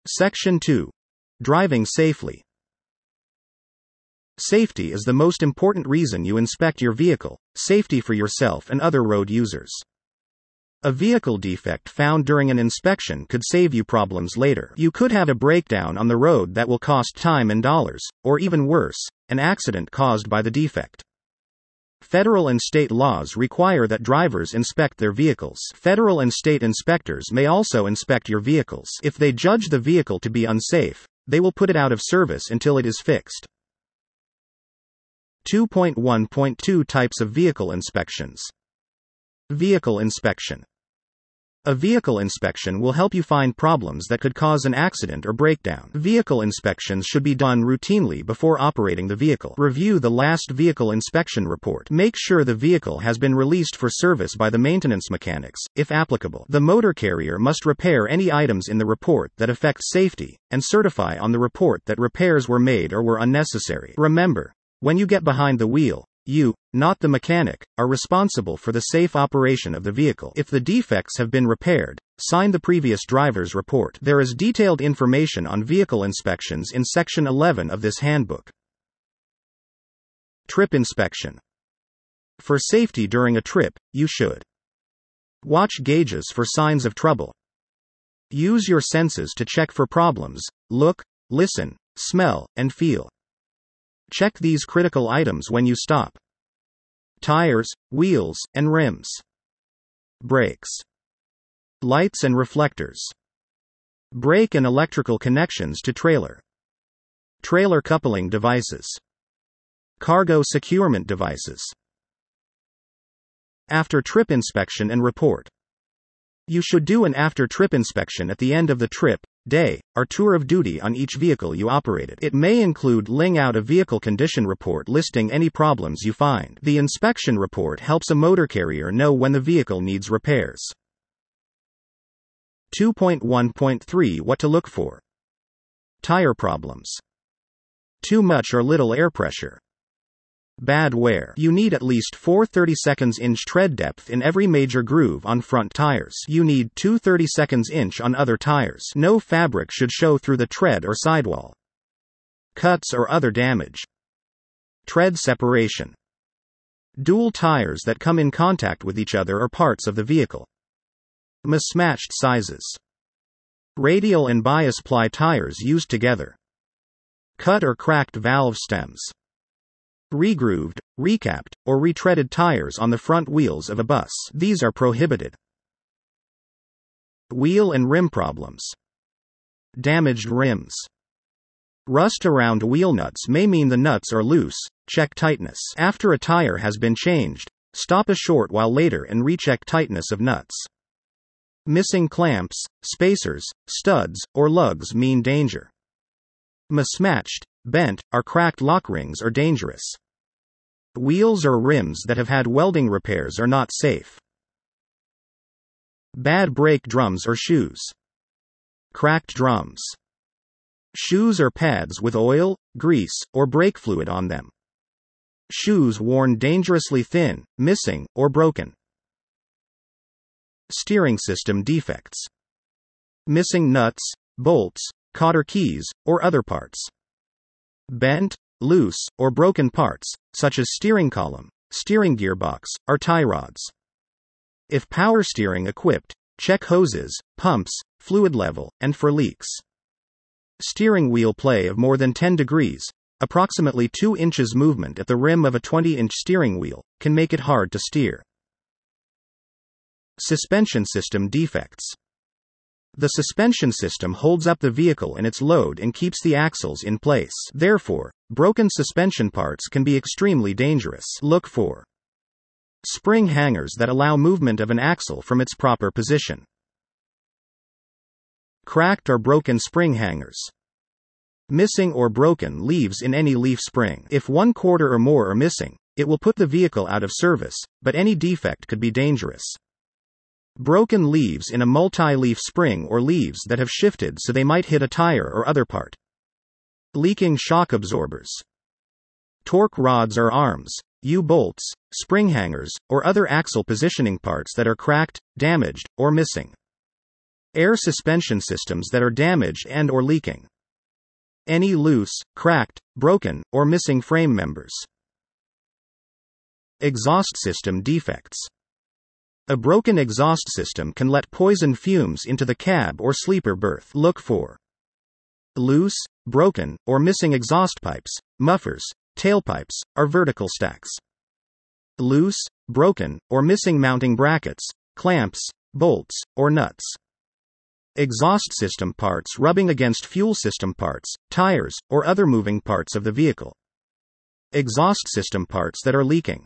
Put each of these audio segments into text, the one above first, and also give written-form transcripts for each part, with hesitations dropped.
Section 2. Driving safely. Safety is the most important reason you inspect your vehicle, safety for yourself and other road users. A vehicle defect found during an inspection could save you problems later. You could have a breakdown on the road that will cost time and dollars, or even worse, an accident caused by the defect. Federal and state laws require that drivers inspect their vehicles. Federal and state inspectors may also inspect your vehicles. If they judge the vehicle to be unsafe, they will put it out of service until it is fixed. 2.1.2 Types of vehicle inspections. Vehicle inspection. A vehicle inspection will help you find problems that could cause an accident or breakdown. Vehicle inspections should be done routinely before operating the vehicle. Review the last vehicle inspection report. Make sure the vehicle has been released for service by the maintenance mechanics, if applicable. The motor carrier must repair any items in the report that affect safety, and certify on the report that repairs were made or were unnecessary. Remember, when you get behind the wheel, you, not the mechanic, are responsible for the safe operation of the vehicle. If the defects have been repaired, sign the previous driver's report. There is detailed information on vehicle inspections in Section 11 of this handbook. Trip inspection. For safety during a trip, you should watch gauges for signs of trouble. Use your senses to check for problems, look, listen, smell, and feel. Check these critical items when you stop: tires, wheels, and rims, brakes, lights and reflectors, brake and electrical connections to trailer coupling devices, cargo securement devices. After trip inspection and report. You should do an after-trip inspection at the end of the trip, day, or tour of duty on each vehicle you operated. It may include laying out a vehicle condition report listing any problems you find. The inspection report helps a motor carrier know when the vehicle needs repairs. 2.1.3 What to look for. Tire problems. Too much or little air pressure. Bad wear. You need at least 4 32" tread depth in every major groove on front tires. You need 2 32" on other tires. No fabric should show through the tread or sidewall. Cuts or other damage. Tread separation. Dual tires that come in contact with each other or parts of the vehicle. Mismatched sizes. Radial and bias ply tires used together. Cut or cracked valve stems. Regrooved, recapped, or retreaded tires on the front wheels of a bus. These are prohibited. Wheel and rim problems. Damaged rims. Rust around wheel nuts may mean the nuts are loose. Check tightness. After a tire has been changed, stop a short while later and recheck tightness of nuts. Missing clamps, spacers, studs, or lugs mean danger. Mismatched, bent, or cracked lock rings are dangerous. Wheels or rims that have had welding repairs are not safe. Bad brake drums or shoes. Cracked drums. Shoes or pads with oil, grease, or brake fluid on them. Shoes worn dangerously thin, missing, or broken. Steering system defects. Missing nuts, bolts, cotter keys, or other parts. Bent, loose, or broken parts, such as steering column, steering gearbox, or tie rods. If power steering equipped, check hoses, pumps, fluid level, and for leaks. Steering wheel play of more than 10 degrees, approximately 2 inches movement at the rim of a 20-inch steering wheel, can make it hard to steer. Suspension system defects. The suspension system holds up the vehicle and its load and keeps the axles in place. Therefore, broken suspension parts can be extremely dangerous. Look for spring hangers that allow movement of an axle from its proper position. Cracked or broken spring hangers. Missing or broken leaves in any leaf spring. If 1/4 or more are missing, it will put the vehicle out of service, but any defect could be dangerous. Broken leaves in a multi-leaf spring or leaves that have shifted so they might hit a tire or other part. Leaking shock absorbers. Torque rods or arms, U-bolts, spring hangers, or other axle positioning parts that are cracked, damaged, or missing. Air suspension systems that are damaged and/or leaking. Any loose, cracked, broken, or missing frame members. Exhaust system defects. A broken exhaust system can let poison fumes into the cab or sleeper berth. Look for loose, broken, or missing exhaust pipes, mufflers, tailpipes, or vertical stacks. Loose, broken, or missing mounting brackets, clamps, bolts, or nuts. Exhaust system parts rubbing against fuel system parts, tires, or other moving parts of the vehicle. Exhaust system parts that are leaking.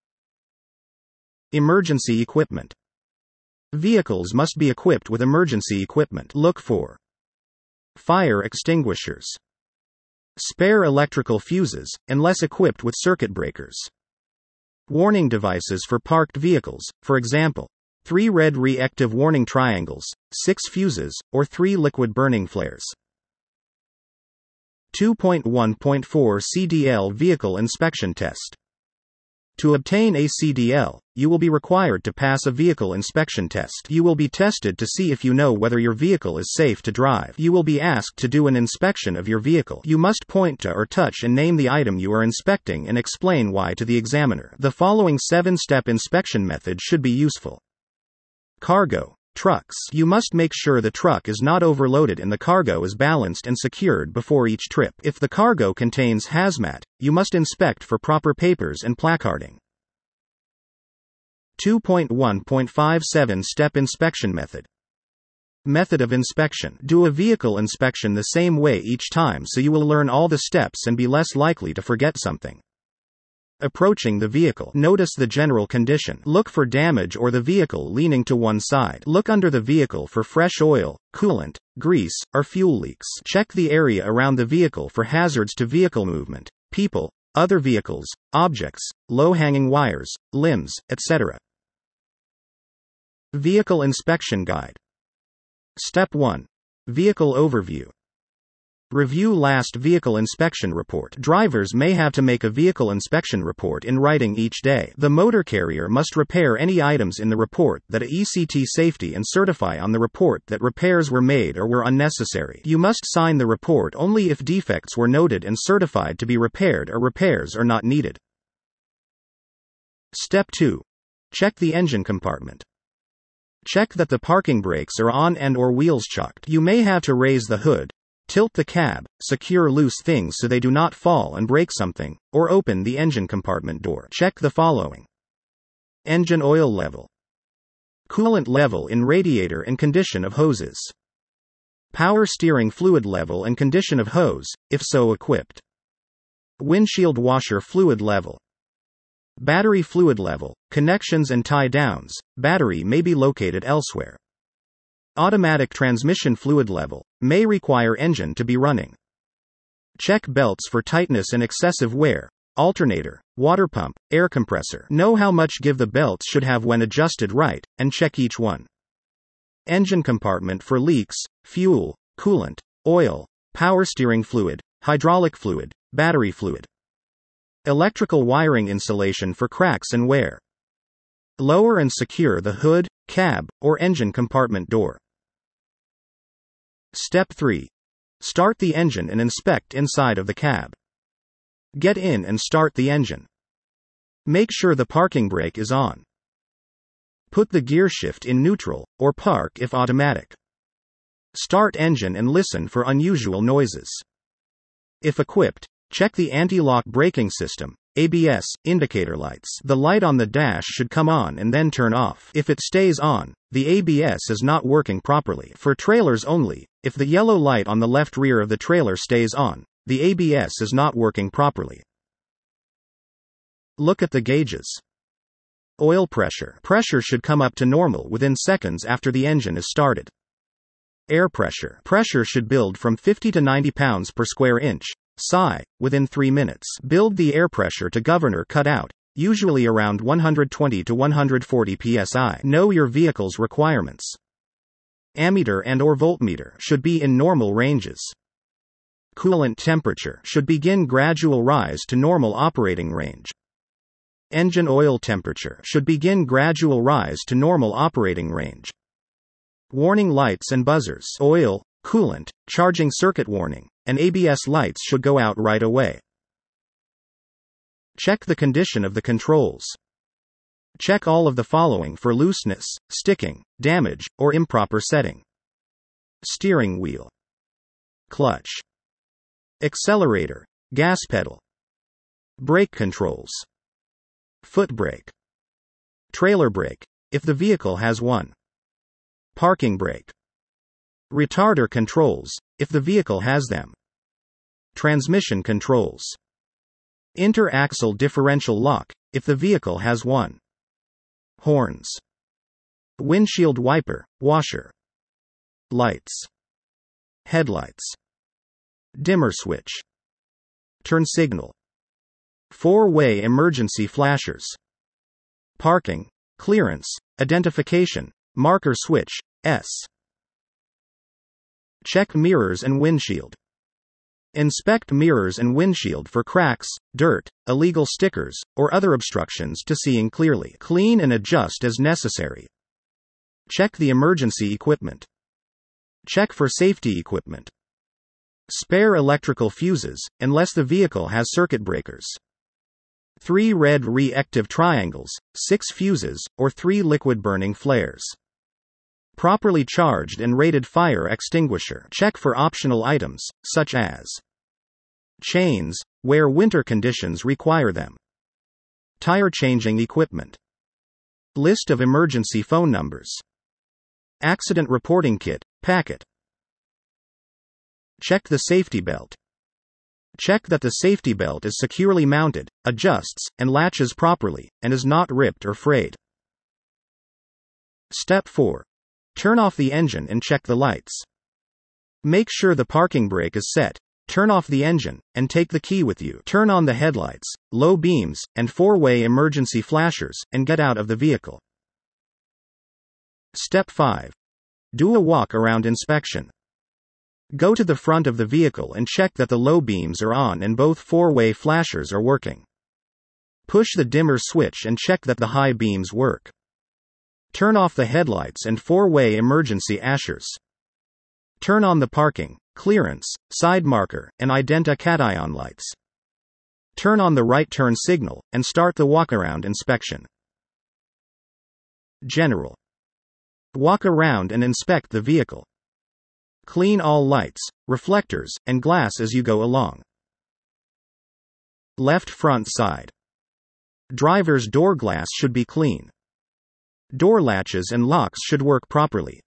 Emergency equipment. Vehicles must be equipped with emergency equipment. Look for fire extinguishers. Spare electrical fuses, unless equipped with circuit breakers. Warning devices for parked vehicles, for example, 3 red reactive warning triangles, 6 fuses, or 3 liquid burning flares. 2.1.4 CDL Vehicle Inspection Test. To obtain a CDL, you will be required to pass a vehicle inspection test. You will be tested to see if you know whether your vehicle is safe to drive. You will be asked to do an inspection of your vehicle. You must point to or touch and name the item you are inspecting and explain why to the examiner. The following 7-step inspection method should be useful. Cargo. Trucks. You must make sure the truck is not overloaded and the cargo is balanced and secured before each trip. If the cargo contains hazmat, you must inspect for proper papers and placarding. 2.1.5 Step inspection method. Method of inspection. Do a vehicle inspection the same way each time so you will learn all the steps and be less likely to forget something. Approaching the vehicle. Notice the general condition. Look for damage or the vehicle leaning to one side. Look under the vehicle for fresh oil, coolant, grease, or fuel leaks. Check the area around the vehicle for hazards to vehicle movement, people, other vehicles, objects, low-hanging wires, limbs, etc. Vehicle Inspection Guide. Step 1. Vehicle Overview. Review last vehicle inspection report. Drivers may have to make a vehicle inspection report in writing each day. The motor carrier must repair any items in the report that ECT safety and certify on the report that repairs were made or were unnecessary. You must sign the report only if defects were noted and certified to be repaired or repairs are not needed. Step 2. Check the engine compartment. Check that the parking brakes are on and/or wheels chocked. You may have to raise the hood, tilt the cab, secure loose things so they do not fall and break something, or open the engine compartment door. Check the following: engine oil level, coolant level in radiator and condition of hoses, power steering fluid level and condition of hose, if so equipped, windshield washer fluid level, battery fluid level, connections and tie downs, battery may be located elsewhere. Automatic transmission fluid level, may require engine to be running. Check belts for tightness and excessive wear, alternator, water pump, air compressor. Know how much give the belts should have when adjusted right, and check each one. Engine compartment for leaks, fuel, coolant, oil, power steering fluid, hydraulic fluid, battery fluid. Electrical wiring insulation for cracks and wear. Lower and secure the hood, cab, or engine compartment door. Step 3. Start the engine and inspect inside of the cab. Get in and start the engine. Make sure the parking brake is on. Put the gear shift in neutral, or park if automatic. Start engine and listen for unusual noises. If equipped, check the anti-lock braking system, ABS, indicator lights. The light on the dash should come on and then turn off. If it stays on, the ABS is not working properly. For trailers only, if the yellow light on the left rear of the trailer stays on, the ABS is not working properly. Look at the gauges. Oil pressure. Pressure should come up to normal within seconds after the engine is started. Air pressure. Pressure should build from 50 to 90 pounds per square inch, SI, within 3 minutes. Build the air pressure to governor cutout, usually around 120 to 140 psi. Know your vehicle's requirements. Ammeter and/or voltmeter should be in normal ranges. Coolant temperature should begin gradual rise to normal operating range. Engine oil temperature should begin gradual rise to normal operating range. Warning lights and buzzers. Oil, coolant, charging circuit warning, and ABS lights should go out right away. Check the condition of the controls. Check all of the following for looseness, sticking, damage, or improper setting. Steering wheel, clutch, accelerator, gas pedal, brake controls, foot brake, trailer brake, if the vehicle has one, parking brake, retarder controls, if the vehicle has them, transmission controls, inter-axle differential lock, if the vehicle has one, horns, windshield wiper, washer, lights, headlights, dimmer switch, turn signal, four-way emergency flashers, parking, clearance, identification, marker switch, S. Check mirrors and windshield. Inspect mirrors and windshield for cracks, dirt, illegal stickers, or other obstructions to seeing clearly. Clean and adjust as necessary. Check the emergency equipment. Check for safety equipment. Spare electrical fuses, unless the vehicle has circuit breakers. 3 red reactive triangles, 6 fuses, or 3 liquid burning flares. Properly charged and rated fire extinguisher. Check for optional items, such as chains, where winter conditions require them. Tire changing equipment. List of emergency phone numbers. Accident reporting kit, packet. Check the safety belt. Check that the safety belt is securely mounted, adjusts, and latches properly, and is not ripped or frayed. Step 4. Turn off the engine and check the lights. Make sure the parking brake is set, turn off the engine, and take the key with you. Turn on the headlights, low beams, and four-way emergency flashers, and get out of the vehicle. Step 5. Do a walk-around inspection. Go to the front of the vehicle and check that the low beams are on and both four-way flashers are working. Push the dimmer switch and check that the high beams work. Turn off the headlights and four-way emergency ashers. Turn on the parking, clearance, side marker, and identi-cation lights. Turn on the right turn signal, and start the walk-around inspection. General. Walk around and inspect the vehicle. Clean all lights, reflectors, and glass as you go along. Left front side. Driver's door glass should be clean. Door latches and locks should work properly.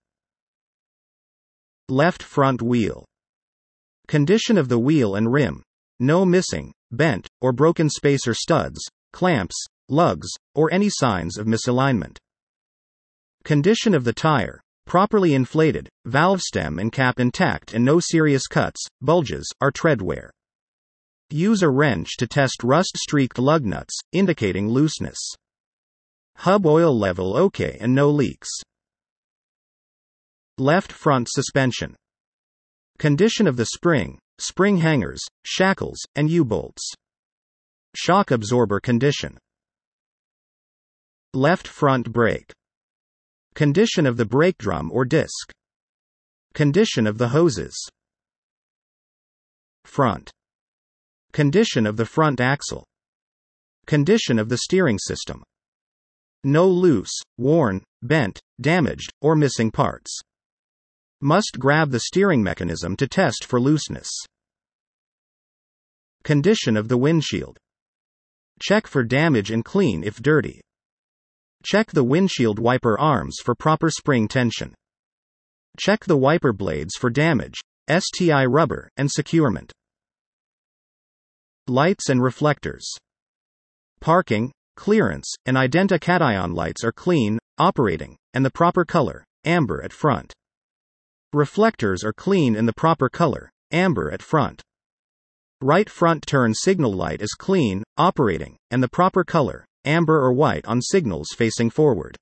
Left front wheel. Condition of the wheel and rim. No missing, bent, or broken spacer studs, clamps, lugs, or any signs of misalignment. Condition of the tire. Properly inflated, valve stem and cap intact and no serious cuts, bulges, or tread wear. Use a wrench to test rust-streaked lug nuts, indicating looseness. Hub oil level okay and no leaks. Left front suspension. Condition of the spring, spring hangers, shackles, and U-bolts. Shock absorber condition. Left front brake. Condition of the brake drum or disc. Condition of the hoses. Front. Condition of the front axle. Condition of the steering system. No loose, worn, bent, damaged, or missing parts. Must grab the steering mechanism to test for looseness. Condition of the windshield. Check for damage and clean if dirty. Check the windshield wiper arms for proper spring tension. Check the wiper blades for damage, STI rubber, and securement. Lights and reflectors. Parking, clearance, and identi-cation lights are clean, operating, and the proper color, amber at front. Reflectors are clean in the proper color, amber at front. Right front turn signal light is clean, operating, and the proper color, amber or white on signals facing forward.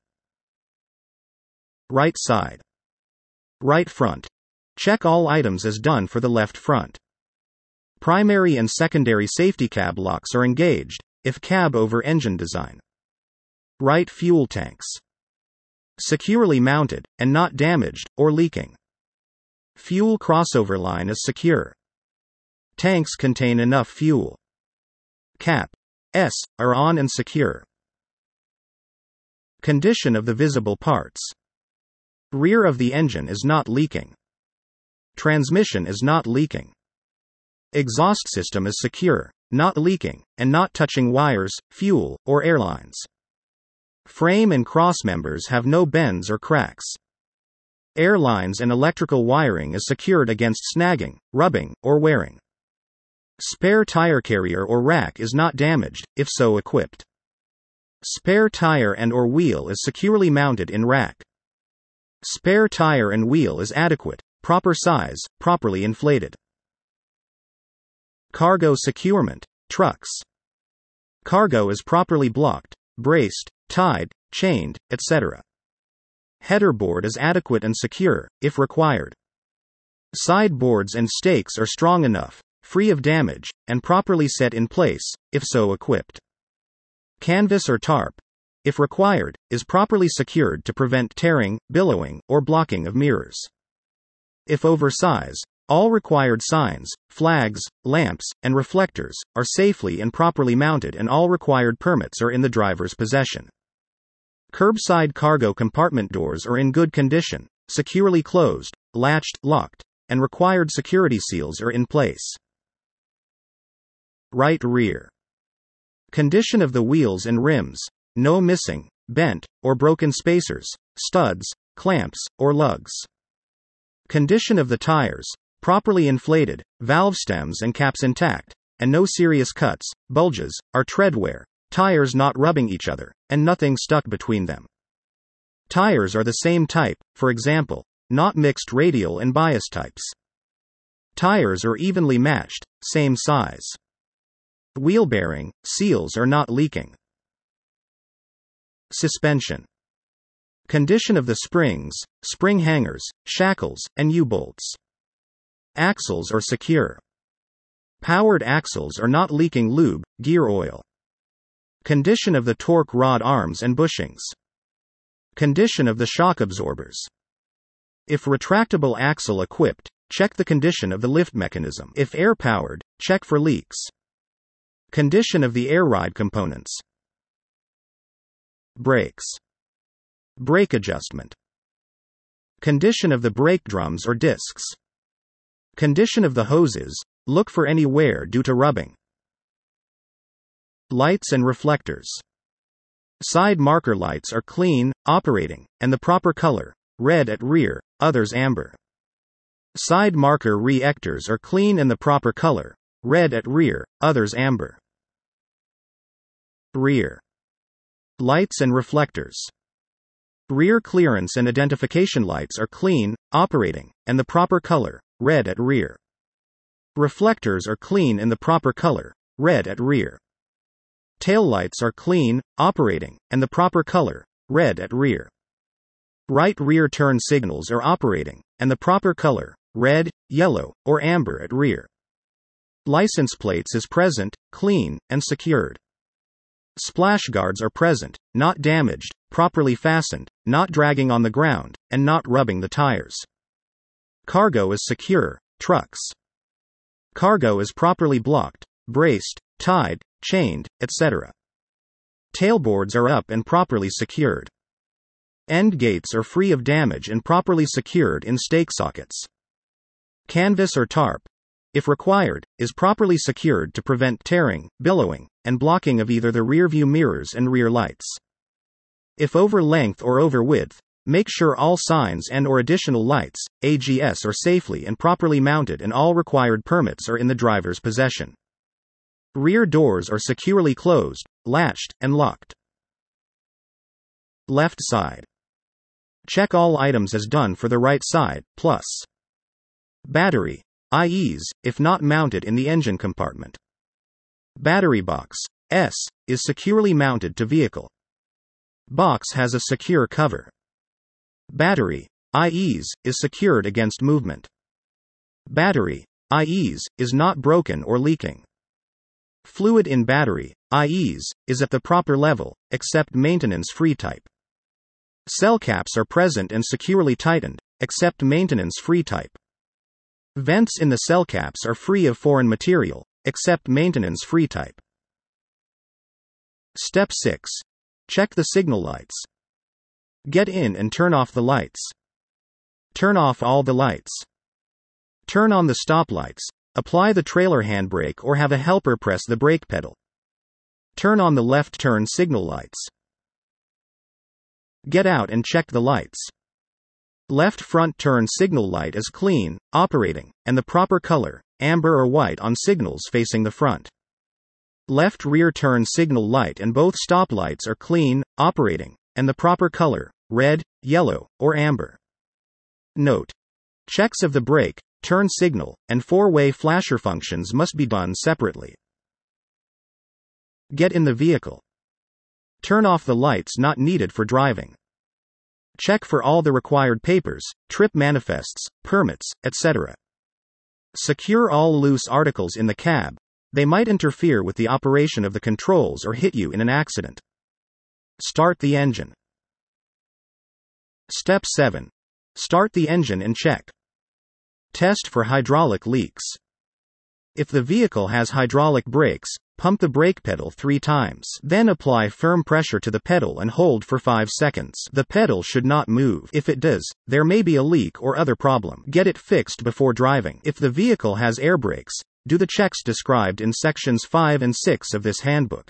Right side. Right front. Check all items as done for the left front. Primary and secondary safety cab locks are engaged, if cab over engine design. Right fuel tanks. Securely mounted, and not damaged, or leaking. Fuel crossover line is secure. Tanks contain enough fuel. Caps are on and secure. Condition of the visible parts. Rear of the engine is not leaking. Transmission is not leaking. Exhaust system is secure, not leaking, and not touching wires, fuel, or airlines. Frame and cross members have no bends or cracks. Airlines and electrical wiring is secured against snagging, rubbing, or wearing. Spare tire carrier or rack is not damaged, if so equipped. Spare tire and/or wheel is securely mounted in rack. Spare tire and wheel is adequate, proper size, properly inflated. Cargo securement, trucks. Cargo is properly blocked, braced, tied, chained, etc. Header board is adequate and secure, if required. Side boards and stakes are strong enough, free of damage, and properly set in place, if so equipped. Canvas or tarp, if required, is properly secured to prevent tearing, billowing, or blocking of mirrors. If oversize, all required signs, flags, lamps, and reflectors are safely and properly mounted, and all required permits are in the driver's possession. Curbside cargo compartment doors are in good condition, securely closed, latched, locked, and required security seals are in place. Right rear. Condition of the wheels and rims. No missing, bent, or broken spacers, studs, clamps, or lugs. Condition of the tires. Properly inflated, valve stems and caps intact, and no serious cuts, bulges, or tread wear, tires not rubbing each other, and nothing stuck between them. Tires are the same type, for example, not mixed radial and bias types. Tires are evenly matched, same size. Wheel bearing, seals are not leaking. Suspension. Condition of the springs, spring hangers, shackles, and U-bolts. Axles are secure. Powered axles are not leaking lube, gear oil. Condition of the torque rod arms and bushings. Condition of the shock absorbers. If retractable axle equipped, check the condition of the lift mechanism. If air-powered, check for leaks. Condition of the air ride components. Brakes. Brake adjustment. Condition of the brake drums or discs. Condition of the hoses, look for any wear due to rubbing. Lights and reflectors. Side marker lights are clean, operating, and the proper color, red at rear, others amber. Side marker reactors are clean and the proper color, red at rear, others amber. Rear. Lights and reflectors. Rear clearance and identification lights are clean, operating, and the proper color, red at rear. Reflectors are clean in the proper color, red at rear. Tail lights are clean, operating, and the proper color, red at rear. Right rear turn signals are operating, and the proper color, red, yellow, or amber at rear. License plates is present, clean, and secured. Splash guards are present, not damaged, properly fastened, not dragging on the ground, and not rubbing the tires. Cargo is secure, trucks. Cargo is properly blocked, braced, tied, chained, etc. Tailboards are up and properly secured. End gates are free of damage and properly secured in stake sockets. Canvas or tarp, if required, is properly secured to prevent tearing, billowing, and blocking of either the rear view mirrors and rear lights. If over length or over width, make sure all signs and/or additional lights, AGS, are safely and properly mounted and all required permits are in the driver's possession. Rear doors are securely closed, latched, and locked. Left side. Check all items as done for the right side, plus. Battery, IEs, if not mounted in the engine compartment. Battery box, S, is securely mounted to vehicle. Box has a secure cover. Battery, IEs, is secured against movement. Battery, IEs, is not broken or leaking. Fluid in battery, IEs, is at the proper level, except maintenance-free type. Cell caps are present and securely tightened, except maintenance-free type. Vents in the cell caps are free of foreign material, except maintenance-free type. Step 6. Check the signal lights. Get in and turn off the lights. Turn off all the lights. Turn on the stop lights. Apply the trailer handbrake or have a helper press the brake pedal. Turn on the left turn signal lights. Get out and check the lights. Left front turn signal light is clean, operating, and the proper color, amber or white on signals facing the front. Left rear turn signal light and both stop lights are clean, operating, and the proper color, red, yellow, or amber. Note: checks of the brake, turn signal, and four-way flasher functions must be done separately. Get in the vehicle. Turn off the lights not needed for driving. Check for all the required papers, trip manifests, permits, etc. Secure all loose articles in the cab. They might interfere with the operation of the controls or hit you in an accident. Start the engine. Step 7. Start the engine and check. Test for hydraulic leaks. If the vehicle has hydraulic brakes, pump the brake pedal 3 times. Then apply firm pressure to the pedal and hold for 5 seconds. The pedal should not move. If it does, there may be a leak or other problem. Get it fixed before driving. If the vehicle has air brakes, do the checks described in sections 5 and 6 of this handbook.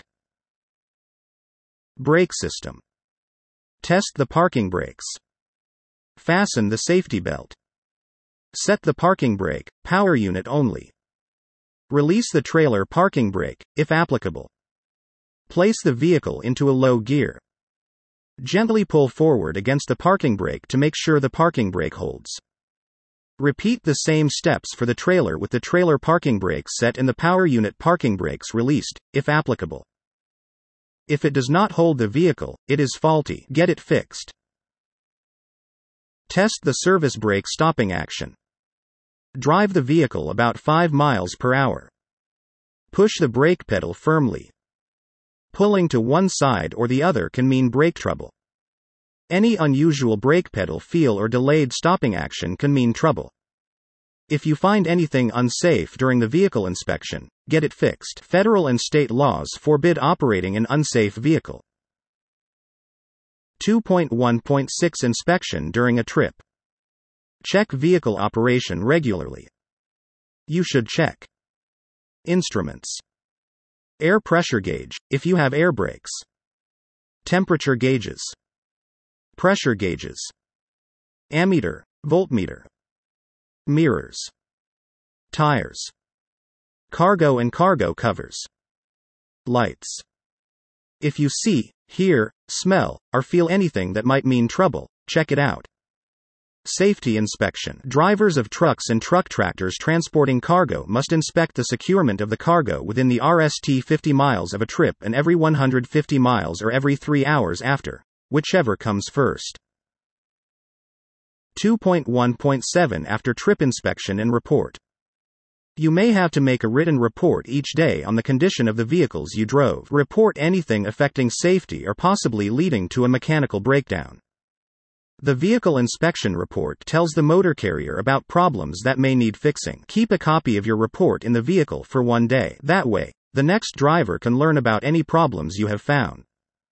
Brake system. Test the parking brakes. Fasten the safety belt. Set the parking brake, power unit only. Release the trailer parking brake, if applicable. Place the vehicle into a low gear. Gently pull forward against the parking brake to make sure the parking brake holds. Repeat the same steps for the trailer with the trailer parking brake set and the power unit parking brakes released, if applicable. If it does not hold the vehicle, it is faulty. Get it fixed. Test the service brake stopping action. Drive the vehicle about 5 miles per hour. Push the brake pedal firmly. Pulling to one side or the other can mean brake trouble. Any unusual brake pedal feel or delayed stopping action can mean trouble. If you find anything unsafe during the vehicle inspection, get it fixed. Federal and state laws forbid operating an unsafe vehicle. 2.1.6 Inspection during a trip. Check vehicle operation regularly. You should check instruments. Air pressure gauge, if you have air brakes. Temperature gauges. Pressure gauges. Ammeter, voltmeter. Mirrors. Tires. Cargo and cargo covers. Lights. If you see, hear, smell, or feel anything that might mean trouble, check it out. Safety inspection. Drivers of trucks and truck tractors transporting cargo must inspect the securement of the cargo within the RST 50 miles of a trip and every 150 miles or every 3 hours after, whichever comes first. 2.1.7 After trip inspection and report. You may have to make a written report each day on the condition of the vehicles you drove. Report anything affecting safety or possibly leading to a mechanical breakdown. The vehicle inspection report tells the motor carrier about problems that may need fixing. Keep a copy of your report in the vehicle for 1 day. That way, the next driver can learn about any problems you have found.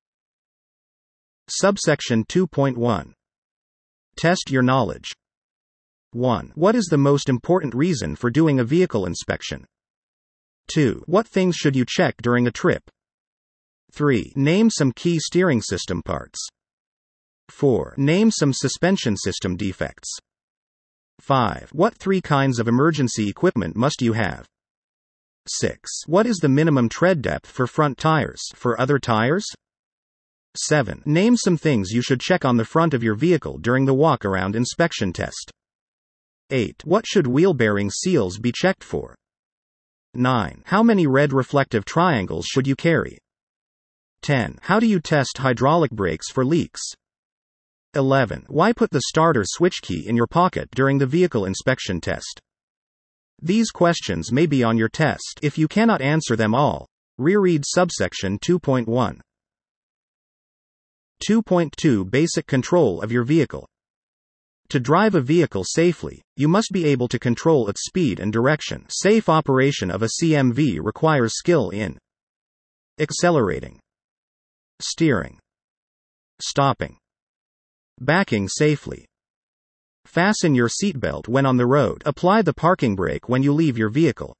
Subsection 2.1. Test your knowledge. 1. What is the most important reason for doing a vehicle inspection? 2. What things should you check during a trip? 3. Name some key steering system parts. 4. Name some suspension system defects. 5. What 3 kinds of emergency equipment must you have? 6. What is the minimum tread depth for front tires? For other tires? 7. Name some things you should check on the front of your vehicle during the walk-around inspection test. 8. What should wheel bearing seals be checked for? 9. How many red reflective triangles should you carry? 10. How do you test hydraulic brakes for leaks? 11. Why put the starter switch key in your pocket during the vehicle inspection test? These questions may be on your test. If you cannot answer them all, reread subsection 2.1. 2.2 Basic control of your vehicle. To drive a vehicle safely, you must be able to control its speed and direction. Safe operation of a CMV requires skill in accelerating, steering, stopping, backing safely. Fasten your seatbelt when on the road. Apply the parking brake when you leave your vehicle.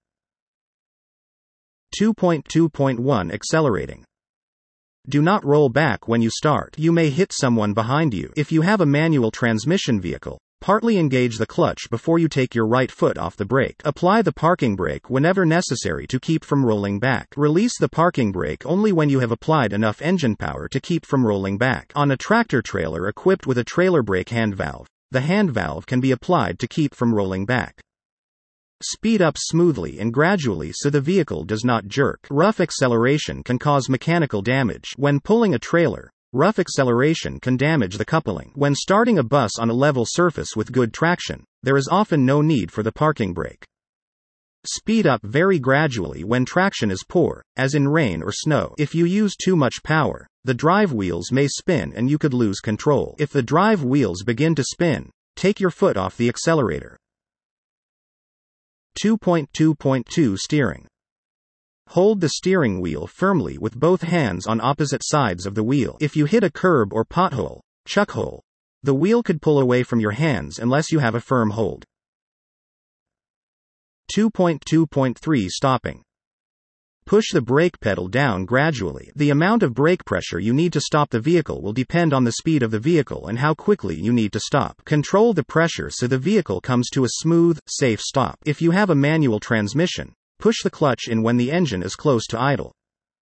2.2.1 Accelerating. Do not roll back when you start. You may hit someone behind you. If you have a manual transmission vehicle, partly engage the clutch before you take your right foot off the brake. Apply the parking brake whenever necessary to keep from rolling back. Release the parking brake only when you have applied enough engine power to keep from rolling back. On a tractor trailer equipped with a trailer brake hand valve, the hand valve can be applied to keep from rolling back. Speed up smoothly and gradually so the vehicle does not jerk. Rough acceleration can cause mechanical damage. When pulling a trailer, rough acceleration can damage the coupling. When starting a bus on a level surface with good traction, there is often no need for the parking brake. Speed up very gradually when traction is poor, as in rain or snow. If you use too much power, the drive wheels may spin and you could lose control. If the drive wheels begin to spin, take your foot off the accelerator. 2.2.2 Steering. Hold the steering wheel firmly with both hands on opposite sides of the wheel. If you hit a curb or pothole, chuck hole, the wheel could pull away from your hands unless you have a firm hold. 2.2.3 Stopping. Push the brake pedal down gradually. The amount of brake pressure you need to stop the vehicle will depend on the speed of the vehicle and how quickly you need to stop. Control the pressure so the vehicle comes to a smooth, safe stop. If you have a manual transmission, push the clutch in when the engine is close to idle.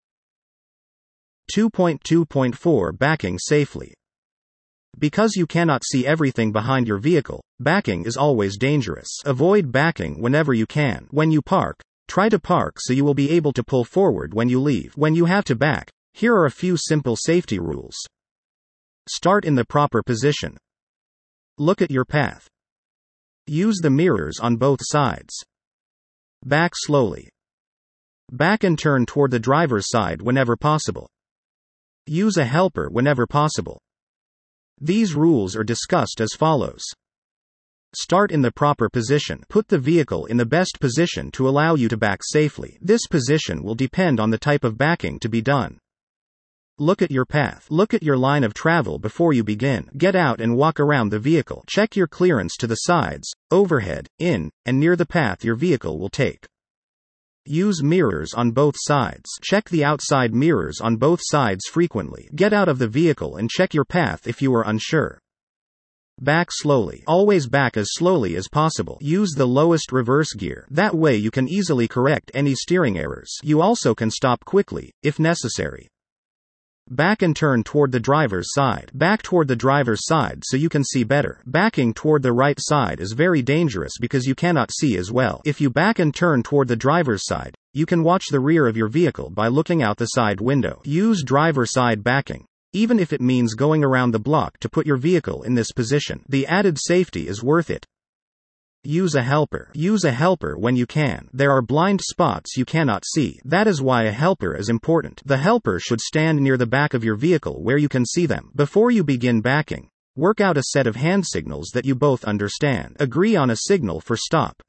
2.2.4 Backing safely. Because you cannot see everything behind your vehicle, backing is always dangerous. Avoid backing whenever you can. When you park, try to park so you will be able to pull forward when you leave. When you have to back, here are a few simple safety rules. Start in the proper position. Look at your path. Use the mirrors on both sides. Back slowly. Back and turn toward the driver's side whenever possible. Use a helper whenever possible. These rules are discussed as follows. Start in the proper position. Put the vehicle in the best position to allow you to back safely. This position will depend on the type of backing to be done. Look at your path. Look at your line of travel before you begin. Get out and walk around the vehicle. Check your clearance to the sides, overhead, in, and near the path your vehicle will take. Use mirrors on both sides. Check the outside mirrors on both sides frequently. Get out of the vehicle and check your path if you are unsure. Back slowly. Always back as slowly as possible. Use the lowest reverse gear. That way you can easily correct any steering errors. You also can stop quickly, if necessary. Back and turn toward the driver's side. Back toward the driver's side so you can see better. Backing toward the right side is very dangerous because you cannot see as well. If you back and turn toward the driver's side, you can watch the rear of your vehicle by looking out the side window. Use driver side backing, even if it means going around the block to put your vehicle in this position. The added safety is worth it. Use a helper. Use a helper when you can. There are blind spots you cannot see. That is why a helper is important. The helper should stand near the back of your vehicle where you can see them. Before you begin backing, work out a set of hand signals that you both understand. Agree on a signal for stop.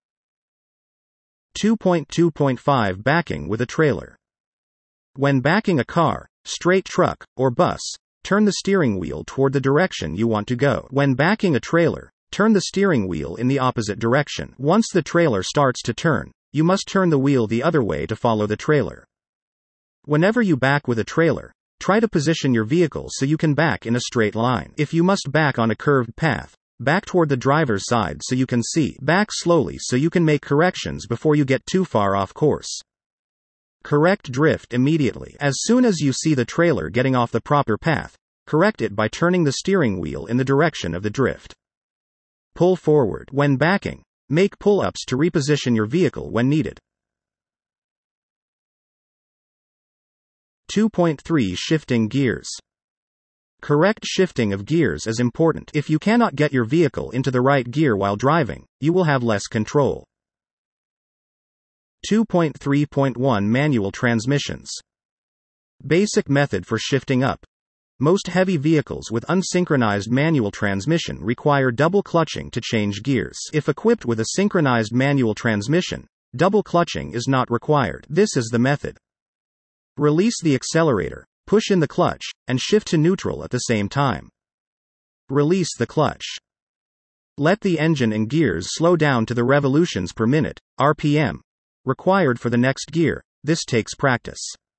2.2.5 Backing with a trailer. When backing a car, straight truck, or bus, turn the steering wheel toward the direction you want to go. When backing a trailer, turn the steering wheel in the opposite direction. Once the trailer starts to turn, you must turn the wheel the other way to follow the trailer. Whenever you back with a trailer, try to position your vehicle so you can back in a straight line. If you must back on a curved path, back toward the driver's side so you can see. Back slowly so you can make corrections before you get too far off course. Correct drift immediately. As soon as you see the trailer getting off the proper path, correct it by turning the steering wheel in the direction of the drift. Pull forward. When backing, make pull-ups to reposition your vehicle when needed. 2.3 Shifting gears. Correct shifting of gears is important. If you cannot get your vehicle into the right gear while driving, you will have less control. 2.3.1 Manual transmissions. Basic method for shifting up. Most heavy vehicles with unsynchronized manual transmission require double clutching to change gears. If equipped with a synchronized manual transmission, double clutching is not required. This is the method. Release the accelerator, push in the clutch, and shift to neutral at the same time. Release the clutch. Let the engine and gears slow down to the revolutions per minute, RPM, required for the next gear. This takes practice.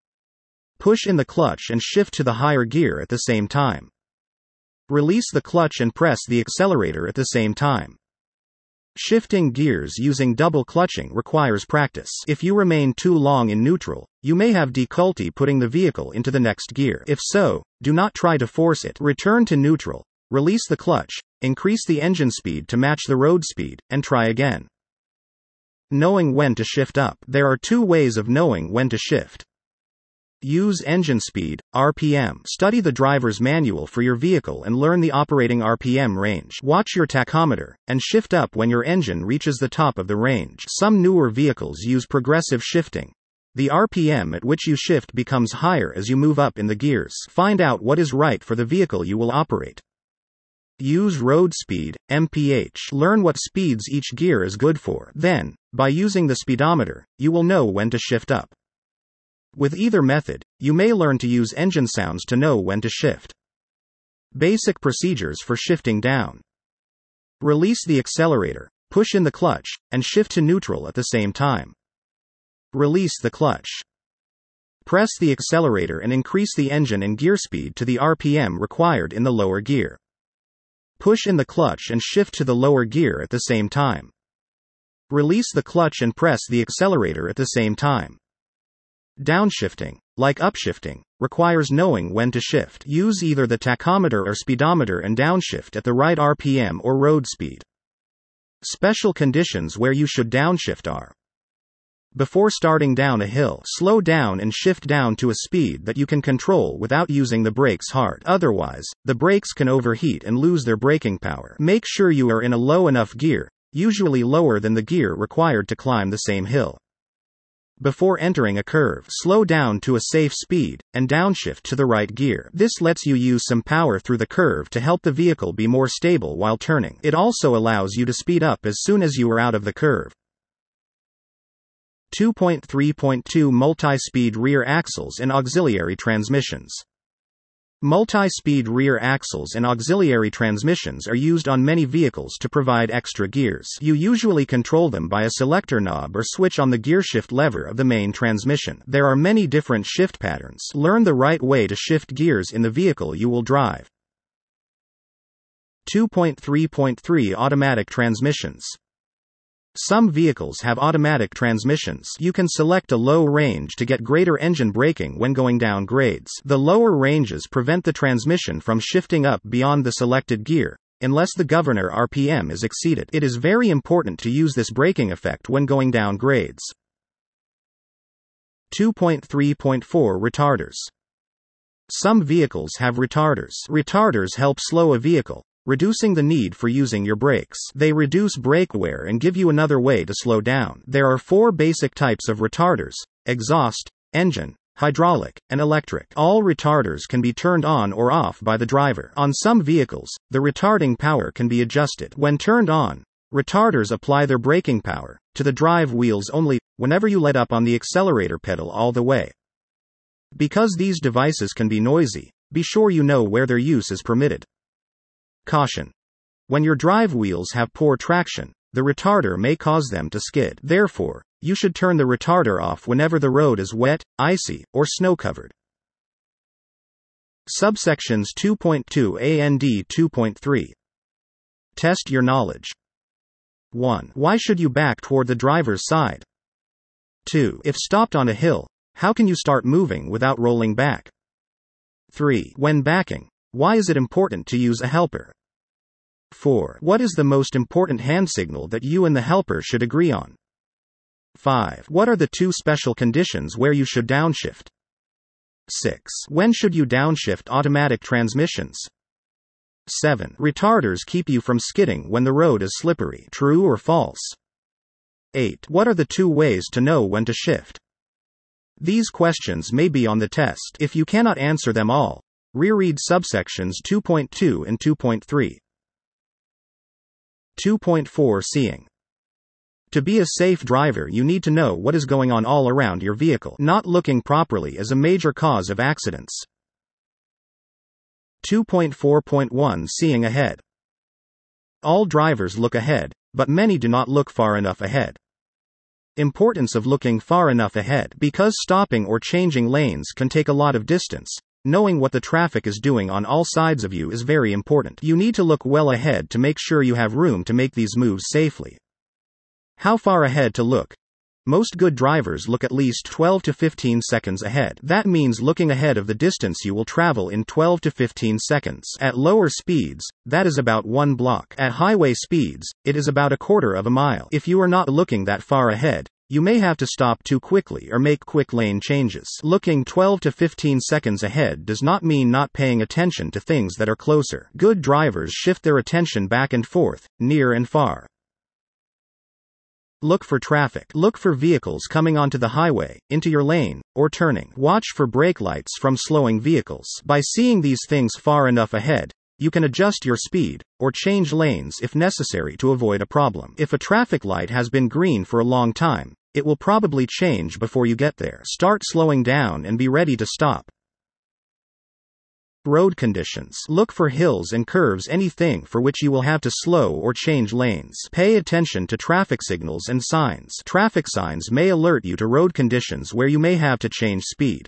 Push in the clutch and shift to the higher gear at the same time. Release the clutch and press the accelerator at the same time. Shifting gears using double clutching requires practice. If you remain too long in neutral, you may have difficulty putting the vehicle into the next gear. If so, do not try to force it. Return to neutral, release the clutch, increase the engine speed to match the road speed, and try again. Knowing when to shift up. There are two ways of knowing when to shift. Use engine speed, RPM. Study the driver's manual for your vehicle and learn the operating RPM range. Watch your tachometer, and shift up when your engine reaches the top of the range. Some newer vehicles use progressive shifting. The RPM at which you shift becomes higher as you move up in the gears. Find out what is right for the vehicle you will operate. Use road speed, MPH. Learn what speeds each gear is good for. Then, by using the speedometer, you will know when to shift up. With either method, you may learn to use engine sounds to know when to shift. Basic procedures for shifting down. Release the accelerator, push in the clutch, and shift to neutral at the same time. Release the clutch. Press the accelerator and increase the engine and gear speed to the RPM required in the lower gear. Push in the clutch and shift to the lower gear at the same time. Release the clutch and press the accelerator at the same time. Downshifting, like upshifting, requires knowing when to shift. Use either the tachometer or speedometer and downshift at the right RPM or road speed. Special conditions where you should downshift are: before starting down a hill, slow down and shift down to a speed that you can control without using the brakes hard. Otherwise, the brakes can overheat and lose their braking power. Make sure you are in a low enough gear, usually lower than the gear required to climb the same hill. Before entering a curve, slow down to a safe speed, and downshift to the right gear. This lets you use some power through the curve to help the vehicle be more stable while turning. It also allows you to speed up as soon as you are out of the curve. 2.3.2 Multi-speed rear axles and auxiliary transmissions. Multi-speed rear axles and auxiliary transmissions are used on many vehicles to provide extra gears. You usually control them by a selector knob or switch on the gearshift lever of the main transmission. There are many different shift patterns. Learn the right way to shift gears in the vehicle you will drive. 2.3.3 Automatic transmissions. Some vehicles have automatic transmissions. You can select a low range to get greater engine braking when going down grades. The lower ranges prevent the transmission from shifting up beyond the selected gear, unless the governor RPM is exceeded. It is very important to use this braking effect when going down grades. 2.3.4 Retarders. Some vehicles have retarders. Retarders help slow a vehicle, reducing the need for using your brakes. They reduce brake wear and give you another way to slow down. There are 4 basic types of retarders: exhaust, engine, hydraulic, and electric. All retarders can be turned on or off by the driver. On some vehicles, the retarding power can be adjusted. When turned on, retarders apply their braking power to the drive wheels only whenever you let up on the accelerator pedal all the way. Because these devices can be noisy, be sure you know where their use is permitted. Caution. When your drive wheels have poor traction, the retarder may cause them to skid. Therefore, you should turn the retarder off whenever the road is wet, icy, or snow-covered. Subsections 2.2 and 2.3. Test your knowledge. 1. Why should you back toward the driver's side? 2. If stopped on a hill, how can you start moving without rolling back? 3. When backing, why is it important to use a helper? 4. What is the most important hand signal that you and the helper should agree on? 5. What are the 2 special conditions where you should downshift? 6. When should you downshift automatic transmissions? 7. Retarders keep you from skidding when the road is slippery. True or false? 8. What are the 2 ways to know when to shift? These questions may be on the test. If you cannot answer them all, Reread subsections 2.2 and 2.3. 2.4 Seeing. To be a safe driver, you need to know what is going on all around your vehicle. Not looking properly is a major cause of accidents. 2.4.1 Seeing ahead. All drivers look ahead, but many do not look far enough ahead. Importance of looking far enough ahead. Because stopping or changing lanes can take a lot of distance, knowing what the traffic is doing on all sides of you is very important. You need to look well ahead to make sure you have room to make these moves safely. How far ahead to look? Most good drivers look at least 12 to 15 seconds ahead. That means looking ahead of the distance you will travel in 12 to 15 seconds. At lower speeds, that is about 1 block. At highway speeds, it is about a quarter of a mile. If you are not looking that far ahead, you may have to stop too quickly or make quick lane changes. Looking 12 to 15 seconds ahead does not mean not paying attention to things that are closer. Good drivers shift their attention back and forth, near and far. Look for traffic. Look for vehicles coming onto the highway, into your lane, or turning. Watch for brake lights from slowing vehicles. By seeing these things far enough ahead, you can adjust your speed, or change lanes if necessary to avoid a problem. If a traffic light has been green for a long time, it will probably change before you get there. Start slowing down and be ready to stop. Road conditions. Look for hills and curves, anything for which you will have to slow or change lanes. Pay attention to traffic signals and signs. Traffic signs may alert you to road conditions where you may have to change speed.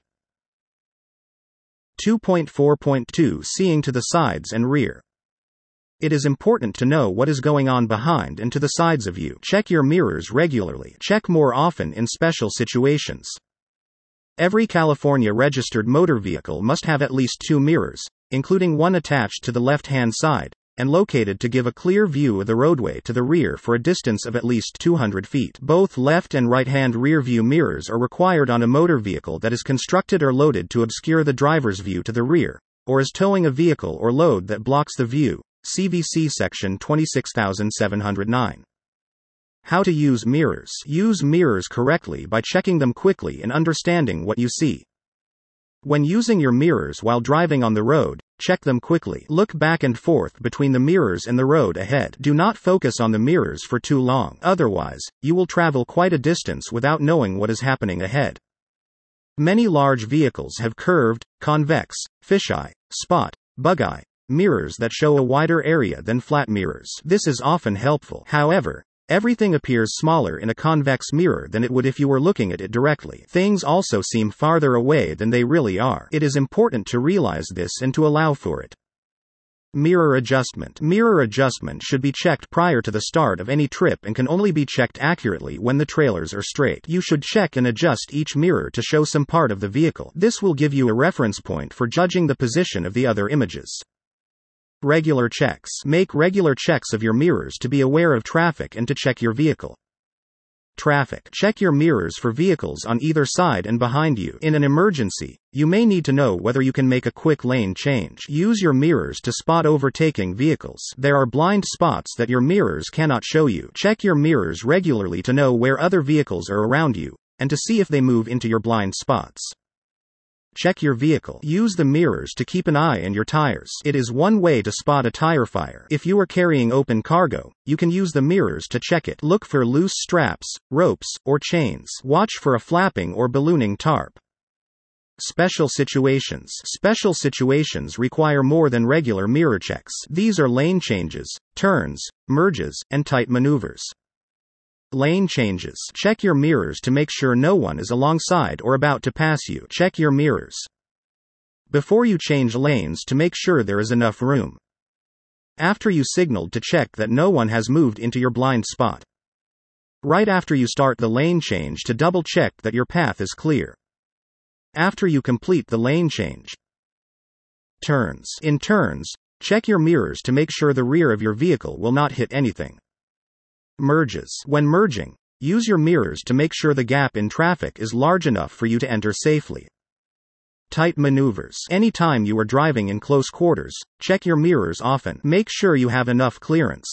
2.4.2 Seeing to the sides and rear. It is important to know what is going on behind and to the sides of you. Check your mirrors regularly. Check more often in special situations. Every California registered motor vehicle must have at least 2 mirrors, including one attached to the left-hand side, and located to give a clear view of the roadway to the rear for a distance of at least 200 feet. Both left and right-hand rear-view mirrors are required on a motor vehicle that is constructed or loaded to obscure the driver's view to the rear, or is towing a vehicle or load that blocks the view. CVC Section 26709. How to use mirrors. Use mirrors correctly by checking them quickly and understanding what you see. When using your mirrors while driving on the road, check them quickly. Look back and forth between the mirrors and the road ahead. Do not focus on the mirrors for too long. Otherwise, you will travel quite a distance without knowing what is happening ahead. Many large vehicles have curved, convex, fisheye, spot, bug-eye mirrors that show a wider area than flat mirrors. This is often helpful. However, everything appears smaller in a convex mirror than it would if you were looking at it directly. Things also seem farther away than they really are. It is important to realize this and to allow for it. Mirror adjustment. Mirror adjustment should be checked prior to the start of any trip and can only be checked accurately when the trailers are straight. You should check and adjust each mirror to show some part of the vehicle. This will give you a reference point for judging the position of the other images. Regular checks. Make regular checks of your mirrors to be aware of traffic and to check your vehicle. Traffic. Check your mirrors for vehicles on either side and behind you. In an emergency, you may need to know whether you can make a quick lane change. Use your mirrors to spot overtaking vehicles. There are blind spots that your mirrors cannot show you. Check your mirrors regularly to know where other vehicles are around you, and to see if they move into your blind spots. Check your vehicle. Use the mirrors to keep an eye on your tires. It is one way to spot a tire fire. If you are carrying open cargo, you can use the mirrors to check it. Look for loose straps, ropes, or chains. Watch for a flapping or ballooning tarp. Special situations. Special situations require more than regular mirror checks. These are lane changes, turns, merges, and tight maneuvers. Lane changes. Check your mirrors to make sure no one is alongside or about to pass you. Check your mirrors before you change lanes to make sure there is enough room. After you signaled to check that no one has moved into your blind spot. Right after you start the lane change to double check that your path is clear. After you complete the lane change. Turns. In turns, check your mirrors to make sure the rear of your vehicle will not hit anything. Merges. When merging, use your mirrors to make sure the gap in traffic is large enough for you to enter safely. Tight maneuvers. Anytime you are driving in close quarters, check your mirrors often. Make sure you have enough clearance.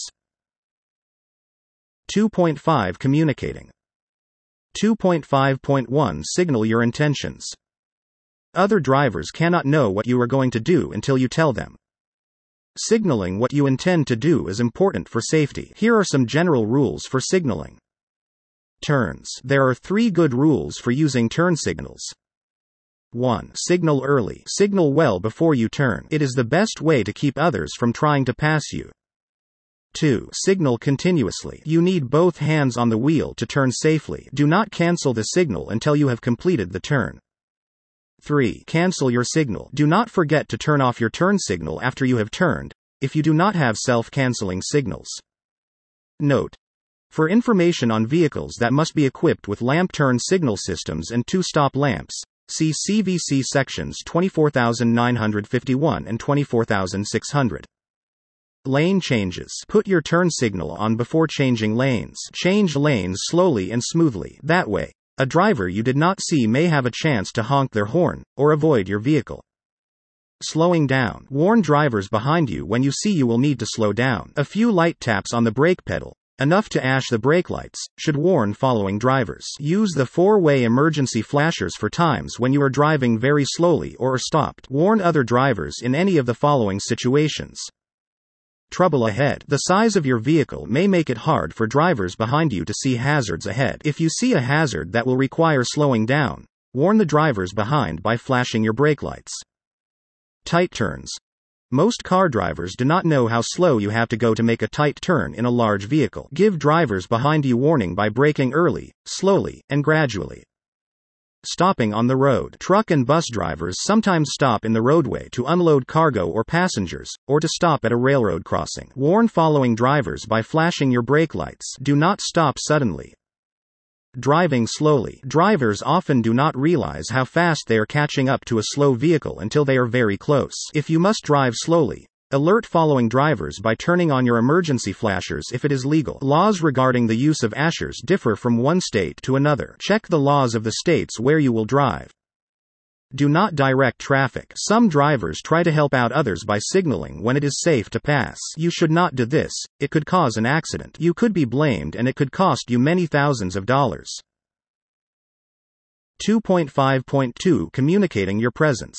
2.5 Communicating. 2.5.1 Signal your intentions. Other drivers cannot know what you are going to do until you tell them. Signaling what you intend to do is important for safety. Here are some general rules for signaling. Turns. There are 3 good rules for using turn signals. 1. Signal early. Signal well before you turn. It is the best way to keep others from trying to pass you. 2. Signal continuously. You need both hands on the wheel to turn safely. Do not cancel the signal until you have completed the turn. 3. Cancel your signal. Do not forget to turn off your turn signal after you have turned, if you do not have self-canceling signals. Note: for information on vehicles that must be equipped with lamp turn signal systems and 2-stop lamps, see CVC sections 24951 and 24600. Lane changes. Put your turn signal on before changing lanes. Change lanes slowly and smoothly. That way, a driver you did not see may have a chance to honk their horn, or avoid your vehicle. Slowing down. Warn drivers behind you when you see you will need to slow down. A few light taps on the brake pedal, enough to ash the brake lights, should warn following drivers. Use the 4-way emergency flashers for times when you are driving very slowly or are stopped. Warn other drivers in any of the following situations. Trouble ahead. The size of your vehicle may make it hard for drivers behind you to see hazards ahead. If you see a hazard that will require slowing down, warn the drivers behind by flashing your brake lights. Tight turns. Most car drivers do not know how slow you have to go to make a tight turn in a large vehicle. Give drivers behind you warning by braking early, slowly, and gradually. Stopping on the road. Truck and bus drivers sometimes stop in the roadway to unload cargo or passengers, or to stop at a railroad crossing. Warn following drivers by flashing your brake lights. Do not stop suddenly. Driving slowly. Drivers often do not realize how fast they are catching up to a slow vehicle until they are very close. If you must drive slowly, alert following drivers by turning on your emergency flashers if it is legal. Laws regarding the use of ashers differ from one state to another. Check the laws of the states where you will drive. Do not direct traffic. Some drivers try to help out others by signaling when it is safe to pass. You should not do this. It could cause an accident. You could be blamed and it could cost you many thousands of dollars. 2.5.2 Communicating your presence.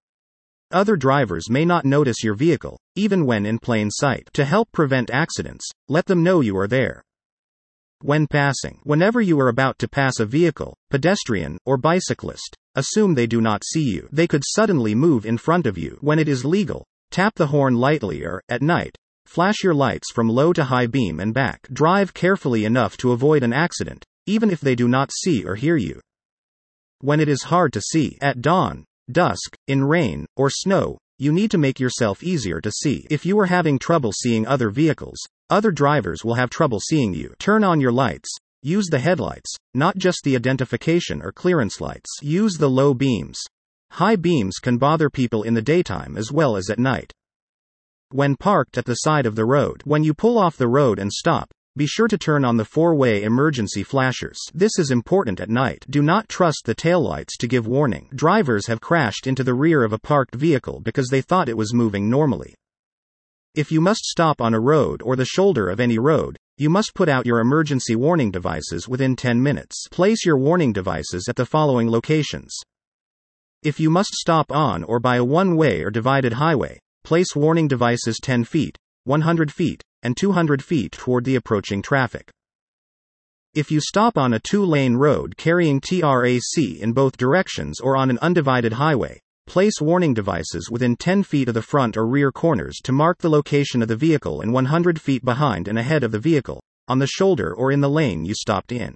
Other drivers may not notice your vehicle, even when in plain sight. To help prevent accidents, let them know you are there. When passing. Whenever you are about to pass a vehicle, pedestrian, or bicyclist, assume they do not see you. They could suddenly move in front of you. When it is legal, tap the horn lightly or, at night, flash your lights from low to high beam and back. Drive carefully enough to avoid an accident, even if they do not see or hear you. When it is hard to see. At dawn, dusk, in rain, or snow, you need to make yourself easier to see. If you are having trouble seeing other vehicles, other drivers will have trouble seeing you. Turn on your lights. Use the headlights, not just the identification or clearance lights. Use the low beams. High beams can bother people in the daytime as well as at night. When parked at the side of the road. When you pull off the road and stop, be sure to turn on the 4-way emergency flashers. This is important at night. Do not trust the taillights to give warning. Drivers have crashed into the rear of a parked vehicle because they thought it was moving normally. If you must stop on a road or the shoulder of any road, you must put out your emergency warning devices within 10 minutes. Place your warning devices at the following locations. If you must stop on or by a one-way or divided highway, place warning devices 10 feet, 100 feet, and 200 feet toward the approaching traffic. If you stop on a 2-lane road carrying TRAC in both directions or on an undivided highway, place warning devices within 10 feet of the front or rear corners to mark the location of the vehicle and 100 feet behind and ahead of the vehicle, on the shoulder or in the lane you stopped in.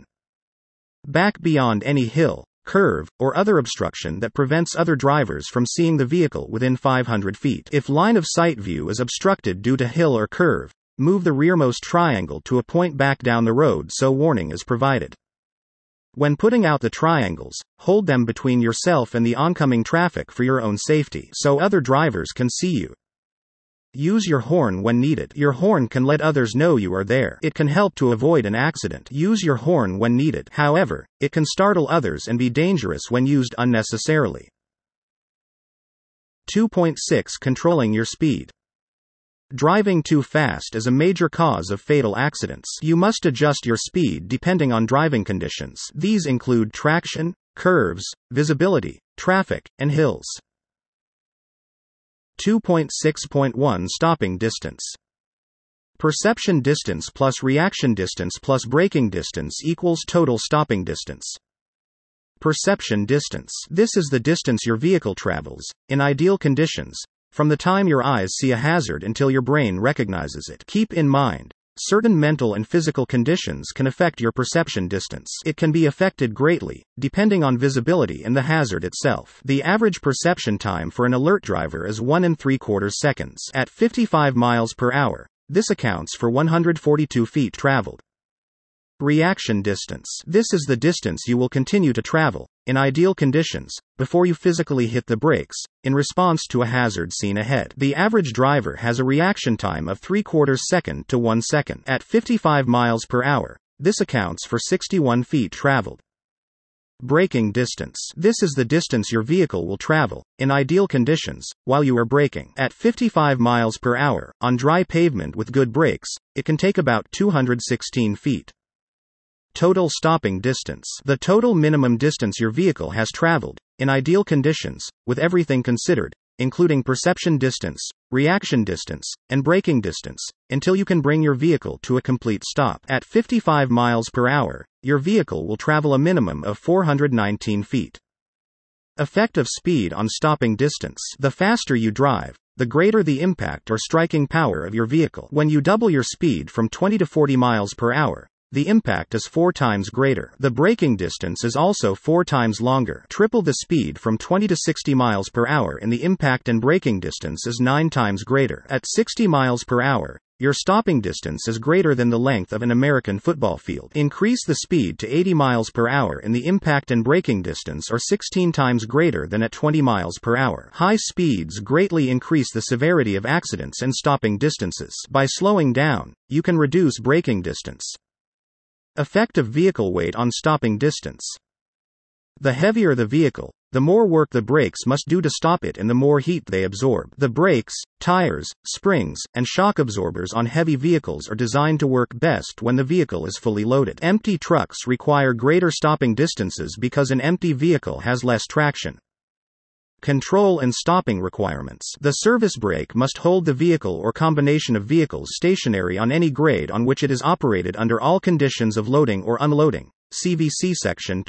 Back beyond any hill, curve, or other obstruction that prevents other drivers from seeing the vehicle within 500 feet. If line of sight view is obstructed due to hill or curve, move the rearmost triangle to a point back down the road so warning is provided. When putting out the triangles, hold them between yourself and the oncoming traffic for your own safety so other drivers can see you. Use your horn when needed. Your horn can let others know you are there. It can help to avoid an accident. Use your horn when needed. However, it can startle others and be dangerous when used unnecessarily. 2.6 Controlling your speed. Driving too fast is a major cause of fatal accidents. You must adjust your speed depending on driving conditions. These include traction, curves, visibility, traffic, and hills. 2.6.1 Stopping distance. Perception distance plus reaction distance plus braking distance equals total stopping distance. Perception distance. This is the distance your vehicle travels, in ideal conditions, from the time your eyes see a hazard until your brain recognizes it. Keep in mind, certain mental and physical conditions can affect your perception distance. It can be affected greatly, depending on visibility and the hazard itself. The average perception time for an alert driver is 1 3/4 seconds. At 55 miles per hour, this accounts for 142 feet traveled. Reaction distance. This is the distance you will continue to travel, in ideal conditions, before you physically hit the brakes, in response to a hazard seen ahead. The average driver has a reaction time of 3/4 second to 1 second. At 55 miles per hour, this accounts for 61 feet traveled. Braking distance. This is the distance your vehicle will travel, in ideal conditions, while you are braking. At 55 miles per hour, on dry pavement with good brakes, it can take about 216 feet. Total stopping distance. The total minimum distance your vehicle has traveled, in ideal conditions, with everything considered, including perception distance, reaction distance, and braking distance, until you can bring your vehicle to a complete stop. At 55 miles per hour, your vehicle will travel a minimum of 419 feet. Effective speed on stopping distance. The faster you drive, the greater the impact or striking power of your vehicle. When you double your speed from 20 to 40 miles per hour, the impact is 4 times greater. The braking distance is also 4 times longer. Triple the speed from 20 to 60 miles per hour and the impact and braking distance is 9 times greater. At 60 miles per hour, your stopping distance is greater than the length of an American football field. Increase the speed to 80 miles per hour and the impact and braking distance are 16 times greater than at 20 miles per hour. High speeds greatly increase the severity of accidents and stopping distances. By slowing down, you can reduce braking distance. Effective vehicle weight on stopping distance. The heavier the vehicle, the more work the brakes must do to stop it and the more heat they absorb. The brakes, tires, springs, and shock absorbers on heavy vehicles are designed to work best when the vehicle is fully loaded. Empty trucks require greater stopping distances because an empty vehicle has less traction. Control and stopping requirements. The service brake must hold the vehicle or combination of vehicles stationary on any grade on which it is operated under all conditions of loading or unloading. CVC section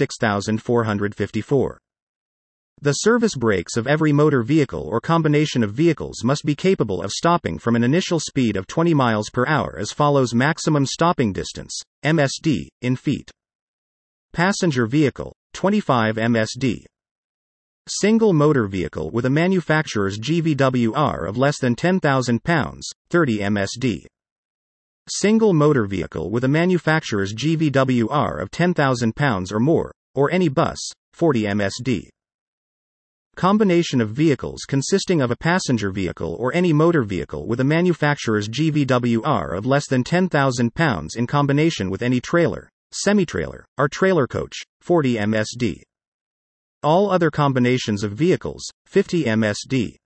26454. The service brakes of every motor vehicle or combination of vehicles must be capable of stopping from an initial speed of 20 miles per hour as follows: maximum stopping distance, MSD, in feet. Passenger vehicle, 25 MSD. Single motor vehicle with a manufacturer's GVWR of less than 10,000 pounds, 30 MSD. Single motor vehicle with a manufacturer's GVWR of 10,000 pounds or more, or any bus, 40 MSD. Combination of vehicles consisting of a passenger vehicle or any motor vehicle with a manufacturer's GVWR of less than 10,000 pounds in combination with any trailer, semi-trailer, or trailer coach, 40 MSD. All other combinations of vehicles, 50 MSD.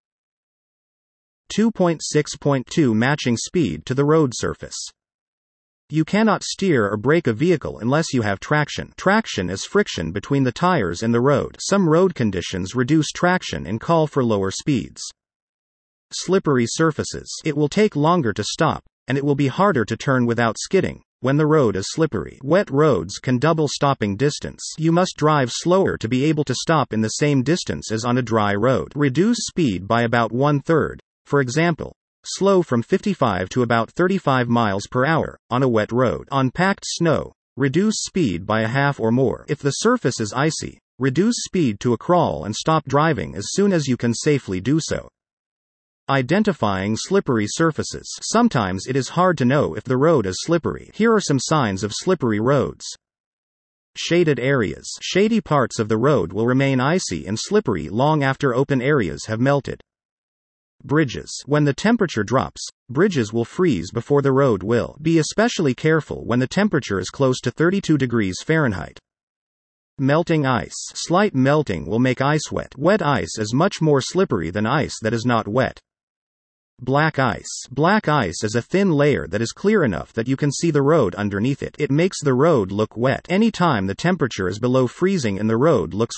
2.6.2 Matching speed to the road surface. You cannot steer or brake a vehicle unless you have traction. Traction is friction between the tires and the road. Some road conditions reduce traction and call for lower speeds. Slippery surfaces. It will take longer to stop, and it will be harder to turn without skidding when the road is slippery. Wet roads can double stopping distance. You must drive slower to be able to stop in the same distance as on a dry road. Reduce speed by about 1/3. For example, slow from 55 to about 35 miles per hour on a wet road. On packed snow, reduce speed by a half or more. If the surface is icy, reduce speed to a crawl and stop driving as soon as you can safely do so. Identifying slippery surfaces. Sometimes it is hard to know if the road is slippery. Here are some signs of slippery roads. Shaded areas. Shady parts of the road will remain icy and slippery long after open areas have melted. Bridges. When the temperature drops, bridges will freeze before the road will. Be especially careful when the temperature is close to 32 degrees Fahrenheit. Melting ice. Slight melting will make ice wet. Wet ice is much more slippery than ice that is not wet. Black ice. Black ice is a thin layer that is clear enough that you can see the road underneath it. It makes the road look wet. Anytime the temperature is below freezing and the road looks wet,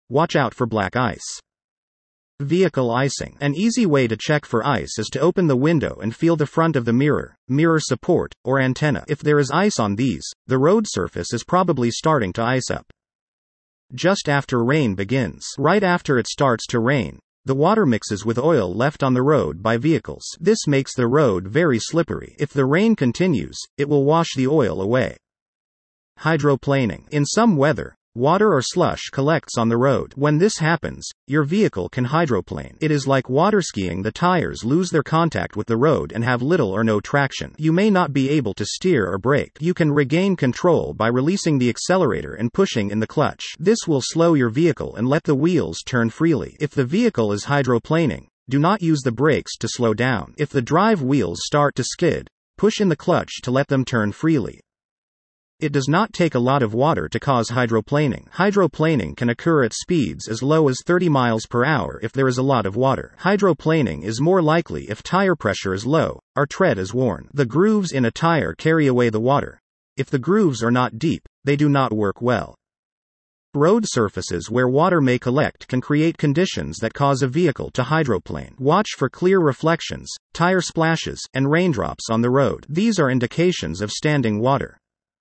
Watch out for black ice. Vehicle icing. An easy way to check for ice is to open the window and feel the front of the mirror, mirror support, or antenna. If there is ice on these, the road surface is probably starting to ice up. Just after rain begins. Right after it starts to rain, the water mixes with oil left on the road by vehicles. This makes the road very slippery. If the rain continues, it will wash the oil away. Hydroplaning. In some weather, water or slush collects on the road. When this happens, your vehicle can hydroplane. It is like water skiing. The tires lose their contact with the road and have little or no traction. You may not be able to steer or brake. You can regain control by releasing the accelerator and pushing in the clutch. This will slow your vehicle and let the wheels turn freely. If the vehicle is hydroplaning, do not use the brakes to slow down. If the drive wheels start to skid, push in the clutch to let them turn freely. It does not take a lot of water to cause hydroplaning. Hydroplaning can occur at speeds as low as 30 miles per hour if there is a lot of water. Hydroplaning is more likely if tire pressure is low, or tread is worn. The grooves in a tire carry away the water. If the grooves are not deep, they do not work well. Road surfaces where water may collect can create conditions that cause a vehicle to hydroplane. Watch for clear reflections, tire splashes, and raindrops on the road. These are indications of standing water.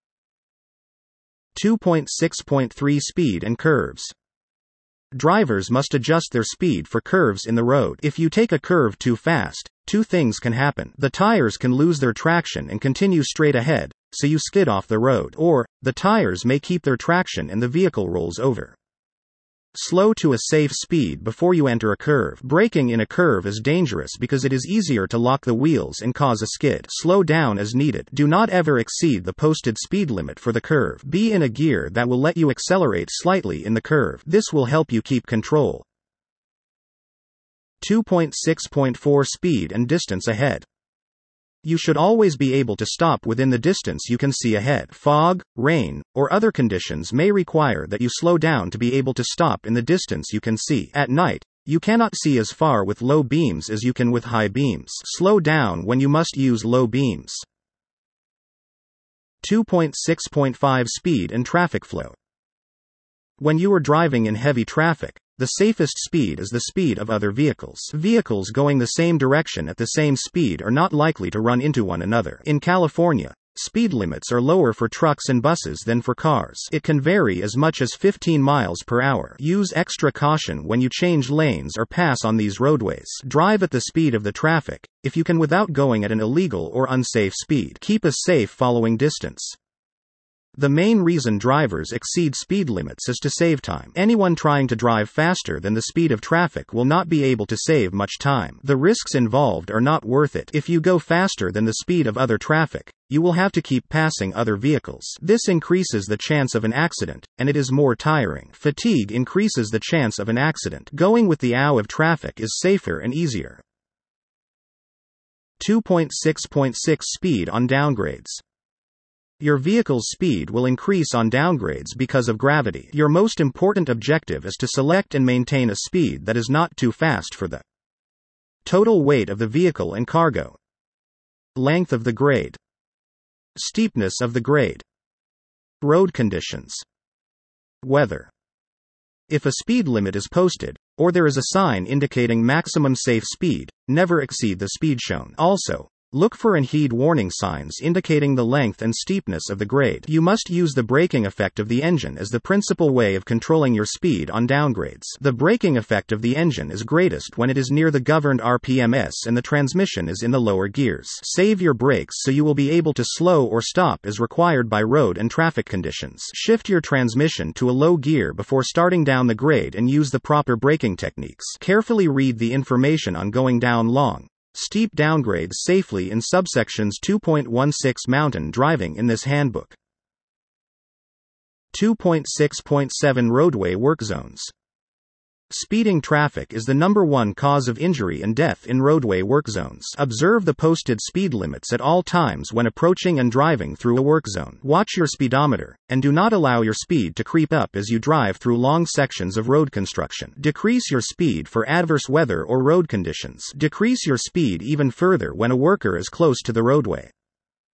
2.6.3 Speed and curves. Drivers must adjust their speed for curves in the road. If you take a curve too fast, two things can happen. The tires can lose their traction and continue straight ahead, so you skid off the road. Or, the tires may keep their traction and the vehicle rolls over. Slow to a safe speed before you enter a curve. Braking in a curve is dangerous because it is easier to lock the wheels and cause a skid. Slow down as needed. Do not ever exceed the posted speed limit for the curve. Be in a gear that will let you accelerate slightly in the curve. This will help you keep control. 2.6.4 Speed and distance ahead. You should always be able to stop within the distance you can see ahead. Fog, rain, or other conditions may require that you slow down to be able to stop in the distance you can see. At night, you cannot see as far with low beams as you can with high beams. Slow down when you must use low beams. 2.6.5 Speed and traffic flow. When you are driving in heavy traffic, the safest speed is the speed of other vehicles. Vehicles going the same direction at the same speed are not likely to run into one another. In California, speed limits are lower for trucks and buses than for cars. It can vary as much as 15 miles per hour. Use extra caution when you change lanes or pass on these roadways. Drive at the speed of the traffic, if you can, without going at an illegal or unsafe speed. Keep a safe following distance. The main reason drivers exceed speed limits is to save time. Anyone trying to drive faster than the speed of traffic will not be able to save much time. The risks involved are not worth it. If you go faster than the speed of other traffic, you will have to keep passing other vehicles. This increases the chance of an accident, and it is more tiring. Fatigue increases the chance of an accident. Going with the flow of traffic is safer and easier. 2.6.6 Speed on downgrades. Your vehicle's speed will increase on downgrades because of gravity. Your most important objective is to select and maintain a speed that is not too fast for the total weight of the vehicle and cargo. Length of the grade. Steepness of the grade. Road conditions. Weather. If a speed limit is posted, or there is a sign indicating maximum safe speed, never exceed the speed shown. Also, look for and heed warning signs indicating the length and steepness of the grade. You must use the braking effect of the engine as the principal way of controlling your speed on downgrades. The braking effect of the engine is greatest when it is near the governed RPMs and the transmission is in the lower gears. Save your brakes so you will be able to slow or stop as required by road and traffic conditions. Shift your transmission to a low gear before starting down the grade and use the proper braking techniques. Carefully read the information on going down long, steep downgrades safely in subsections 2.16 Mountain driving in this handbook. 2.6.7 Roadway work zones. Speeding traffic is the #1 cause of injury and death in roadway work zones. Observe the posted speed limits at all times when approaching and driving through a work zone. Watch your speedometer, and do not allow your speed to creep up as you drive through long sections of road construction. Decrease your speed for adverse weather or road conditions. Decrease your speed even further when a worker is close to the roadway.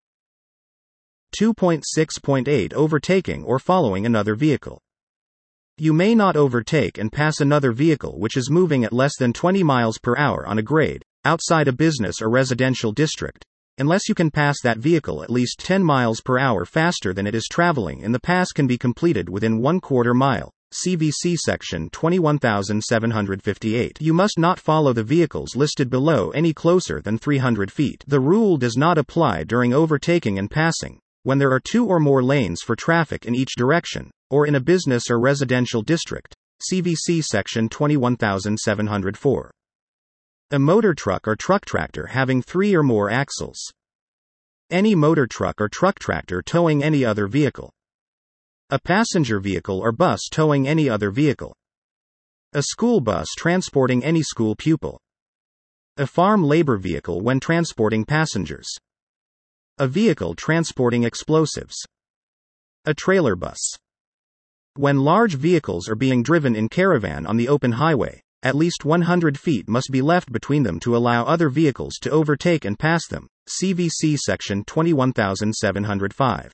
2.6.8 Overtaking or following another vehicle. You may not overtake and pass another vehicle which is moving at less than 20 miles per hour on a grade, outside a business or residential district, unless you can pass that vehicle at least 10 miles per hour faster than it is traveling, and the pass can be completed within 1/4 mile. CVC Section 21758. You must not follow the vehicles listed below any closer than 300 feet. The rule does not apply during overtaking and passing, when there are 2 or more lanes for traffic in each direction, or in a business or residential district. CVC Section 21704. A motor truck or truck tractor having 3 or more axles. Any motor truck or truck tractor towing any other vehicle. A passenger vehicle or bus towing any other vehicle. A school bus transporting any school pupil. A farm labor vehicle when transporting passengers. A vehicle transporting explosives. A trailer bus. When large vehicles are being driven in caravan on the open highway, at least 100 feet must be left between them to allow other vehicles to overtake and pass them. CVC Section 21705.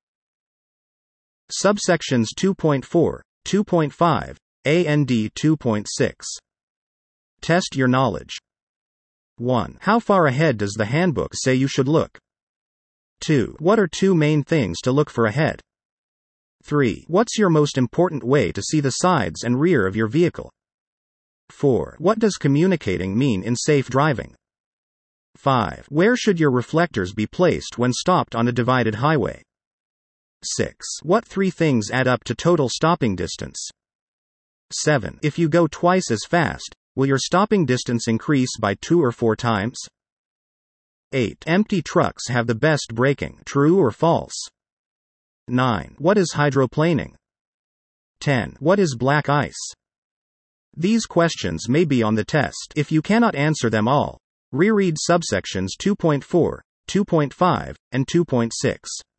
Subsections 2.4, 2.5, and 2.6. Test your knowledge. 1. How far ahead does the handbook say you should look? 2. What are 2 main things to look for ahead? 3. What's your most important way to see the sides and rear of your vehicle? 4. What does communicating mean in safe driving? 5. Where should your reflectors be placed when stopped on a divided highway? 6. What 3 things add up to total stopping distance? 7. If you go twice as fast, will your stopping distance increase by 2 or 4 times? 8. Empty trucks have the best braking. True or false? 9. What is hydroplaning? 10. What is black ice? These questions may be on the test. If you cannot answer them all, reread subsections 2.4, 2.5, and 2.6.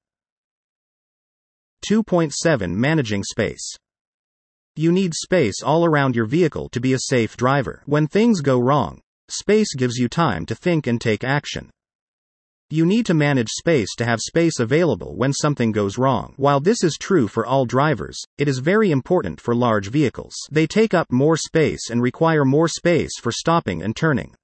2.7 Managing space. You need space all around your vehicle to be a safe driver. When things go wrong, space gives you time to think and take action. You need to manage space to have space available when something goes wrong. While this is true for all drivers, it is very important for large vehicles. They take up more space and require more space for stopping and turning.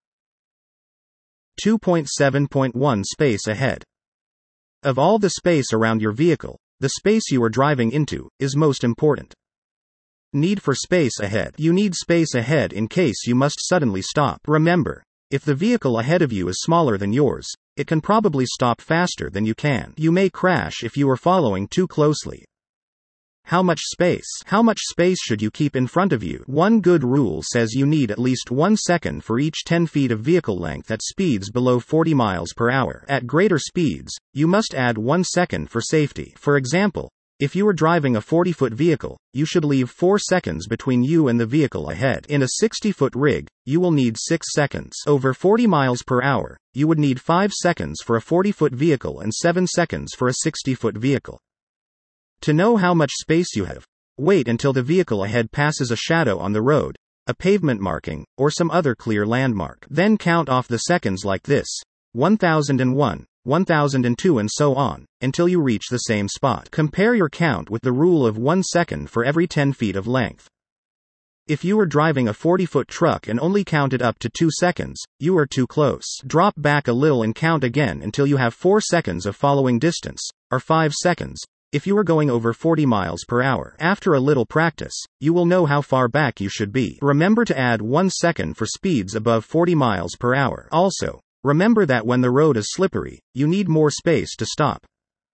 2.7.1 Space ahead. Of all the space around your vehicle, the space you are driving into is most important. Need for space ahead. You need space ahead in case you must suddenly stop. Remember, if the vehicle ahead of you is smaller than yours, it can probably stop faster than you can. You may crash if you are following too closely. How much space? How much space should you keep in front of you? One good rule says you need at least 1 second for each 10 feet of vehicle length at speeds below 40 miles per hour. At greater speeds, you must add 1 second for safety. For example, if you are driving a 40-foot vehicle, you should leave 4 seconds between you and the vehicle ahead. In a 60-foot rig, you will need 6 seconds. Over 40 miles per hour, you would need 5 seconds for a 40-foot vehicle and 7 seconds for a 60-foot vehicle. To know how much space you have, wait until the vehicle ahead passes a shadow on the road, a pavement marking, or some other clear landmark. Then count off the seconds like this: 1001, 1002 and so on, until you reach the same spot. Compare your count with the rule of 1 second for every 10 feet of length. If you are driving a 40-foot truck and only counted up to 2 seconds, you are too close. Drop back a little and count again until you have 4 seconds of following distance, or 5 seconds, if you are going over 40 miles per hour. After a little practice, you will know how far back you should be. Remember to add 1 second for speeds above 40 miles per hour. Also, remember that when the road is slippery, you need more space to stop.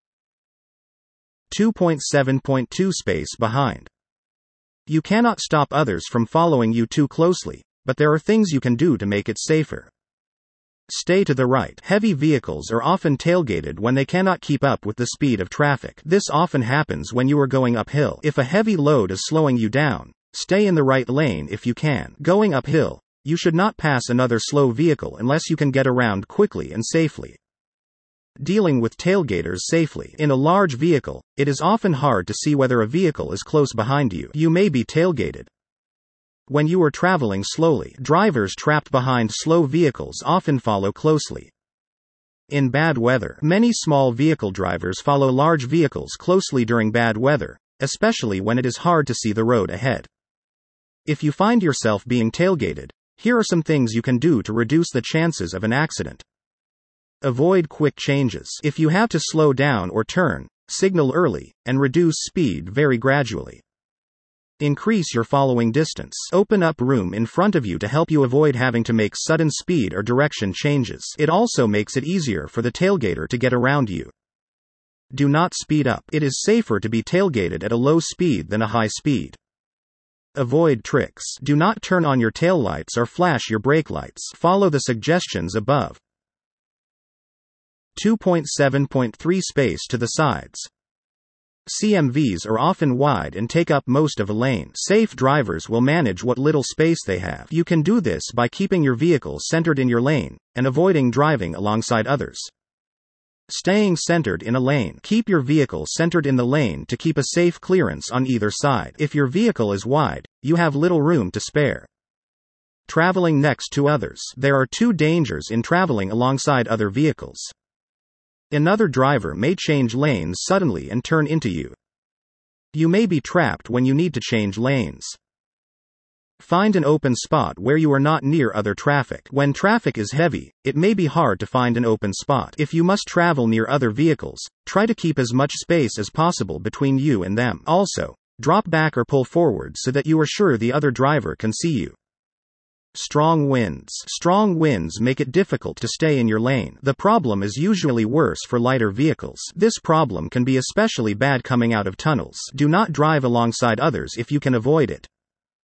2.7.2 Space behind. You cannot stop others from following you too closely, but there are things you can do to make it safer. Stay to the right. Heavy vehicles are often tailgated when they cannot keep up with the speed of traffic. This often happens when you are going uphill. If a heavy load is slowing you down, stay in the right lane if you can. Going uphill, you should not pass another slow vehicle unless you can get around quickly and safely. Dealing with tailgaters safely. In a large vehicle, it is often hard to see whether a vehicle is close behind you. You may be tailgated. When you are traveling slowly, drivers trapped behind slow vehicles often follow closely. In bad weather, many small vehicle drivers follow large vehicles closely during bad weather, especially when it is hard to see the road ahead. If you find yourself being tailgated, here are some things you can do to reduce the chances of an accident. Avoid quick changes. If you have to slow down or turn, signal early, and reduce speed very gradually. Increase your following distance. Open up room in front of you to help you avoid having to make sudden speed or direction changes. It also makes it easier for the tailgater to get around you. Do not speed up. It is safer to be tailgated at a low speed than a high speed. Avoid tricks. Do not turn on your taillights or flash your brake lights. Follow the suggestions above. 2.7.3 Space to the sides. CMVs are often wide and take up most of a lane. Safe drivers will manage what little space they have. You can do this by keeping your vehicle centered in your lane, and avoiding driving alongside others. Staying centered in a lane. Keep your vehicle centered in the lane to keep a safe clearance on either side. If your vehicle is wide, you have little room to spare. Traveling next to others. There are two dangers in traveling alongside other vehicles. Another driver may change lanes suddenly and turn into you. You may be trapped when you need to change lanes. Find an open spot where you are not near other traffic. When traffic is heavy, it may be hard to find an open spot. If you must travel near other vehicles, try to keep as much space as possible between you and them. Also, drop back or pull forward so that you are sure the other driver can see you. Strong winds. Strong winds make it difficult to stay in your lane. The problem is usually worse for lighter vehicles. This problem can be especially bad coming out of tunnels. Do not drive alongside others if you can avoid it.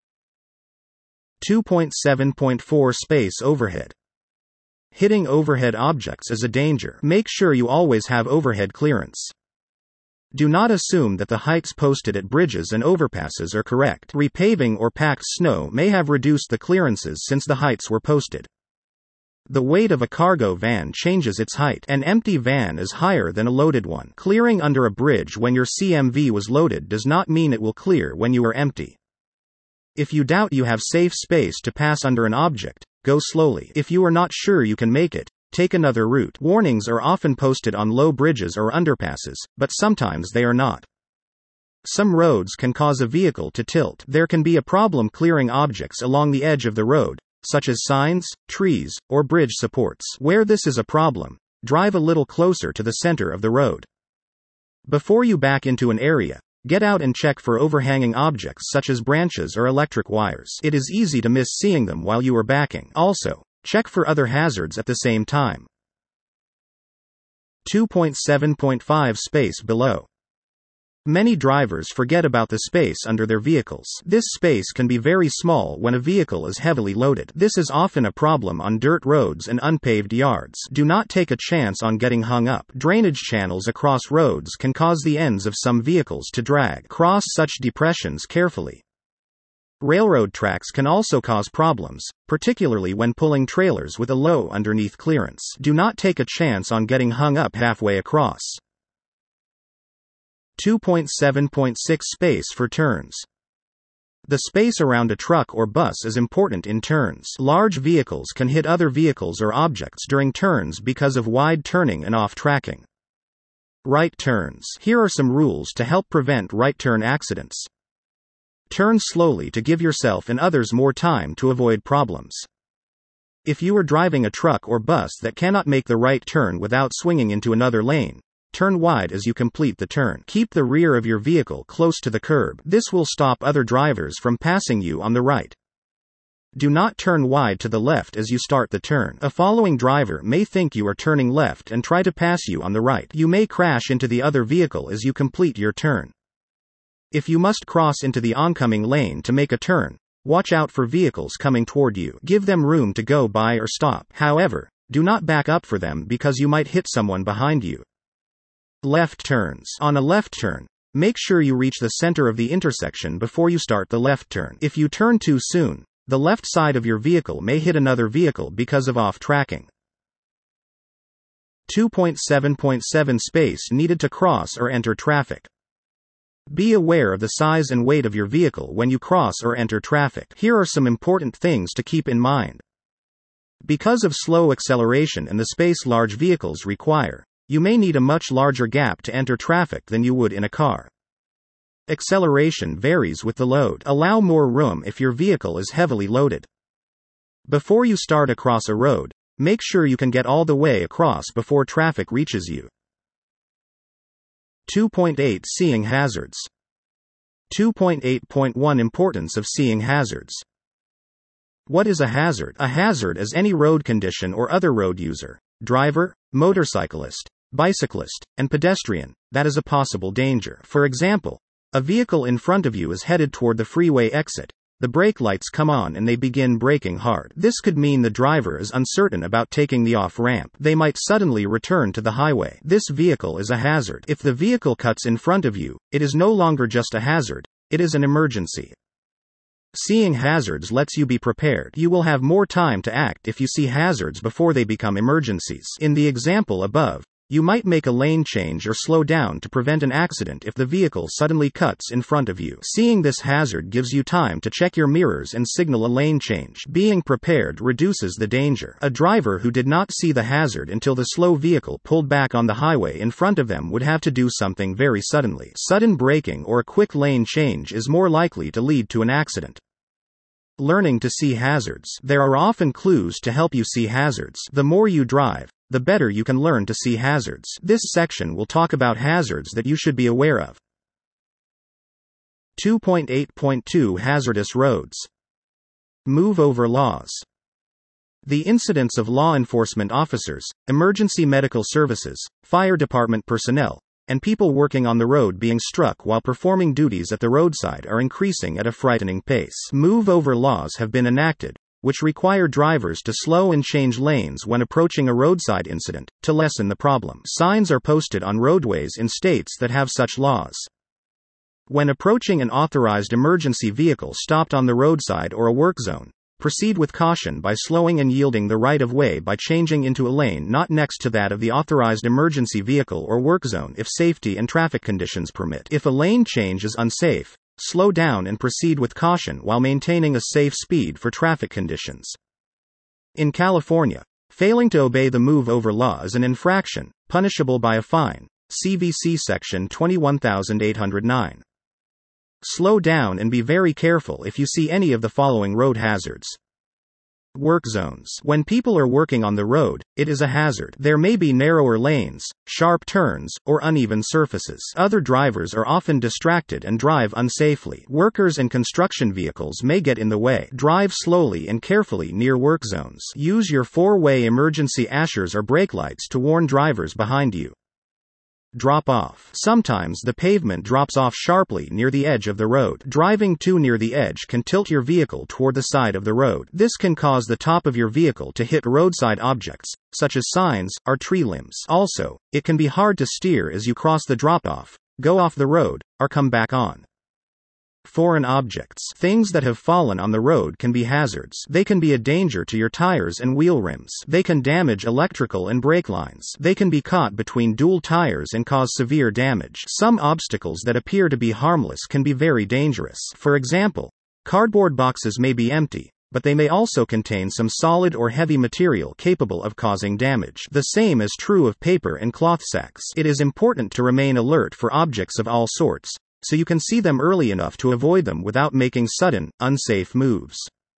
2.7.4 Space overhead. Hitting overhead objects is a danger. Make sure you always have overhead clearance. Do not assume that the heights posted at bridges and overpasses are correct. Repaving or packed snow may have reduced the clearances since the heights were posted. The weight of a cargo van changes its height. An empty van is higher than a loaded one. Clearing under a bridge when your CMV was loaded does not mean it will clear when you are empty. If you doubt you have safe space to pass under an object, go slowly. If you are not sure you can make it, take another route. Warnings are often posted on low bridges or underpasses, but sometimes they are not. Some roads can cause a vehicle to tilt. There can be a problem clearing objects along the edge of the road, such as signs, trees, or bridge supports. Where this is a problem, drive a little closer to the center of the road. Before you back into an area, get out and check for overhanging objects such as branches or electric wires. It is easy to miss seeing them while you are backing. Also, check for other hazards at the same time. 2.7.5 Space below. Many drivers forget about the space under their vehicles. This space can be very small when a vehicle is heavily loaded. This is often a problem on dirt roads and unpaved yards. Do not take a chance on getting hung up. Drainage channels across roads can cause the ends of some vehicles to drag. Cross such depressions carefully. Railroad tracks can also cause problems, particularly when pulling trailers with a low underneath clearance. Do not take a chance on getting hung up halfway across. 2.7.6 Space for turns. The space around a truck or bus is important in turns. Large vehicles can hit other vehicles or objects during turns because of wide turning and off-tracking. Right turns. Here are some rules to help prevent right turn accidents. Turn slowly to give yourself and others more time to avoid problems. If you are driving a truck or bus that cannot make the right turn without swinging into another lane, turn wide as you complete the turn. Keep the rear of your vehicle close to the curb. This will stop other drivers from passing you on the right. Do not turn wide to the left as you start the turn. A following driver may think you are turning left and try to pass you on the right. You may crash into the other vehicle as you complete your turn. If you must cross into the oncoming lane to make a turn, watch out for vehicles coming toward you. Give them room to go by or stop. However, do not back up for them because you might hit someone behind you. Left turns. On a left turn, make sure you reach the center of the intersection before you start the left turn. If you turn too soon, the left side of your vehicle may hit another vehicle because of off-tracking. 2.7.7 Space needed to cross or enter traffic. Be aware of the size and weight of your vehicle when you cross or enter traffic. Here are some important things to keep in mind. Because of slow acceleration and the space large vehicles require, you may need a much larger gap to enter traffic than you would in a car. Acceleration varies with the load. Allow more room if your vehicle is heavily loaded. Before you start across a road, make sure you can get all the way across before traffic reaches you. 2.8 Seeing hazards. 2.8.1 Importance of seeing hazards. What is a hazard? A hazard is any road condition or other road user, driver, motorcyclist, bicyclist, and pedestrian, that is a possible danger. For example, a vehicle in front of you is headed toward the freeway exit. The brake lights come on and they begin braking hard. This could mean the driver is uncertain about taking the off-ramp. They might suddenly return to the highway. This vehicle is a hazard. If the vehicle cuts in front of you, it is no longer just a hazard, it is an emergency. Seeing hazards lets you be prepared. You will have more time to act if you see hazards before they become emergencies. In the example above, you might make a lane change or slow down to prevent an accident if the vehicle suddenly cuts in front of you. Seeing this hazard gives you time to check your mirrors and signal a lane change. Being prepared reduces the danger. A driver who did not see the hazard until the slow vehicle pulled back on the highway in front of them would have to do something very suddenly. Sudden braking or a quick lane change is more likely to lead to an accident. Learning to see hazards. There are often clues to help you see hazards. The more you drive, the better you can learn to see hazards. This section will talk about hazards that you should be aware of. 2.8.2 Hazardous roads. Move over laws. The incidence of law enforcement officers, emergency medical services, fire department personnel, and people working on the road being struck while performing duties at the roadside are increasing at a frightening pace. Move over laws have been enacted, which require drivers to slow and change lanes when approaching a roadside incident, to lessen the problem. Signs are posted on roadways in states that have such laws. When approaching an authorized emergency vehicle stopped on the roadside or a work zone, proceed with caution by slowing and yielding the right of way by changing into a lane not next to that of the authorized emergency vehicle or work zone if safety and traffic conditions permit. If a lane change is unsafe, slow down and proceed with caution while maintaining a safe speed for traffic conditions. In California, failing to obey the move over law is an infraction, punishable by a fine. CVC Section 21809. Slow down and be very careful if you see any of the following road hazards. Work zones. When people are working on the road, it is a hazard. There may be narrower lanes, sharp turns, or uneven surfaces. Other drivers are often distracted and drive unsafely. Workers and construction vehicles may get in the way. Drive slowly and carefully near work zones. Use your four-way emergency ashers or brake lights to warn drivers behind you. Drop off. Sometimes the pavement drops off sharply near the edge of the road. Driving too near the edge can tilt your vehicle toward the side of the road. This can cause the top of your vehicle to hit roadside objects, such as signs or tree limbs. Also, it can be hard to steer as you cross the drop-off, go off the road, or come back on. Foreign objects. Things that have fallen on the road can be hazards. They can be a danger to your tires and wheel rims. They can damage electrical and brake lines. They can be caught between dual tires and cause severe damage. Some obstacles that appear to be harmless can be very dangerous. For example, cardboard boxes may be empty, but they may also contain some solid or heavy material capable of causing damage. The same is true of paper and cloth sacks. It is important to remain alert for objects of all sorts, so you can see them early enough to avoid them without making sudden, unsafe moves.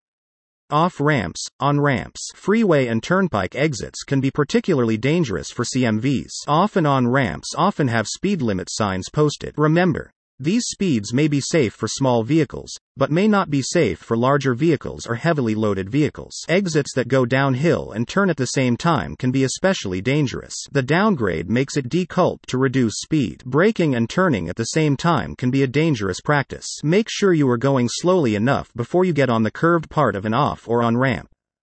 Off-ramps, on-ramps. Freeway and turnpike exits can be particularly dangerous for CMVs. Off and on-ramps often have speed limit signs posted. Remember, these speeds may be safe for small vehicles, but may not be safe for larger vehicles or heavily loaded vehicles. Exits that go downhill and turn at the same time can be especially dangerous. The downgrade makes it difficult to reduce speed. Braking and turning at the same time can be a dangerous practice. Make sure you are going slowly enough before you get on the curved part of an off or on ramp.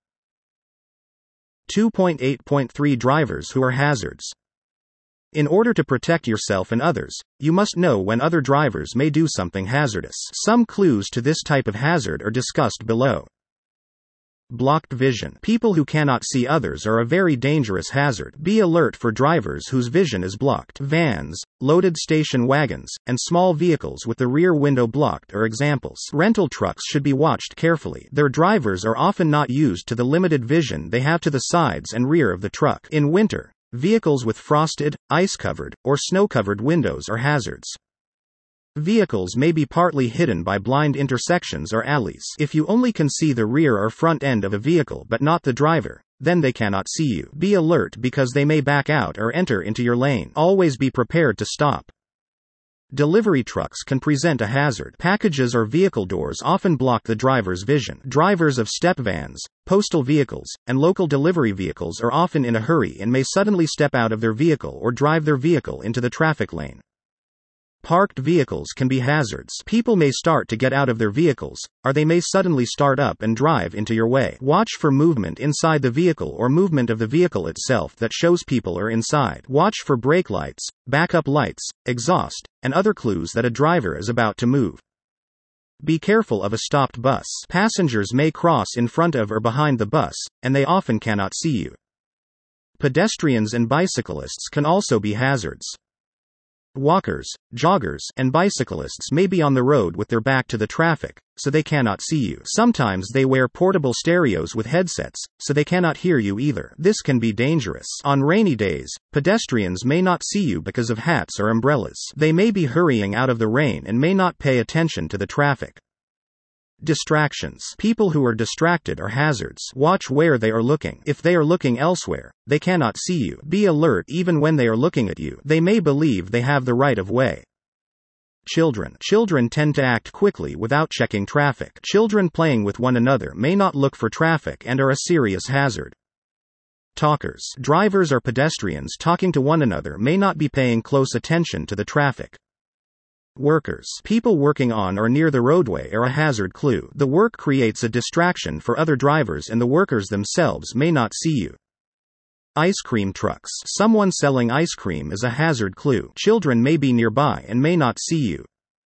2.8.3 Drivers who are hazards. In order to protect yourself and others, you must know when other drivers may do something hazardous. Some clues to this type of hazard are discussed below. Blocked vision. People who cannot see others are a very dangerous hazard. Be alert for drivers whose vision is blocked. Vans, loaded station wagons, and small vehicles with the rear window blocked are examples. Rental trucks should be watched carefully. Their drivers are often not used to the limited vision they have to the sides and rear of the truck. In winter, vehicles with frosted, ice-covered, or snow-covered windows are hazards. Vehicles may be partly hidden by blind intersections or alleys. If you only can see the rear or front end of a vehicle but not the driver, then they cannot see you. Be alert because they may back out or enter into your lane. Always be prepared to stop. Delivery trucks can present a hazard. Packages or vehicle doors often block the driver's vision. Drivers of step vans, postal vehicles, and local delivery vehicles are often in a hurry and may suddenly step out of their vehicle or drive their vehicle into the traffic lane. Parked vehicles can be hazards. People may start to get out of their vehicles, or they may suddenly start up and drive into your way. Watch for movement inside the vehicle or movement of the vehicle itself that shows people are inside. Watch for brake lights, backup lights, exhaust, and other clues that a driver is about to move. Be careful of a stopped bus. Passengers may cross in front of or behind the bus, and they often cannot see you. Pedestrians and bicyclists can also be hazards. Walkers, joggers, and bicyclists may be on the road with their back to the traffic, so they cannot see you. Sometimes they wear portable stereos with headsets, so they cannot hear you either. This can be dangerous. On rainy days, pedestrians may not see you because of hats or umbrellas. They may be hurrying out of the rain and may not pay attention to the traffic. Distractions. People who are distracted are hazards. Watch where they are looking. If they are looking elsewhere, they cannot see you. Be alert even when they are looking at you. They may believe they have the right of way. Children. Children tend to act quickly without checking traffic. Children playing with one another may not look for traffic and are a serious hazard. Talkers. Drivers or pedestrians talking to one another may not be paying close attention to the traffic. Workers. People working on or near the roadway are a hazard clue. The work creates a distraction for other drivers and the workers themselves may not see you. Ice cream trucks. Someone selling ice cream is a hazard clue. Children may be nearby and may not see you.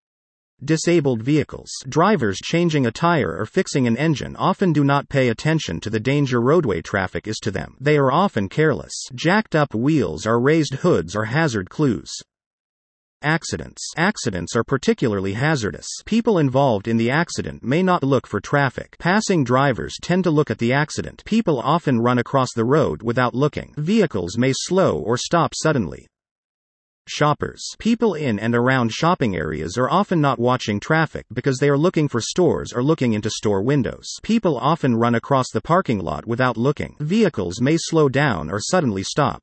Disabled vehicles. Drivers changing a tire or fixing an engine often do not pay attention to the danger roadway traffic is to them. They are often careless. Jacked up wheels or raised hoods are hazard clues. Accidents. Accidents are particularly hazardous. People involved in the accident may not look for traffic. Passing drivers tend to look at the accident. People often run across the road without looking. Vehicles may slow or stop suddenly. Shoppers. People in and around shopping areas are often not watching traffic because they are looking for stores or looking into store windows. People often run across the parking lot without looking. Vehicles may slow down or suddenly stop.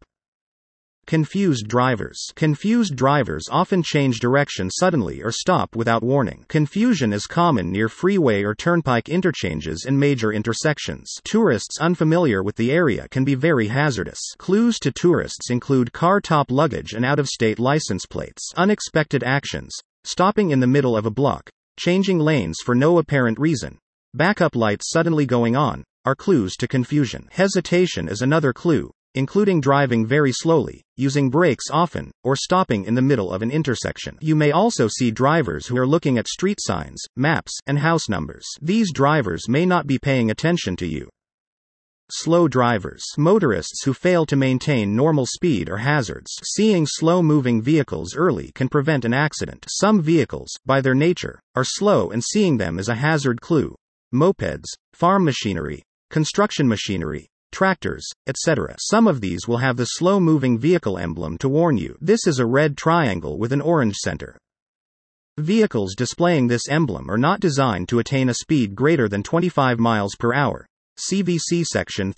Confused drivers. Confused drivers often change direction suddenly or stop without warning. Confusion is common near freeway or turnpike interchanges and major intersections. Tourists unfamiliar with the area can be very hazardous. Clues to tourists include car top luggage and out-of-state license plates. Unexpected actions. Stopping in the middle of a block. Changing lanes for no apparent reason. Backup lights suddenly going on are clues to confusion. Hesitation is another clue, including driving very slowly, using brakes often, or stopping in the middle of an intersection. You may also see drivers who are looking at street signs, maps, and house numbers. These drivers may not be paying attention to you. Slow drivers. Motorists who fail to maintain normal speed are hazards. Seeing slow-moving vehicles early can prevent an accident. Some vehicles, by their nature, are slow and seeing them is a hazard clue. Mopeds, farm machinery, construction machinery, tractors, etc. Some of these will have the slow-moving vehicle emblem to warn you. This is a red triangle with an orange center. Vehicles displaying this emblem are not designed to attain a speed greater than 25 miles per hour. CVC Section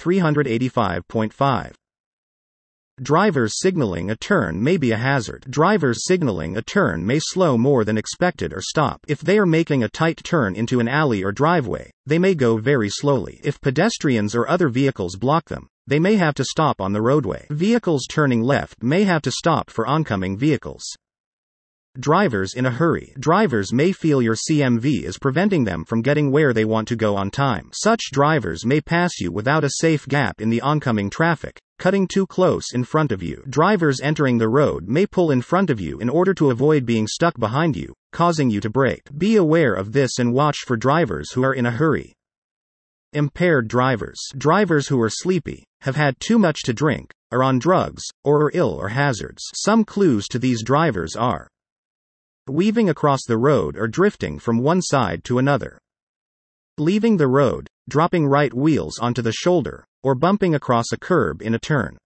385.5. Drivers signaling a turn may be a hazard. Drivers signaling a turn may slow more than expected or stop. If they are making a tight turn into an alley or driveway, they may go very slowly. If pedestrians or other vehicles block them, they may have to stop on the roadway. Vehicles turning left may have to stop for oncoming vehicles. Drivers in a hurry. Drivers may feel your CMV is preventing them from getting where they want to go on time. Such drivers may pass you without a safe gap in the oncoming traffic, cutting too close in front of you. Drivers entering the road may pull in front of you in order to avoid being stuck behind you, causing you to brake. Be aware of this and watch for drivers who are in a hurry. Impaired drivers. Drivers who are sleepy, have had too much to drink, are on drugs, or are ill or hazards. Some clues to these drivers are weaving across the road or drifting from one side to another, leaving the road, dropping right wheels onto the shoulder, or bumping across a curb in a turn,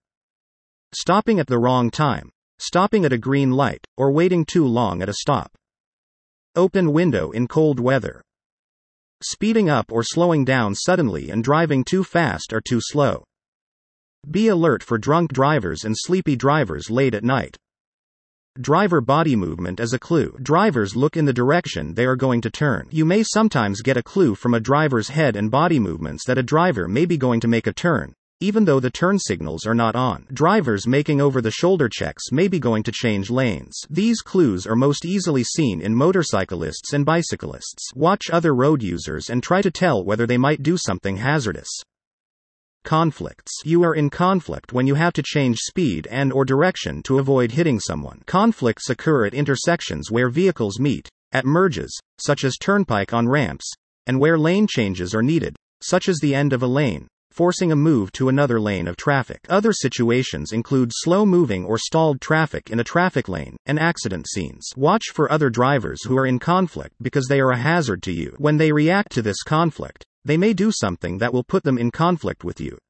stopping at the wrong time, stopping at a green light, or waiting too long at a stop. Open window in cold weather. Speeding up or slowing down suddenly and driving too fast or too slow. Be alert for drunk drivers and sleepy drivers late at night. Driver body movement as a clue. Drivers look in the direction they are going to turn. You may sometimes get a clue from a driver's head and body movements that a driver may be going to make a turn, even though the turn signals are not on. Drivers making over-the-shoulder checks may be going to change lanes. These clues are most easily seen in motorcyclists and bicyclists. Watch other road users and try to tell whether they might do something hazardous. Conflicts. You are in conflict when you have to change speed and/or direction to avoid hitting someone. Conflicts occur at intersections where vehicles meet, at merges, such as turnpike on ramps, and where lane changes are needed, such as the end of a lane, forcing a move to another lane of traffic. Other situations include slow-moving or stalled traffic in a traffic lane, and accident scenes. Watch for other drivers who are in conflict because they are a hazard to you. When they react to this conflict, they may do something that will put them in conflict with you.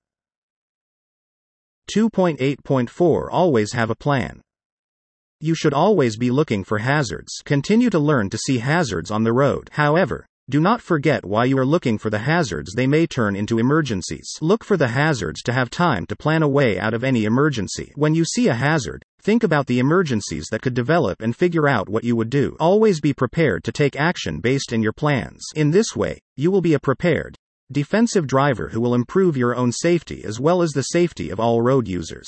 2.8.4 Always have a plan. You should always be looking for hazards. Continue to learn to see hazards on the road. However, do not forget why you are looking for the hazards. They may turn into emergencies. Look for the hazards to have time to plan a way out of any emergency. When you see a hazard, think about the emergencies that could develop and figure out what you would do. Always be prepared to take action based on your plans. In this way, you will be a prepared, defensive driver who will improve your own safety as well as the safety of all road users.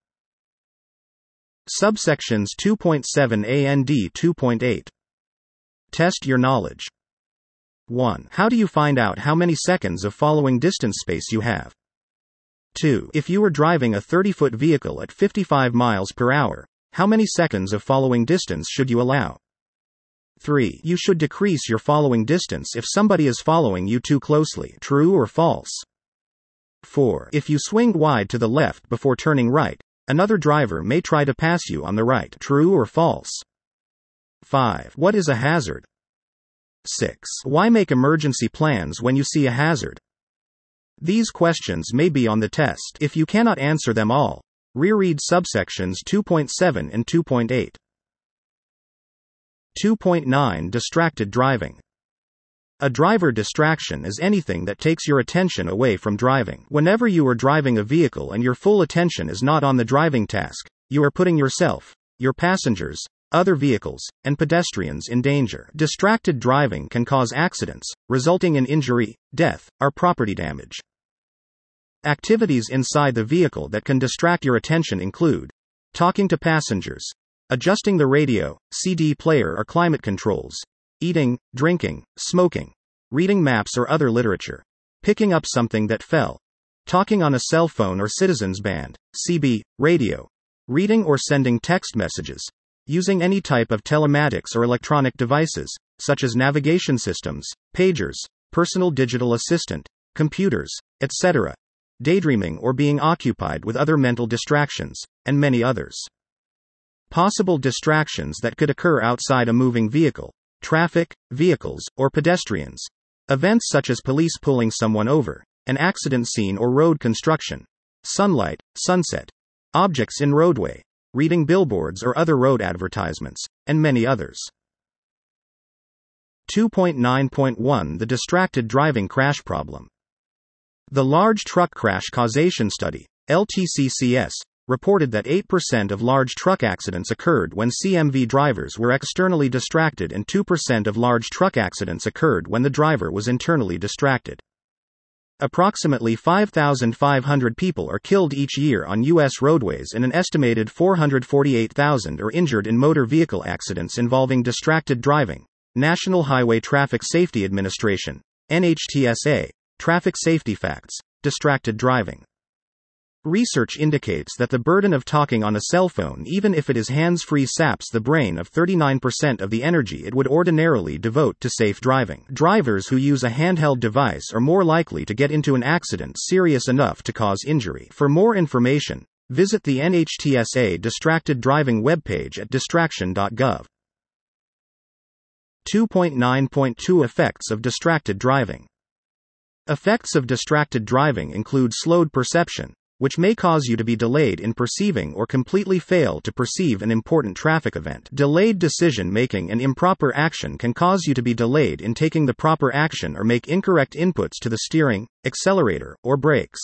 Subsections 2.7 and 2.8. Test your knowledge. 1. How do you find out how many seconds of following distance space you have? 2. If you are driving a 30-foot vehicle at 55 miles per hour, how many seconds of following distance should you allow? 3. You should decrease your following distance if somebody is following you too closely. True or false? 4. If you swing wide to the left before turning right, another driver may try to pass you on the right. True or false? 5. What is a hazard? 6. Why make emergency plans when you see a hazard? These questions may be on the test. If you cannot answer them all, reread subsections 2.7 and 2.8. 2.9 Distracted driving. A driver distraction is anything that takes your attention away from driving. Whenever you are driving a vehicle and your full attention is not on the driving task, you are putting yourself, your passengers, other vehicles, and pedestrians in danger. Distracted driving can cause accidents, resulting in injury, death, or property damage. Activities inside the vehicle that can distract your attention include talking to passengers, adjusting the radio, CD player or climate controls, eating, drinking, smoking, reading maps or other literature, picking up something that fell, talking on a cell phone or citizens band, CB, radio, reading or sending text messages, using any type of telematics or electronic devices, such as navigation systems, pagers, personal digital assistant, computers, etc., daydreaming or being occupied with other mental distractions, and many others. Possible distractions that could occur outside a moving vehicle, traffic, vehicles, or pedestrians. Events such as police pulling someone over, an accident scene or road construction, sunlight, sunset, objects in roadway, reading billboards or other road advertisements, and many others. 2.9.1 The distracted driving crash problem. The Large Truck Crash Causation Study, LTCCS, reported that 8% of large truck accidents occurred when CMV drivers were externally distracted and 2% of large truck accidents occurred when the driver was internally distracted. Approximately 5,500 people are killed each year on U.S. roadways and an estimated 448,000 are injured in motor vehicle accidents involving distracted driving. National Highway Traffic Safety Administration, NHTSA, Traffic Safety Facts, Distracted Driving. Research indicates that the burden of talking on a cell phone, even if it is hands-free, saps the brain of 39% of the energy it would ordinarily devote to safe driving. Drivers who use a handheld device are more likely to get into an accident serious enough to cause injury. For more information, visit the NHTSA Distracted Driving webpage at distraction.gov. 2.9.2 Effects of distracted driving. Effects of distracted driving include slowed perception, which may cause you to be delayed in perceiving or completely fail to perceive an important traffic event. Delayed decision making and improper action can cause you to be delayed in taking the proper action or make incorrect inputs to the steering, accelerator, or brakes.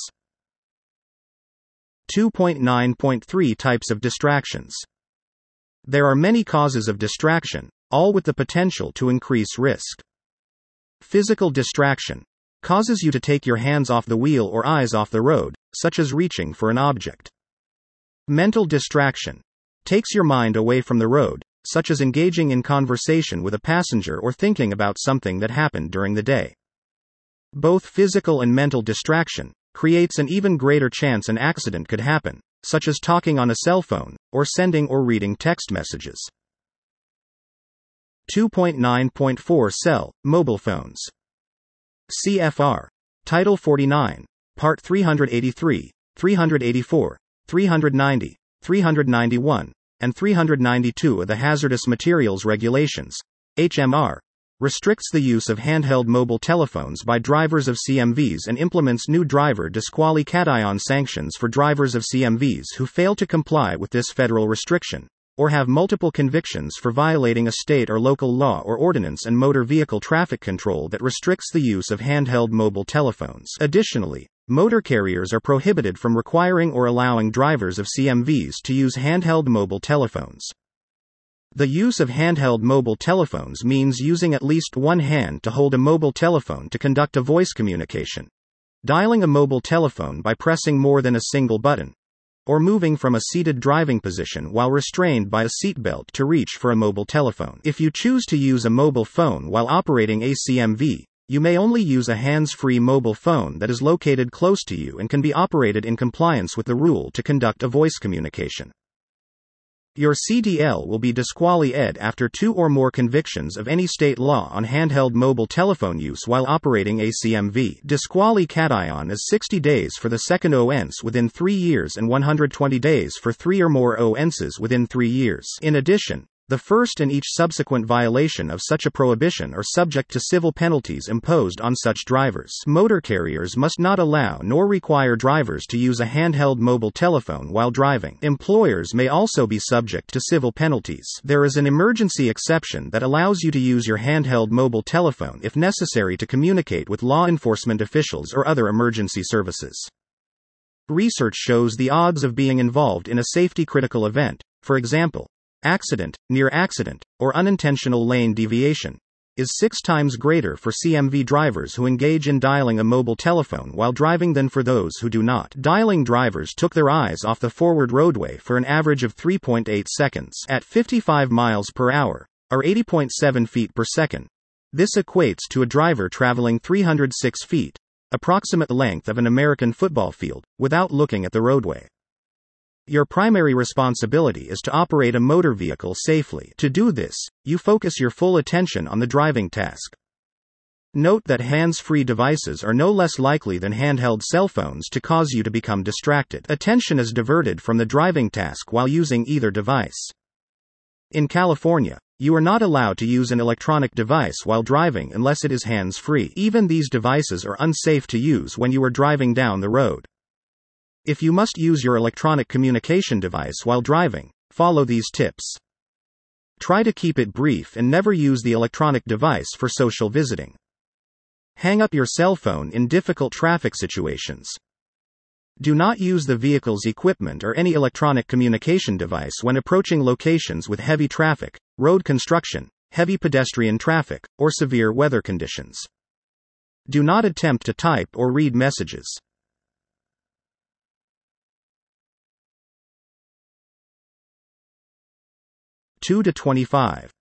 2.9.3 Types of distractions. There are many causes of distraction, all with the potential to increase risk. Physical distraction causes you to take your hands off the wheel or eyes off the road, such as reaching for an object. Mental distraction takes your mind away from the road, such as engaging in conversation with a passenger or thinking about something that happened during the day. Both physical and mental distraction creates an even greater chance an accident could happen, such as talking on a cell phone, or sending or reading text messages. 2.9.4 Cell, mobile phones. CFR. Title 49, Part 383, 384, 390, 391, and 392 of the Hazardous Materials Regulations, HMR, restricts the use of handheld mobile telephones by drivers of CMVs and implements new driver disqualification sanctions for drivers of CMVs who fail to comply with this federal restriction, or have multiple convictions for violating a state or local law or ordinance and motor vehicle traffic control that restricts the use of handheld mobile telephones. Additionally, motor carriers are prohibited from requiring or allowing drivers of CMVs to use handheld mobile telephones. The use of handheld mobile telephones means using at least one hand to hold a mobile telephone to conduct a voice communication, dialing a mobile telephone by pressing more than a single button, or moving from a seated driving position while restrained by a seatbelt to reach for a mobile telephone. If you choose to use a mobile phone while operating a CMV, you may only use a hands-free mobile phone that is located close to you and can be operated in compliance with the rule to conduct a voice communication. Your CDL will be disqualified after 2 or more convictions of any state law on handheld mobile telephone use while operating a CMV. Disqualification is 60 days for the second offense within 3 years and 120 days for 3 or more offenses within 3 years. In addition, the first and each subsequent violation of such a prohibition are subject to civil penalties imposed on such drivers. Motor carriers must not allow nor require drivers to use a handheld mobile telephone while driving. Employers may also be subject to civil penalties. There is an emergency exception that allows you to use your handheld mobile telephone if necessary to communicate with law enforcement officials or other emergency services. Research shows the odds of being involved in a safety-critical event, for example, accident, near accident, or unintentional lane deviation, is 6 times greater for CMV drivers who engage in dialing a mobile telephone while driving than for those who do not. Dialing drivers took their eyes off the forward roadway for an average of 3.8 seconds at 55 miles per hour, or 80.7 feet per second. This equates to a driver traveling 306 feet, approximate length of an American football field, without looking at the roadway. Your primary responsibility is to operate a motor vehicle safely. To do this, you focus your full attention on the driving task. Note that hands-free devices are no less likely than handheld cell phones to cause you to become distracted. Attention is diverted from the driving task while using either device. In California, you are not allowed to use an electronic device while driving unless it is hands-free. Even these devices are unsafe to use when you are driving down the road. If you must use your electronic communication device while driving, follow these tips. Try to keep it brief and never use the electronic device for social visiting. Hang up your cell phone in difficult traffic situations. Do not use the vehicle's equipment or any electronic communication device when approaching locations with heavy traffic, road construction, heavy pedestrian traffic, or severe weather conditions. Do not attempt to type or read messages. 2-25.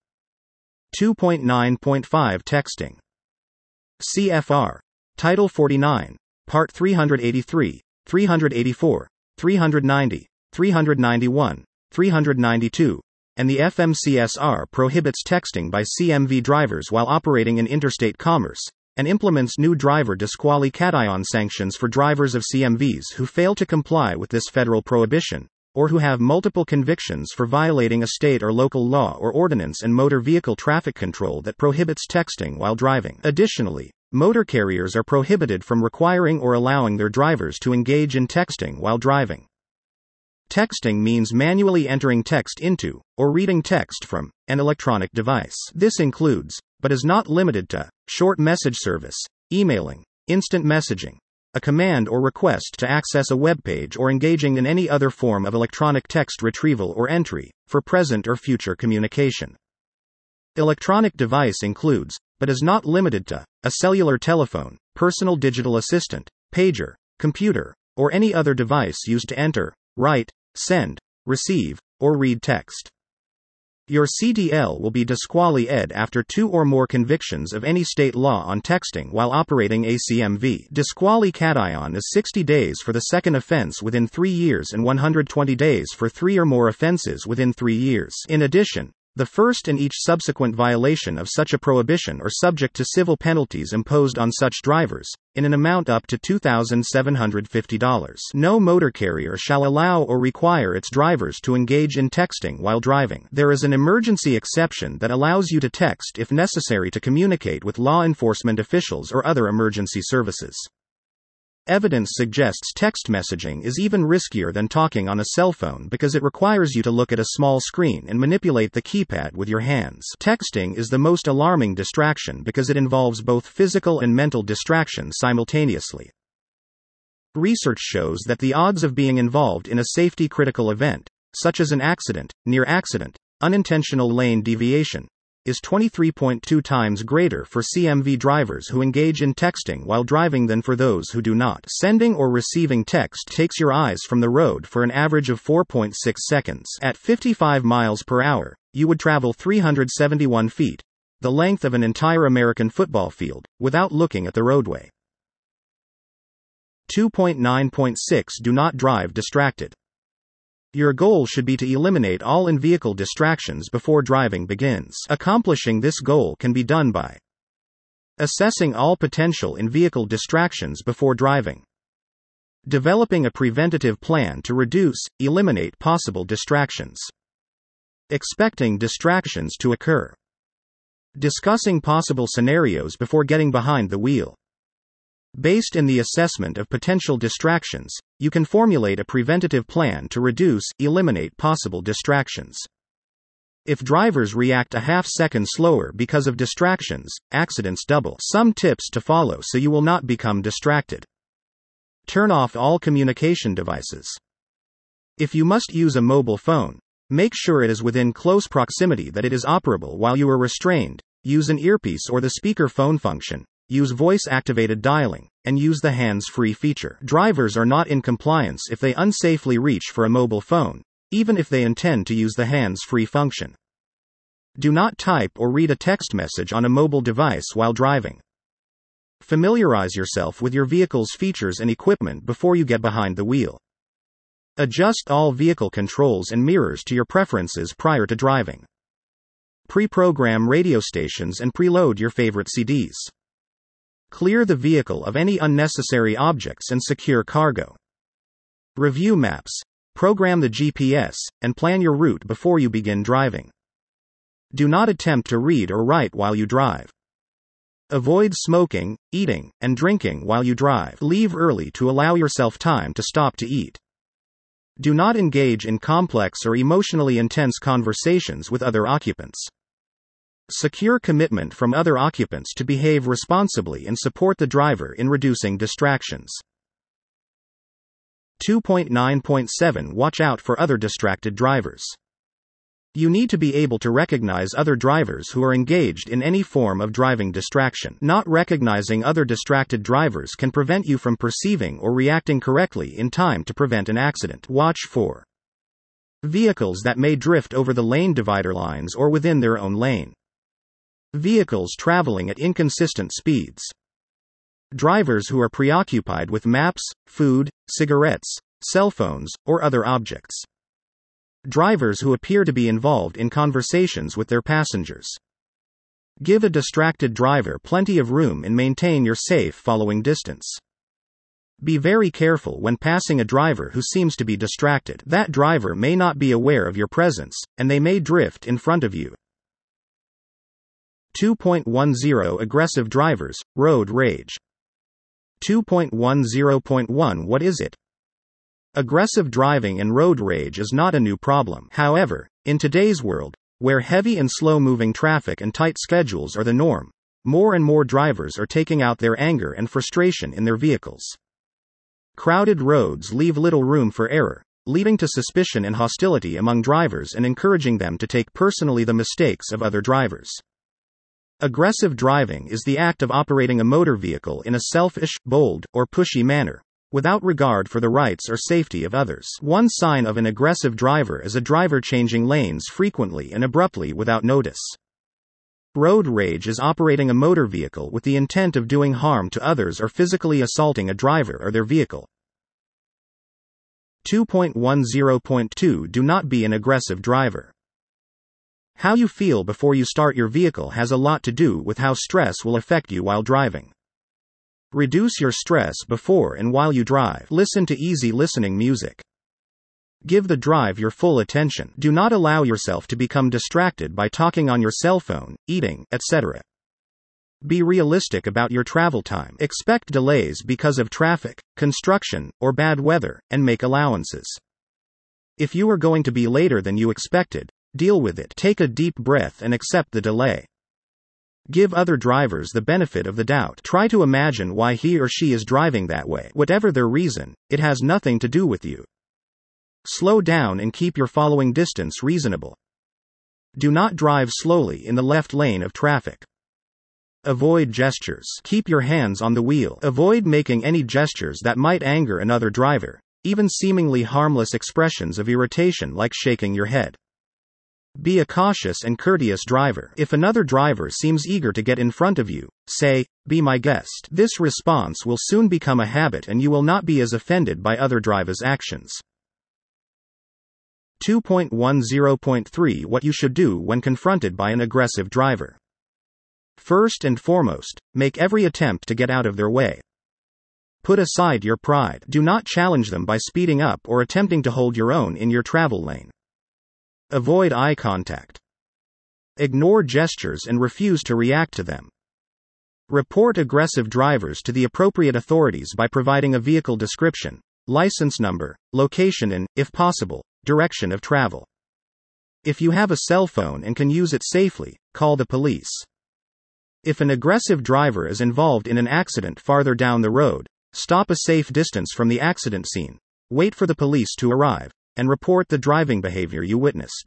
2.9.5 Texting. CFR. Title 49, Part 383, 384, 390, 391, 392, and the FMCSR prohibits texting by CMV drivers while operating in interstate commerce, and implements new driver disqualification sanctions for drivers of CMVs who fail to comply with this federal prohibition, or who have multiple convictions for violating a state or local law or ordinance and motor vehicle traffic control that prohibits texting while driving. Additionally, Motor carriers are prohibited from requiring or allowing their drivers to engage in texting while driving. Texting means manually entering text into, or reading text from, an electronic device. This includes, but is not limited to, short message service, emailing, instant messaging, a command or request to access a web page, or engaging in any other form of electronic text retrieval or entry, for present or future communication. Electronic device includes, but is not limited to, a cellular telephone, personal digital assistant, pager, computer, or any other device used to enter, write, send, receive, or read text. Your CDL will be disqualified after 2 or more convictions of any state law on texting while operating a CMV. Disqualification is 60 days for the second offense within 3 years and 120 days for 3 or more offenses within 3 years. In addition, the first and each subsequent violation of such a prohibition are subject to civil penalties imposed on such drivers, in an amount up to $2,750. No motor carrier shall allow or require its drivers to engage in texting while driving. There is an emergency exception that allows you to text if necessary to communicate with law enforcement officials or other emergency services. Evidence suggests text messaging is even riskier than talking on a cell phone because it requires you to look at a small screen and manipulate the keypad with your hands. Texting is the most alarming distraction because it involves both physical and mental distraction simultaneously. Research shows that the odds of being involved in a safety-critical event, such as an accident, near accident, unintentional lane deviation, is 23.2 times greater for CMV drivers who engage in texting while driving than for those who do not. Sending or receiving text takes your eyes from the road for an average of 4.6 seconds. At 55 miles per hour, you would travel 371 feet, the length of an entire American football field, without looking at the roadway. 2.9.6 Do not drive distracted. Your goal should be to eliminate all in-vehicle distractions before driving begins. Accomplishing this goal can be done by assessing all potential in-vehicle distractions before driving, developing a preventative plan to reduce, eliminate possible distractions, expecting distractions to occur, discussing possible scenarios before getting behind the wheel. Based in the assessment of potential distractions, you can formulate a preventative plan to reduce, eliminate possible distractions. If drivers react a half-second slower because of distractions, accidents double. Some tips to follow so you will not become distracted. Turn off all communication devices. If you must use a mobile phone, make sure it is within close proximity that it is operable while you are restrained. Use an earpiece or the speaker phone function. Use voice-activated dialing, and use the hands-free feature. Drivers are not in compliance if they unsafely reach for a mobile phone, even if they intend to use the hands-free function. Do not type or read a text message on a mobile device while driving. Familiarize yourself with your vehicle's features and equipment before you get behind the wheel. Adjust all vehicle controls and mirrors to your preferences prior to driving. Pre-program radio stations and preload your favorite CDs. Clear the vehicle of any unnecessary objects and secure cargo. Review maps, program the GPS, and plan your route before you begin driving. Do not attempt to read or write while you drive. Avoid smoking, eating, and drinking while you drive. Leave early to allow yourself time to stop to eat. Do not engage in complex or emotionally intense conversations with other occupants. Secure commitment from other occupants to behave responsibly and support the driver in reducing distractions. 2.9.7 Watch out for other distracted drivers. You need to be able to recognize other drivers who are engaged in any form of driving distraction. Not recognizing other distracted drivers can prevent you from perceiving or reacting correctly in time to prevent an accident. Watch for vehicles that may drift over the lane divider lines or within their own lane. Vehicles traveling at inconsistent speeds. Drivers who are preoccupied with maps, food, cigarettes, cell phones, or other objects. Drivers who appear to be involved in conversations with their passengers. Give a distracted driver plenty of room and maintain your safe following distance. Be very careful when passing a driver who seems to be distracted. That driver may not be aware of your presence, and they may drift in front of you. 2.10 Aggressive drivers, road rage. 2.10.1 What is it? Aggressive driving and road rage is not a new problem. However, in today's world, where heavy and slow-moving traffic and tight schedules are the norm, more and more drivers are taking out their anger and frustration in their vehicles. Crowded roads leave little room for error, leading to suspicion and hostility among drivers and encouraging them to take personally the mistakes of other drivers. Aggressive driving is the act of operating a motor vehicle in a selfish, bold, or pushy manner, without regard for the rights or safety of others. One sign of an aggressive driver is a driver changing lanes frequently and abruptly without notice. Road rage is operating a motor vehicle with the intent of doing harm to others or physically assaulting a driver or their vehicle. 2.10.2 Do not be an aggressive driver. How you feel before you start your vehicle has a lot to do with how stress will affect you while driving. Reduce your stress before and while you drive. Listen to easy listening music. Give the drive your full attention. Do not allow yourself to become distracted by talking on your cell phone, eating, etc. Be realistic about your travel time. Expect delays because of traffic, construction, or bad weather, and make allowances. If you are going to be later than you expected, deal with it. Take a deep breath and accept the delay. Give other drivers the benefit of the doubt. Try to imagine why he or she is driving that way. Whatever their reason, it has nothing to do with you. Slow down and keep your following distance reasonable. Do not drive slowly in the left lane of traffic. Avoid gestures. Keep your hands on the wheel. Avoid making any gestures that might anger another driver, even seemingly harmless expressions of irritation like shaking your head. Be a cautious and courteous driver. If another driver seems eager to get in front of you, say, "Be my guest." This response will soon become a habit and you will not be as offended by other drivers' actions. 2.10.3 What you should do when confronted by an aggressive driver. First and foremost, make every attempt to get out of their way. Put aside your pride. Do not challenge them by speeding up or attempting to hold your own in your travel lane. Avoid eye contact. Ignore gestures and refuse to react to them. Report aggressive drivers to the appropriate authorities by providing a vehicle description, license number, location and, if possible, direction of travel. If you have a cell phone and can use it safely, call the police. If an aggressive driver is involved in an accident farther down the road, stop a safe distance from the accident scene, wait for the police to arrive, and report the driving behavior you witnessed.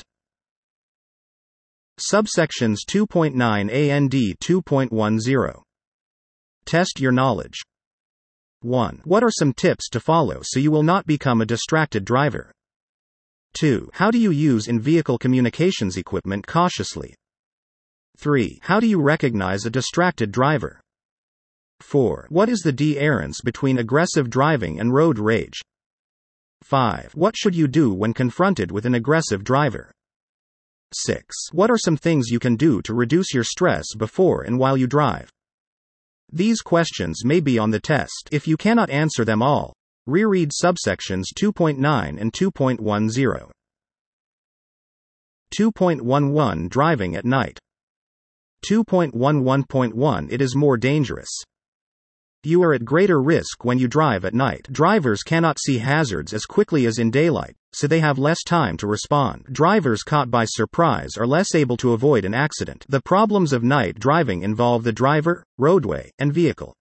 Subsections 2.9 and 2.10. Test your knowledge. 1. What are some tips to follow so you will not become a distracted driver? 2. How do you use in-vehicle communications equipment cautiously? 3. How do you recognize a distracted driver? 4. What is the difference between aggressive driving and road rage? 5. What should you do when confronted with an aggressive driver? 6. What are some things you can do to reduce your stress before and while you drive? These questions may be on the test. If you cannot answer them all, reread subsections 2.9 and 2.10. 2.11 Driving at night. 2.11.1 It is more dangerous. You are at greater risk when you drive at night. Drivers cannot see hazards as quickly as in daylight, so they have less time to respond. Drivers caught by surprise are less able to avoid an accident. The problems of night driving involve the driver, roadway, and vehicle.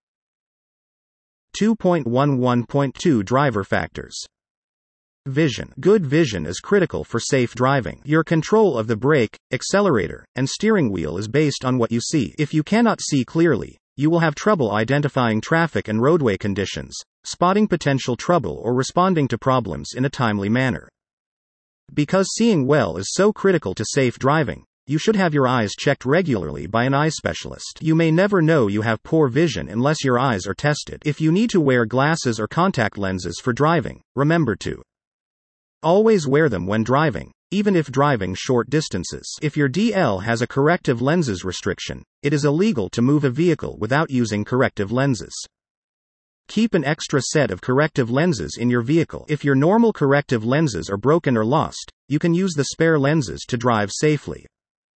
2.11.2 Driver factors. Vision. Good vision is critical for safe driving. Your control of the brake, accelerator, and steering wheel is based on what you see. If you cannot see clearly, you will have trouble identifying traffic and roadway conditions, spotting potential trouble or responding to problems in a timely manner. Because seeing well is so critical to safe driving, you should have your eyes checked regularly by an eye specialist. You may never know you have poor vision unless your eyes are tested. If you need to wear glasses or contact lenses for driving, remember to always wear them when driving, even if driving short distances. If your DL has a corrective lenses restriction, it is illegal to move a vehicle without using corrective lenses. Keep an extra set of corrective lenses in your vehicle. If your normal corrective lenses are broken or lost, you can use the spare lenses to drive safely.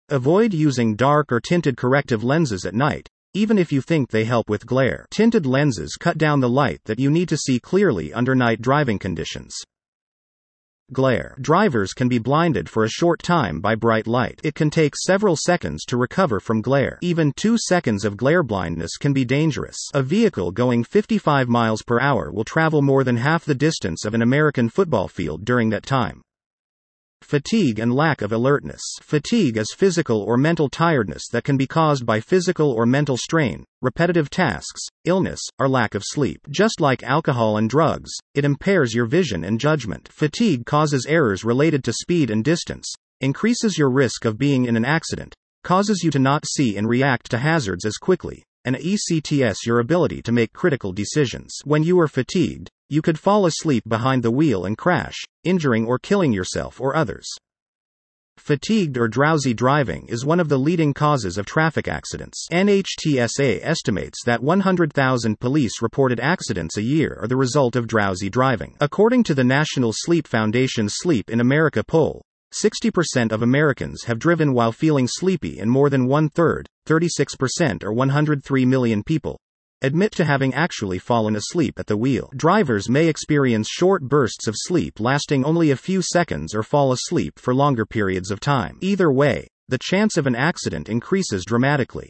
Avoid using dark or tinted corrective lenses at night, even if you think they help with glare. Tinted lenses cut down the light that you need to see clearly under night driving conditions. Glare. Drivers can be blinded for a short time by bright light. It can take several seconds to recover from glare. Even 2 seconds of glare blindness can be dangerous. A vehicle going 55 miles per hour will travel more than half the distance of an American football field during that time. Fatigue and lack of alertness. Fatigue is physical or mental tiredness that can be caused by physical or mental strain, repetitive tasks, illness, or lack of sleep. Just like alcohol and drugs, it impairs your vision and judgment. Fatigue causes errors related to speed and distance, increases your risk of being in an accident, causes you to not see and react to hazards as quickly, and ECTS your ability to make critical decisions. When you are fatigued, you could fall asleep behind the wheel and crash, injuring or killing yourself or others. Fatigued or drowsy driving is one of the leading causes of traffic accidents. NHTSA estimates that 100,000 police-reported accidents a year are the result of drowsy driving. According to the National Sleep Foundation's Sleep in America poll, 60% of Americans have driven while feeling sleepy, and more than one-third, 36% or 103 million people, admit to having actually fallen asleep at the wheel. Drivers may experience short bursts of sleep lasting only a few seconds or fall asleep for longer periods of time. Either way, the chance of an accident increases dramatically.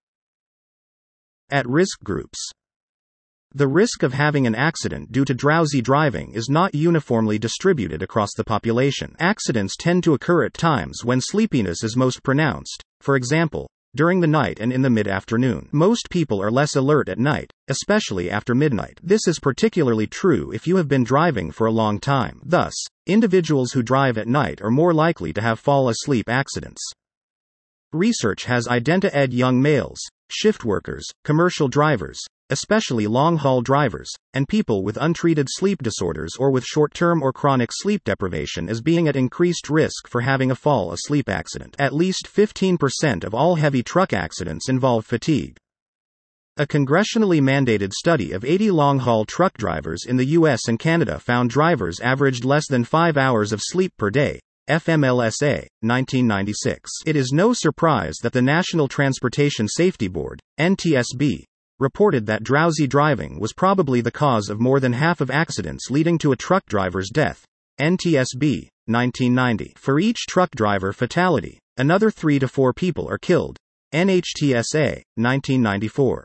At-risk groups. The risk of having an accident due to drowsy driving is not uniformly distributed across the population. Accidents tend to occur at times when sleepiness is most pronounced, for example, during the night and in the mid-afternoon. Most people are less alert at night, especially after midnight. This is particularly true if you have been driving for a long time. Thus, individuals who drive at night are more likely to have fall-asleep accidents. Research has identified young males, shift workers, commercial drivers, especially long-haul drivers, and people with untreated sleep disorders or with short-term or chronic sleep deprivation as being at increased risk for having a fall-asleep accident. At least 15% of all heavy truck accidents involve fatigue. A congressionally mandated study of 80 long-haul truck drivers in the U.S. and Canada found drivers averaged less than 5 hours of sleep per day. FMLSA, 1996. It is no surprise that the National Transportation Safety Board, NTSB, reported that drowsy driving was probably the cause of more than half of accidents leading to a truck driver's death. NTSB, 1990. For each truck driver fatality, another 3 to 4 people are killed. NHTSA, 1994.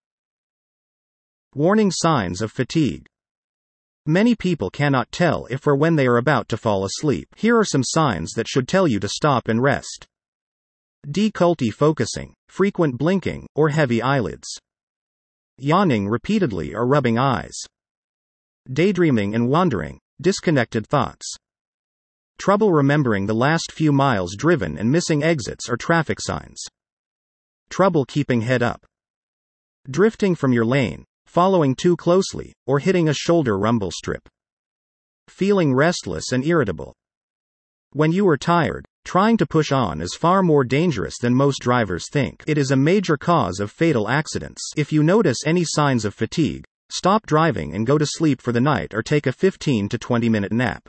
Warning signs of fatigue. Many people cannot tell if or when they are about to fall asleep. Here are some signs that should tell you to stop and rest. Difficulty focusing, frequent blinking, or heavy eyelids. Yawning repeatedly or rubbing eyes. Daydreaming and wandering, disconnected thoughts. Trouble remembering the last few miles driven and missing exits or traffic signs. Trouble keeping head up. Drifting from your lane, following too closely, or hitting a shoulder rumble strip. Feeling restless and irritable. When you are tired, trying to push on is far more dangerous than most drivers think. It is a major cause of fatal accidents. If you notice any signs of fatigue, stop driving and go to sleep for the night or take a 15 to 20-minute nap.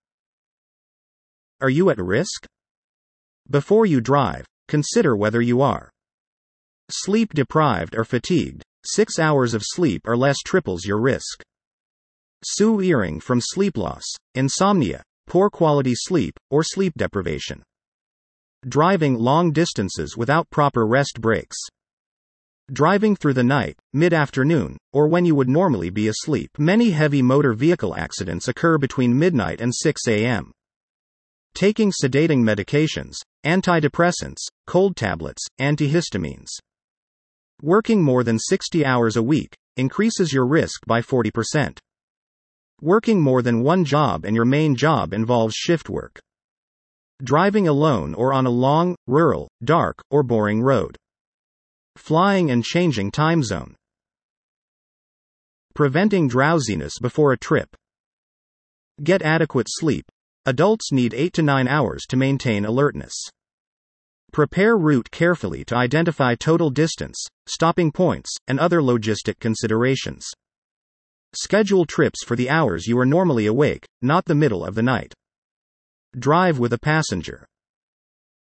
Are you at risk? Before you drive, consider whether you are sleep deprived or fatigued. 6 hours of sleep or less triples your risk. Suffering from sleep loss, insomnia, poor quality sleep, or sleep deprivation. Driving long distances without proper rest breaks. Driving through the night, mid-afternoon, or when you would normally be asleep. Many heavy motor vehicle accidents occur between midnight and 6 a.m. Taking sedating medications, antidepressants, cold tablets, antihistamines. Working more than 60 hours a week increases your risk by 40%. Working more than one job and your main job involves shift work. Driving alone or on a long, rural, dark, or boring road. Flying and changing time zone. Preventing drowsiness before a trip. Get adequate sleep. Adults need 8 to 9 hours to maintain alertness. Prepare route carefully to identify total distance, stopping points, and other logistic considerations. Schedule trips for the hours you are normally awake, not the middle of the night. Drive with a passenger.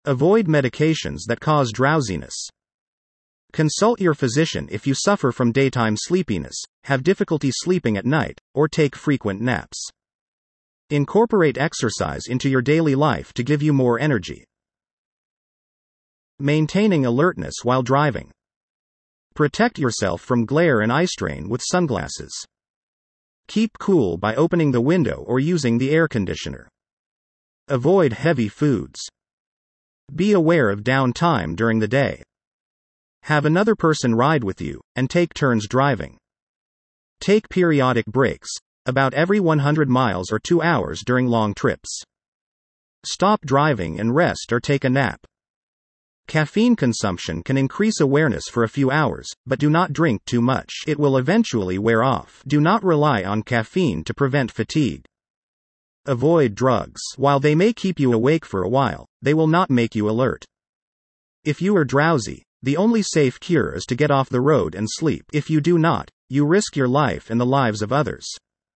Avoid medications that cause drowsiness. Consult your physician if you suffer from daytime sleepiness, have difficulty sleeping at night, or take frequent naps. Incorporate exercise into your daily life to give you more energy. Maintaining alertness while driving. Protect yourself from glare and eye strain with sunglasses. Keep cool by opening the window or using the air conditioner. Avoid heavy foods. Be aware of downtime during the day. Have another person ride with you, and take turns driving. Take periodic breaks, about every 100 miles or 2 hours during long trips. Stop driving and rest or take a nap. Caffeine consumption can increase awareness for a few hours, but do not drink too much. It will eventually wear off. Do not rely on caffeine to prevent fatigue. Avoid drugs. While they may keep you awake for a while, they will not make you alert. If you are drowsy, the only safe cure is to get off the road and sleep. If you do not, you risk your life and the lives of others.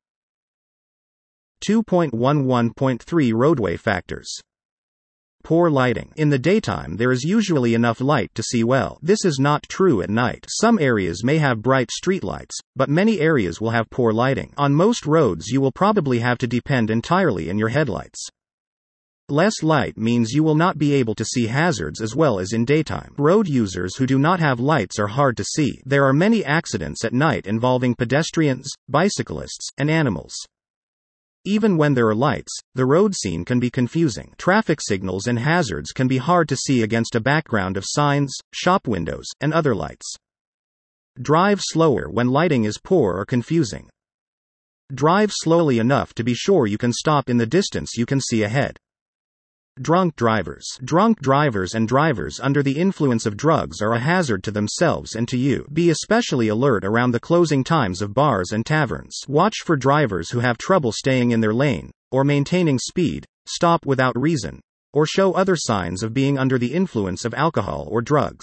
2.11.3 Roadway factors. Poor lighting. In the daytime there is usually enough light to see well. This is not true at night. Some areas may have bright streetlights, but many areas will have poor lighting. On most roads you will probably have to depend entirely on your headlights. Less light means you will not be able to see hazards as well as in daytime. Road users who do not have lights are hard to see. There are many accidents at night involving pedestrians, bicyclists, and animals. Even when there are lights, the road scene can be confusing. Traffic signals and hazards can be hard to see against a background of signs, shop windows, and other lights. Drive slower when lighting is poor or confusing. Drive slowly enough to be sure you can stop in the distance you can see ahead. Drunk drivers. Drunk drivers and drivers under the influence of drugs are a hazard to themselves and to you. Be especially alert around the closing times of bars and taverns. Watch for drivers who have trouble staying in their lane, or maintaining speed, stop without reason, or show other signs of being under the influence of alcohol or drugs.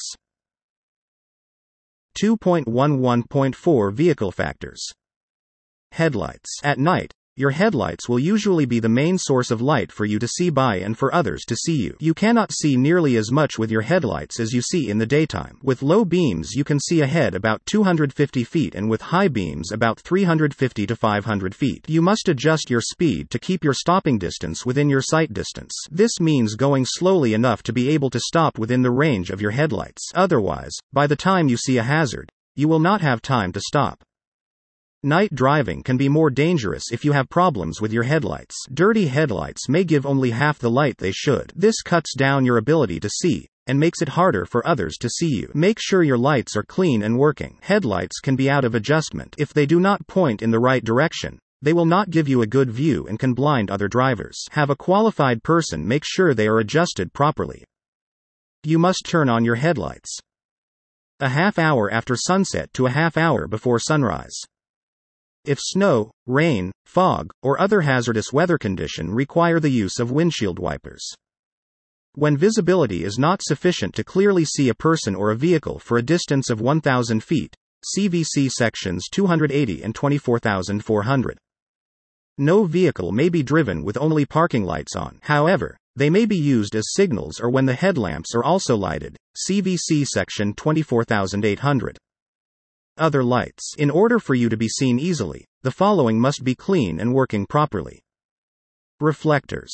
2.11.4 Vehicle factors. Headlights. At night, your headlights will usually be the main source of light for you to see by and for others to see you. You cannot see nearly as much with your headlights as you see in the daytime. With low beams you can see ahead about 250 feet and with high beams about 350 to 500 feet. You must adjust your speed to keep your stopping distance within your sight distance. This means going slowly enough to be able to stop within the range of your headlights. Otherwise, by the time you see a hazard, you will not have time to stop. Night driving can be more dangerous if you have problems with your headlights. Dirty headlights may give only half the light they should. This cuts down your ability to see, and makes it harder for others to see you. Make sure your lights are clean and working. Headlights can be out of adjustment. If they do not point in the right direction, they will not give you a good view and can blind other drivers. Have a qualified person make sure they are adjusted properly. You must turn on your headlights a half hour after sunset to a half hour before sunrise. If snow, rain, fog, or other hazardous weather condition require the use of windshield wipers. When visibility is not sufficient to clearly see a person or a vehicle for a distance of 1,000 feet, CVC sections 280 and 24,400. No vehicle may be driven with only parking lights on. However, they may be used as signals or when the headlamps are also lighted, CVC section 24,800. Other lights. In order for you to be seen easily, the following must be clean and working properly. Reflectors.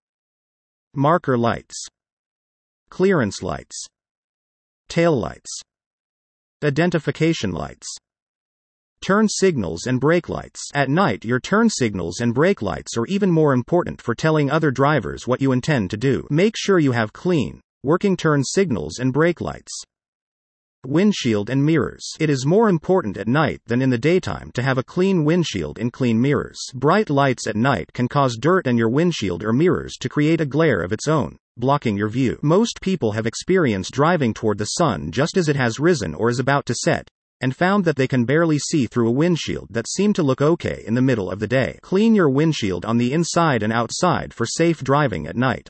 Marker lights. Clearance lights. Tail lights. Identification lights. Turn signals and brake lights. At night, your turn signals and brake lights are even more important for telling other drivers what you intend to do. Make sure you have clean, working turn signals and brake lights. Windshield and mirrors. It is more important at night than in the daytime to have a clean windshield and clean mirrors. Bright lights at night can cause dirt in your windshield or mirrors to create a glare of its own, blocking your view. Most people have experienced driving toward the sun just as it has risen or is about to set, and found that they can barely see through a windshield that seemed to look okay in the middle of the day. Clean your windshield on the inside and outside for safe driving at night.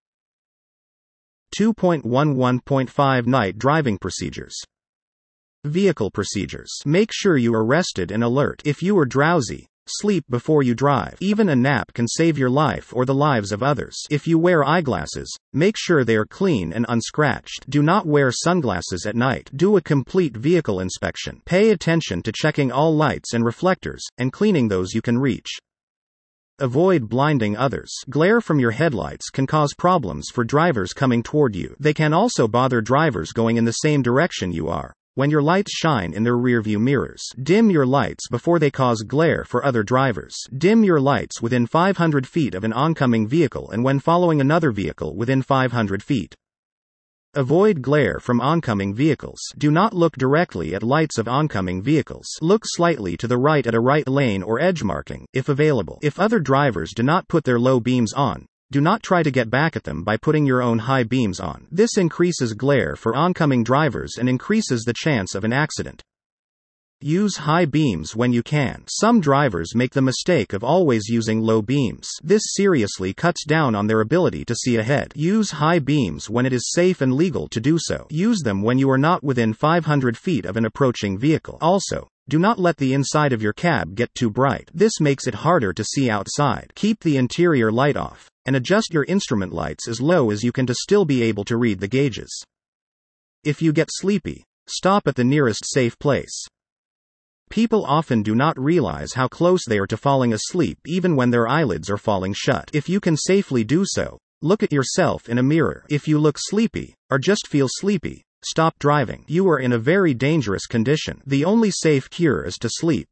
2.11.5 Night driving procedures. Vehicle procedures. Make sure you are rested and alert. If you are drowsy, Sleep before you drive. Even a nap can save your life or the lives of others. If you wear eyeglasses, make sure they are clean and unscratched. Do not wear sunglasses at night. Do a complete vehicle inspection. Pay attention to checking all lights and reflectors, and cleaning those you can reach. Avoid blinding others. Glare from your headlights can cause problems for drivers coming toward you. They can also bother drivers going in the same direction you are. When your lights shine in their rearview mirrors, dim your lights before they cause glare for other drivers. Dim your lights within 500 feet of an oncoming vehicle and when following another vehicle within 500 feet. Avoid glare from oncoming vehicles. Do not look directly at lights of oncoming vehicles. Look slightly to the right at a right lane or edge marking, if available. If other drivers do not put their low beams on, do not try to get back at them by putting your own high beams on. This increases glare for oncoming drivers and increases the chance of an accident. Use high beams when you can. Some drivers make the mistake of always using low beams. This seriously cuts down on their ability to see ahead. Use high beams when it is safe and legal to do so. Use them when you are not within 500 feet of an approaching vehicle. Also, do not let the inside of your cab get too bright. This makes it harder to see outside. Keep the interior light off, and adjust your instrument lights as low as you can to still be able to read the gauges. If you get sleepy, stop at the nearest safe place. People often do not realize how close they are to falling asleep even when their eyelids are falling shut. If you can safely do so, look at yourself in a mirror. If you look sleepy, or just feel sleepy, stop driving. You are in a very dangerous condition. The only safe cure is to sleep.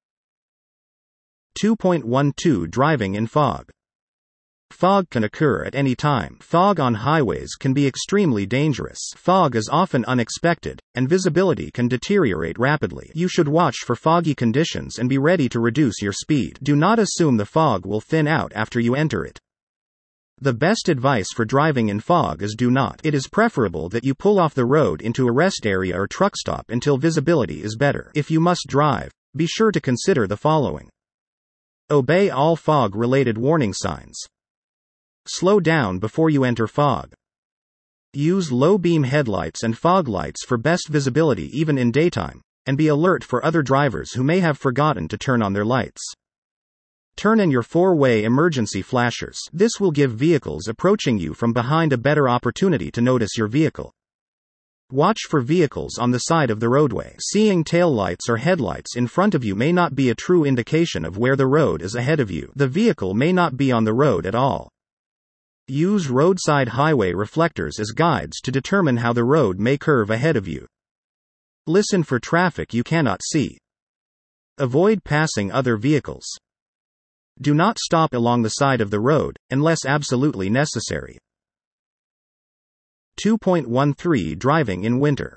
2.12 Driving in fog. Fog can occur at any time. Fog on highways can be extremely dangerous. Fog is often unexpected, and visibility can deteriorate rapidly. You should watch for foggy conditions and be ready to reduce your speed. Do not assume the fog will thin out after you enter it. The best advice for driving in fog is do not. It is preferable that you pull off the road into a rest area or truck stop until visibility is better. If you must drive, be sure to consider the following. Obey all fog-related warning signs. Slow down before you enter fog. Use low-beam headlights and fog lights for best visibility even in daytime, and be alert for other drivers who may have forgotten to turn on their lights. Turn in your four-way emergency flashers. This will give vehicles approaching you from behind a better opportunity to notice your vehicle. Watch for vehicles on the side of the roadway. Seeing taillights or headlights in front of you may not be a true indication of where the road is ahead of you. The vehicle may not be on the road at all. Use roadside highway reflectors as guides to determine how the road may curve ahead of you. Listen for traffic you cannot see. Avoid passing other vehicles. Do not stop along the side of the road, unless absolutely necessary. 2.13 Driving in winter.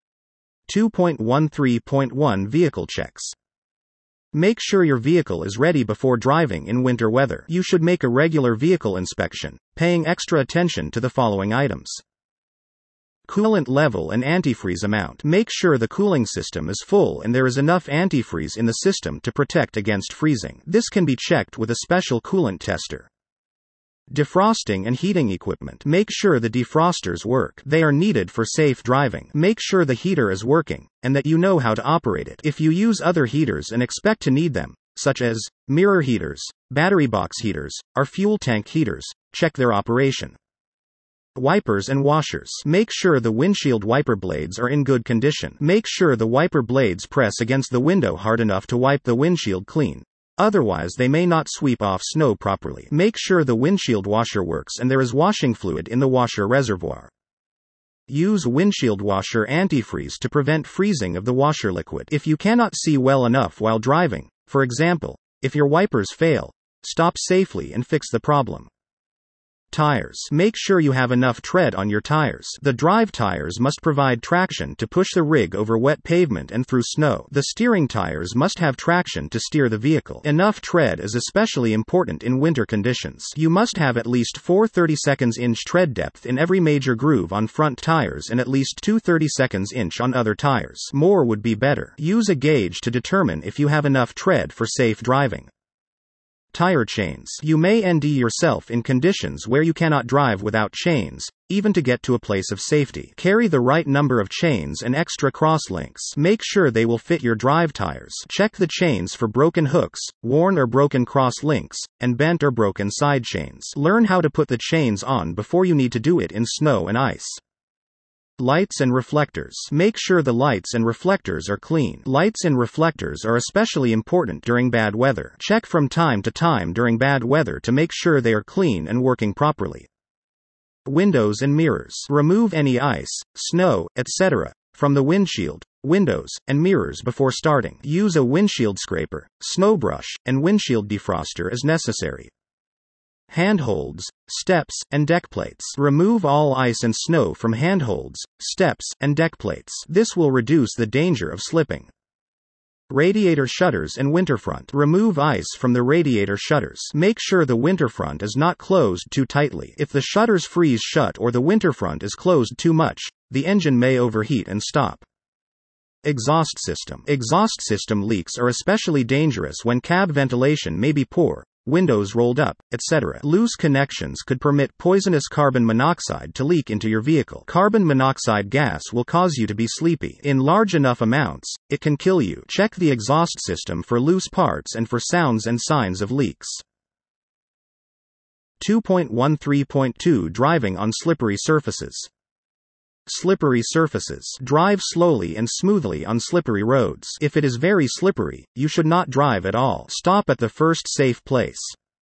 2.13.1 Vehicle checks. Make sure your vehicle is ready before driving in winter weather. You should make a regular vehicle inspection, paying extra attention to the following items. Coolant level and antifreeze amount. Make sure the cooling system is full and there is enough antifreeze in the system to protect against freezing. This can be checked with a special coolant tester. Defrosting and heating equipment. Make sure the defrosters work. They are needed for safe driving. Make sure the heater is working, and that you know how to operate it. If you use other heaters and expect to need them, such as mirror heaters, battery box heaters, or fuel tank heaters, check their operation. Wipers and washers. Make sure the windshield wiper blades are in good condition. Make sure the wiper blades press against the window hard enough to wipe the windshield clean. Otherwise they may not sweep off snow properly. Make sure the windshield washer works and there is washing fluid in the washer reservoir. Use windshield washer antifreeze to prevent freezing of the washer liquid. If you cannot see well enough while driving, for example, if your wipers fail, stop safely and fix the problem. Tires. Make sure you have enough tread on your tires. The drive tires must provide traction to push the rig over wet pavement and through snow. The steering tires must have traction to steer the vehicle. Enough tread is especially important in winter conditions. You must have at least 4 32 inch tread depth in every major groove on front tires and at least 2 32 inch on other tires. More would be better. Use a gauge to determine if you have enough tread for safe driving. Tire chains. You may end yourself in conditions where you cannot drive without chains, even to get to a place of safety. Carry the right number of chains and extra crosslinks. Make sure they will fit your drive tires. Check the chains for broken hooks, worn or broken cross links, and bent or broken side chains. Learn how to put the chains on before you need to do it in snow and ice. Lights and reflectors. Make sure the lights and reflectors are clean. Lights and reflectors are especially important during bad weather. Check from time to time during bad weather to make sure they are clean and working properly. Windows and mirrors. Remove any ice, snow, etc. from the windshield, windows, and mirrors before starting. Use a windshield scraper, snow brush, and windshield defroster as necessary. Handholds, steps, and deck plates. Remove all ice and snow from handholds, steps, and deck plates. This will reduce the danger of slipping. Radiator shutters and winterfront. Remove ice from the radiator shutters. Make sure the winterfront is not closed too tightly. If the shutters freeze shut or the winterfront is closed too much, the engine may overheat and stop. Exhaust system. Exhaust system leaks are especially dangerous when cab ventilation may be poor, windows rolled up, etc. Loose connections could permit poisonous carbon monoxide to leak into your vehicle. Carbon monoxide gas will cause you to be sleepy. In large enough amounts, it can kill you. Check the exhaust system for loose parts and for sounds and signs of leaks. 2.13.2 Driving on slippery surfaces. Slippery surfaces. Drive slowly and smoothly on slippery roads. If it is very slippery, you should not drive at all. Stop at the first safe place.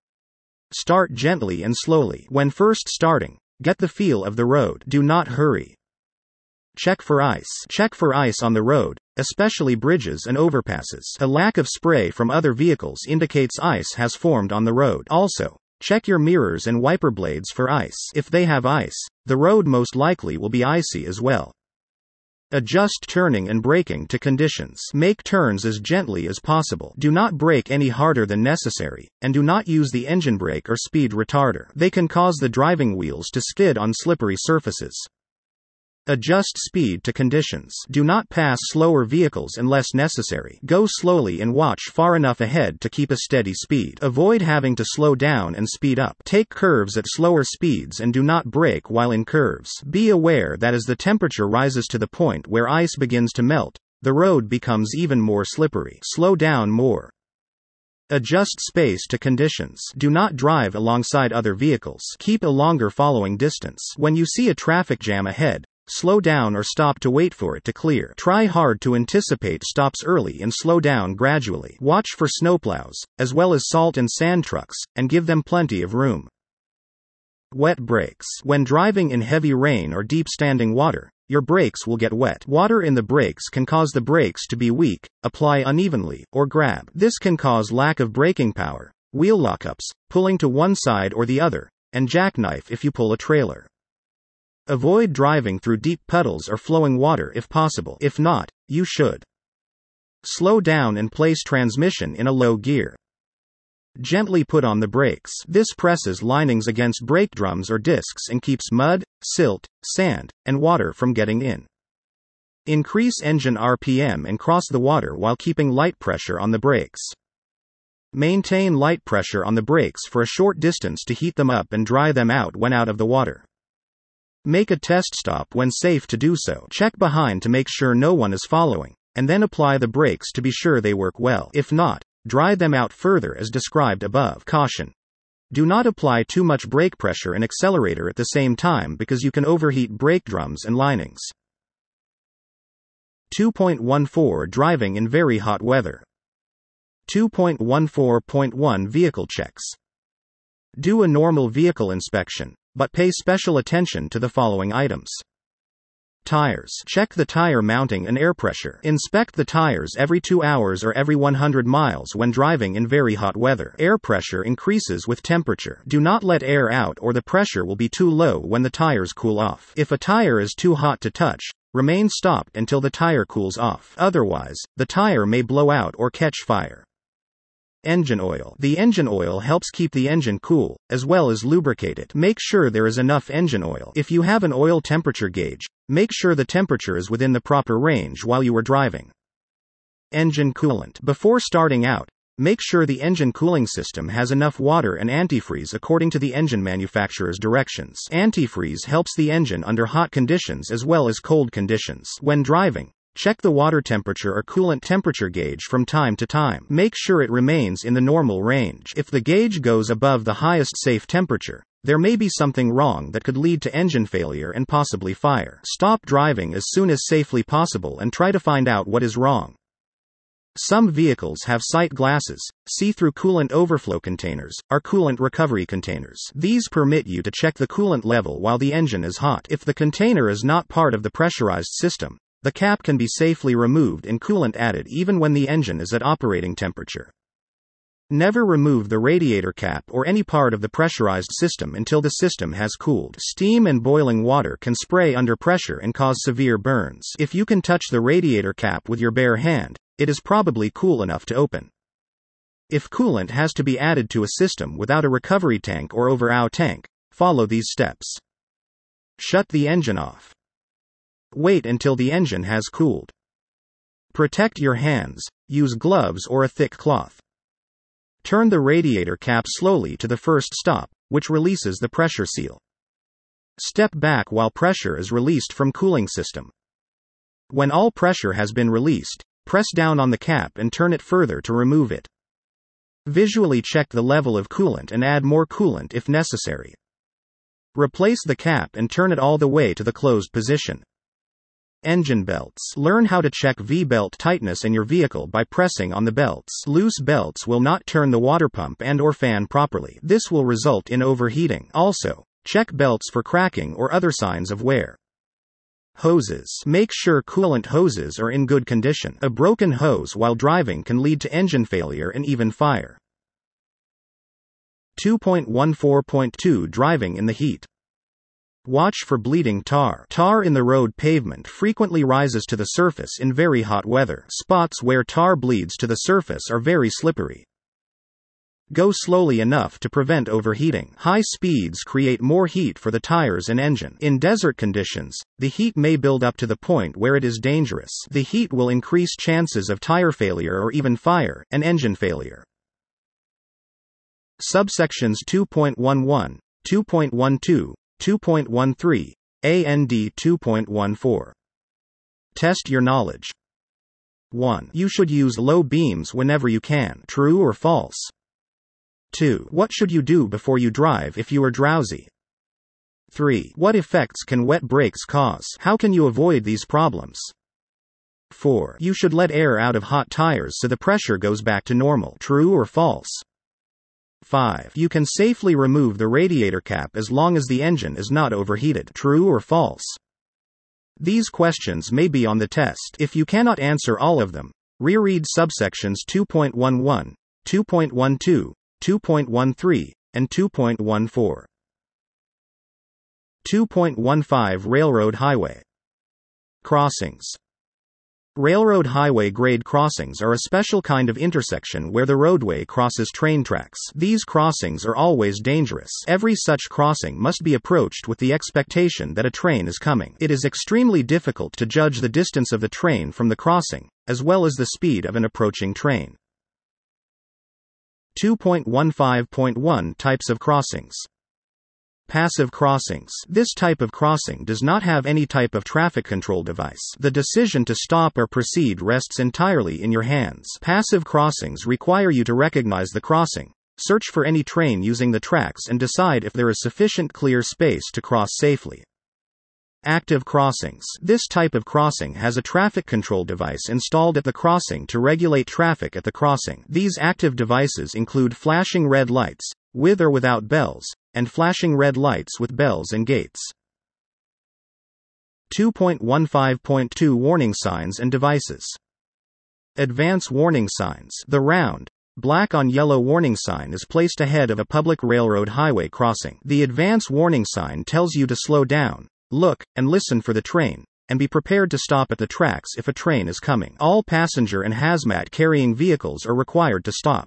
Start gently and slowly. When first starting, get the feel of the road. Do not hurry. Check for ice. Check for ice on the road, especially bridges and overpasses. A lack of spray from other vehicles indicates ice has formed on the road. Also, check your mirrors and wiper blades for ice. If they have ice, the road most likely will be icy as well. Adjust turning and braking to conditions. Make turns as gently as possible. Do not brake any harder than necessary, and do not use the engine brake or speed retarder. They can cause the driving wheels to skid on slippery surfaces. Adjust speed to conditions. Do not pass slower vehicles unless necessary. Go slowly and watch far enough ahead to keep a steady speed. Avoid having to slow down and speed up. Take curves at slower speeds and do not brake while in curves. Be aware that as the temperature rises to the point where ice begins to melt, the road becomes even more slippery. Slow down more. Adjust space to conditions. Do not drive alongside other vehicles. Keep a longer following distance. When you see a traffic jam ahead, slow down or stop to wait for it to clear. Try hard to anticipate stops early and slow down gradually. Watch for snowplows, as well as salt and sand trucks, and give them plenty of room. Wet brakes. When driving in heavy rain or deep standing water, your brakes will get wet. Water in the brakes can cause the brakes to be weak, apply unevenly, or grab. This can cause lack of braking power, wheel lockups, pulling to one side or the other, and jackknife if you pull a trailer. Avoid driving through deep puddles or flowing water if possible. If not, you should. Slow down and place transmission in a low gear. Gently put on the brakes. This presses linings against brake drums or discs and keeps mud, silt, sand, and water from getting in. Increase engine RPM and cross the water while keeping light pressure on the brakes. Maintain light pressure on the brakes for a short distance to heat them up and dry them out when out of the water. Make a test stop when safe to do so. Check behind to make sure no one is following, and then apply the brakes to be sure they work well. If not, dry them out further as described above. Caution. Do not apply too much brake pressure and accelerator at the same time because you can overheat brake drums and linings. 2.14 Driving in very hot weather. 2.14.1 Vehicle checks. Do a normal vehicle inspection, but pay special attention to the following items. Tires. Check the tire mounting and air pressure. Inspect the tires every 2 hours or every 100 miles when driving in very hot weather. Air pressure increases with temperature. Do not let air out or the pressure will be too low when the tires cool off. If a tire is too hot to touch, remain stopped until the tire cools off. Otherwise, the tire may blow out or catch fire. Engine oil. The engine oil helps keep the engine cool, as well as lubricate it. Make sure there is enough engine oil. If you have an oil temperature gauge, make sure the temperature is within the proper range while you are driving. Engine coolant. Before starting out, Make sure the engine cooling system has enough water and antifreeze according to the engine manufacturer's directions. Antifreeze helps the engine under hot conditions as well as cold conditions. When driving, check the water temperature or coolant temperature gauge from time to time. Make sure it remains in the normal range. If the gauge goes above the highest safe temperature, there may be something wrong that could lead to engine failure and possibly fire. Stop driving as soon as safely possible and try to find out what is wrong. Some vehicles have sight glasses, see-through coolant overflow containers, or coolant recovery containers. These permit you to check the coolant level while the engine is hot. If the container is not part of the pressurized system, the cap can be safely removed and coolant added even when the engine is at operating temperature. Never remove the radiator cap or any part of the pressurized system until the system has cooled. Steam and boiling water can spray under pressure and cause severe burns. If you can touch the radiator cap with your bare hand, it is probably cool enough to open. If coolant has to be added to a system without a recovery tank or overall tank, follow these steps. Shut the engine off. Wait until the engine has cooled. Protect your hands, use gloves or a thick cloth. Turn the radiator cap slowly to the first stop, which releases the pressure seal. Step back while pressure is released from cooling system. When all pressure has been released, press down on the cap and turn it further to remove it. Visually check the level of coolant and add more coolant if necessary. Replace the cap and turn it all the way to the closed position. Engine belts. Learn how to check V-belt tightness in your vehicle by pressing on the belts. Loose belts will not turn the water pump and/or fan properly. This will result in overheating. Also, check belts for cracking or other signs of wear. Hoses. Make sure coolant hoses are in good condition. A broken hose while driving can lead to engine failure and even fire. 2.14.2 Driving in the heat. Watch for bleeding tar. Tar in the road pavement frequently rises to the surface in very hot weather. Spots where tar bleeds to the surface are very slippery. Go slowly enough to prevent overheating. High speeds create more heat for the tires and engine. In desert conditions, the heat may build up to the point where it is dangerous. The heat will increase chances of tire failure or even fire and engine failure. Subsections 2.11, 2.12, 2.13, and 2.14. Test your knowledge. 1. You should use low beams whenever you can. True or false? 2. What should you do before you drive if you are drowsy? 3. What effects can wet brakes cause? How can you avoid these problems? 4. You should let air out of hot tires so the pressure goes back to normal. True or false? 5. You can safely remove the radiator cap as long as the engine is not overheated. True or false? These questions may be on the test. If you cannot answer all of them, reread subsections 2.11, 2.12, 2.13, and 2.14. 2.15 Railroad highway crossings. Railroad highway grade crossings are a special kind of intersection where the roadway crosses train tracks. These crossings are always dangerous. Every such crossing must be approached with the expectation that a train is coming. It is extremely difficult to judge the distance of the train from the crossing, as well as the speed of an approaching train. 2.15.1 Types of crossings. Passive crossings. This type of crossing does not have any type of traffic control device. The decision to stop or proceed rests entirely in your hands. Passive crossings require you to recognize the crossing, search for any train using the tracks, and decide if there is sufficient clear space to cross safely. Active crossings. This type of crossing has a traffic control device installed at the crossing to regulate traffic at the crossing. These active devices include flashing red lights, with or without bells, and flashing red lights with bells and gates. 2.15.2 Warning signs and devices. Advance warning signs. The round, black on yellow warning sign is placed ahead of a public railroad highway crossing. The advance warning sign tells you to slow down, look, and listen for the train, and be prepared to stop at the tracks if a train is coming. All passenger and hazmat carrying vehicles are required to stop.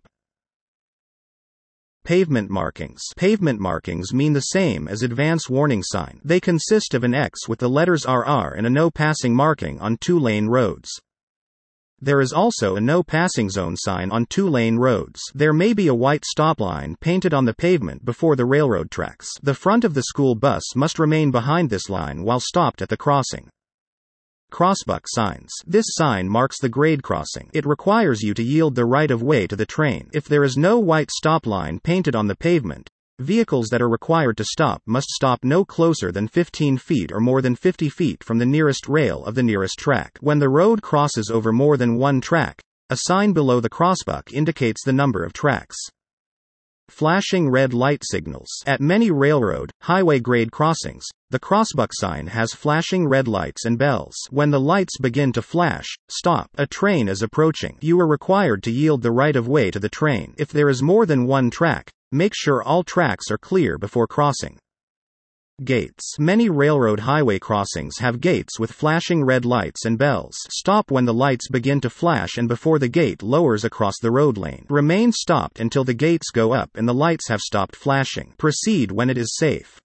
Pavement markings. Pavement markings mean the same as advance warning sign. They consist of an X with the letters RR and a no passing marking on two-lane roads. There is also a no passing zone sign on 2-lane roads. There may be a white stop line painted on the pavement before the railroad tracks. The front of the school bus must remain behind this line while stopped at the crossing. Crossbuck signs. This sign marks the grade crossing. It requires you to yield the right of way to the train. If there is no white stop line painted on the pavement, vehicles that are required to stop must stop no closer than 15 feet or more than 50 feet from the nearest rail of the nearest track. When the road crosses over more than one track, a sign below the crossbuck indicates the number of tracks. Flashing red light signals. At many railroad, highway grade crossings, the crossbuck sign has flashing red lights and bells. When the lights begin to flash, stop. A train is approaching. You are required to yield the right of way to the train. If there is more than one track, make sure all tracks are clear before crossing. Gates. Many railroad highway crossings have gates with flashing red lights and bells. Stop when the lights begin to flash and before the gate lowers across the road lane. Remain stopped until the gates go up and the lights have stopped flashing. Proceed when it is safe.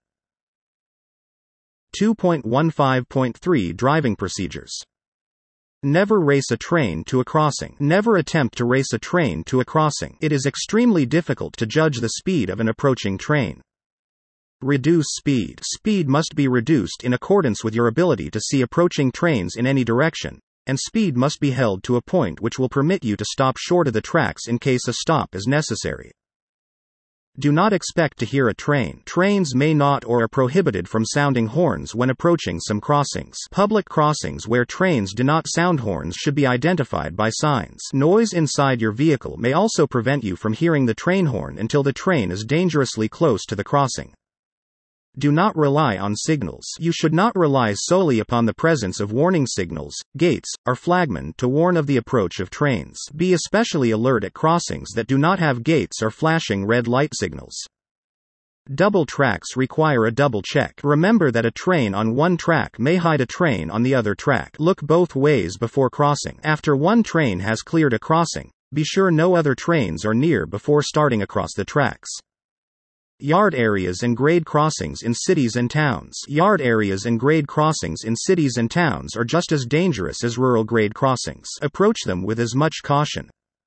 2.15.3 Driving Procedures. Never race a train to a crossing. Never attempt to race a train to a crossing. It is extremely difficult to judge the speed of an approaching train. Reduce speed. Speed must be reduced in accordance with your ability to see approaching trains in any direction, and speed must be held to a point which will permit you to stop short of the tracks in case a stop is necessary. Do not expect to hear a train. Trains may not or are prohibited from sounding horns when approaching some crossings. Public crossings where trains do not sound horns should be identified by signs. Noise inside your vehicle may also prevent you from hearing the train horn until the train is dangerously close to the crossing. Do not rely on signals. You should not rely solely upon the presence of warning signals, gates, or flagmen to warn of the approach of trains. Be especially alert at crossings that do not have gates or flashing red light signals. Double tracks require a double check. Remember that a train on one track may hide a train on the other track. Look both ways before crossing. After one train has cleared a crossing, be sure no other trains are near before starting across the tracks. Yard areas and grade crossings in cities and towns. Yard areas and grade crossings in cities and towns are just as dangerous as rural grade crossings. Approach them with as much caution.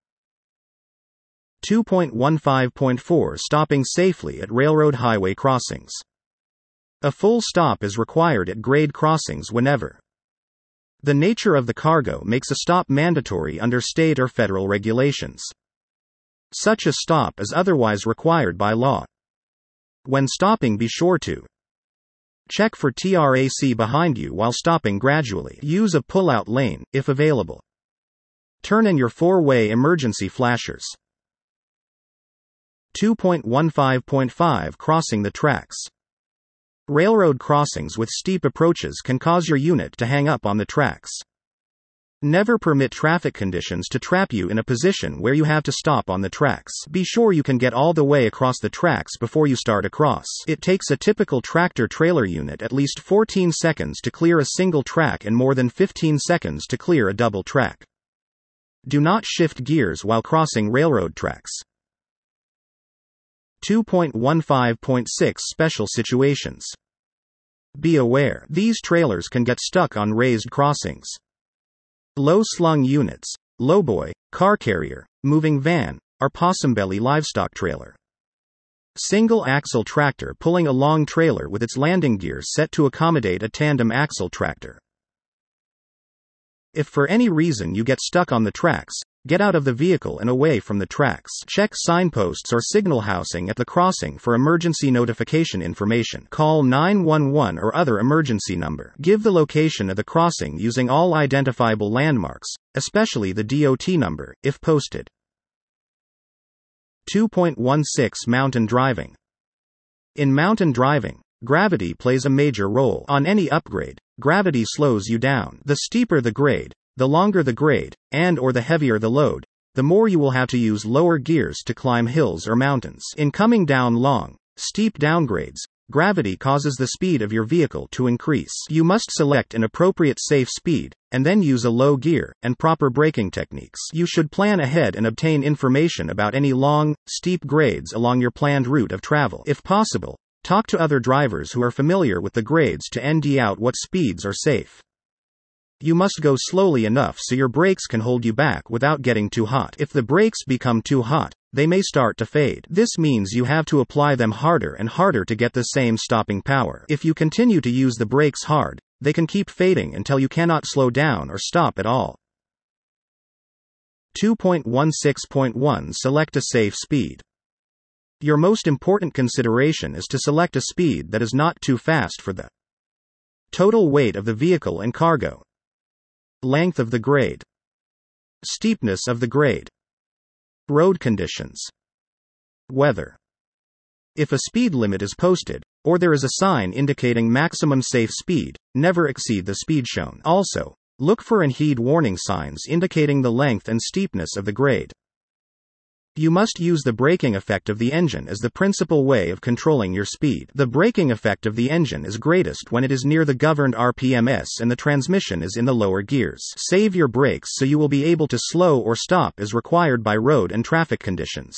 2.15.4 Stopping safely at railroad highway crossings. A full stop is required at grade crossings whenever the nature of the cargo makes a stop mandatory under state or federal regulations. Such a stop is otherwise required by law. When stopping, be sure to check for TRAC behind you while stopping gradually. Use a pull-out lane, if available. Turn in your four-way emergency flashers. 2.15.5 Crossing the tracks. Railroad crossings with steep approaches can cause your unit to hang up on the tracks. Never permit traffic conditions to trap you in a position where you have to stop on the tracks. Be sure you can get all the way across the tracks before you start across. It takes a typical tractor-trailer unit at least 14 seconds to clear a single track and more than 15 seconds to clear a double track. Do not shift gears while crossing railroad tracks. 2.15.6 Special situations. Be aware, these trailers can get stuck on raised crossings. Low-slung units, lowboy, car carrier, moving van, or possumbelly livestock trailer. Single-axle tractor pulling a long trailer with its landing gears set to accommodate a tandem axle tractor. If for any reason you get stuck on the tracks, get out of the vehicle and away from the tracks. Check signposts or signal housing at the crossing for emergency notification information. Call 911 or other emergency number. Give the location of the crossing using all identifiable landmarks, especially the DOT number, if posted. 2.16 Mountain driving. In mountain driving, gravity plays a major role. On any upgrade, gravity slows you down. The steeper the grade, the longer the grade, and/or the heavier the load, the more you will have to use lower gears to climb hills or mountains. In coming down long, steep downgrades, gravity causes the speed of your vehicle to increase. You must select an appropriate safe speed, and then use a low gear, and proper braking techniques. You should plan ahead and obtain information about any long, steep grades along your planned route of travel. If possible, talk to other drivers who are familiar with the grades to ND out what speeds are safe. You must go slowly enough so your brakes can hold you back without getting too hot. If the brakes become too hot, they may start to fade. This means you have to apply them harder and harder to get the same stopping power. If you continue to use the brakes hard, they can keep fading until you cannot slow down or stop at all. 2.16.1 Select a safe speed. Your most important consideration is to select a speed that is not too fast for the total weight of the vehicle and cargo, length of the grade, steepness of the grade, road conditions, weather. If a speed limit is posted, or there is a sign indicating maximum safe speed, never exceed the speed shown. Also, look for and heed warning signs indicating the length and steepness of the grade. You must use the braking effect of the engine as the principal way of controlling your speed. The braking effect of the engine is greatest when it is near the governed RPMs and the transmission is in the lower gears. Save your brakes so you will be able to slow or stop as required by road and traffic conditions.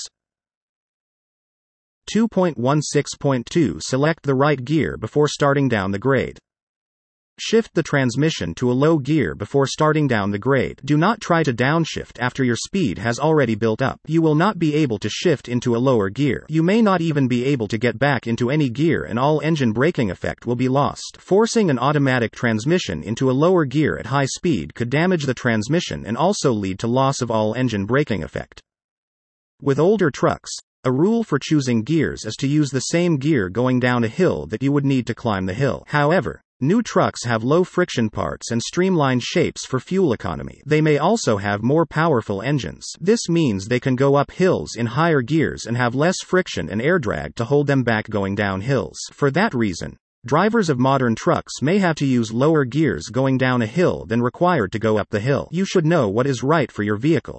2.16.2 Select the right gear before starting down the grade. Shift the transmission to a low gear before starting down the grade. Do not try to downshift after your speed has already built up. You will not be able to shift into a lower gear. You may not even be able to get back into any gear and all engine braking effect will be lost. Forcing an automatic transmission into a lower gear at high speed could damage the transmission and also lead to loss of all engine braking effect. With older trucks, a rule for choosing gears is to use the same gear going down a hill that you would need to climb the hill. However, new trucks have low friction parts and streamlined shapes for fuel economy. They may also have more powerful engines. This means they can go up hills in higher gears and have less friction and air drag to hold them back going down hills. For that reason, drivers of modern trucks may have to use lower gears going down a hill than required to go up the hill. You should know what is right for your vehicle.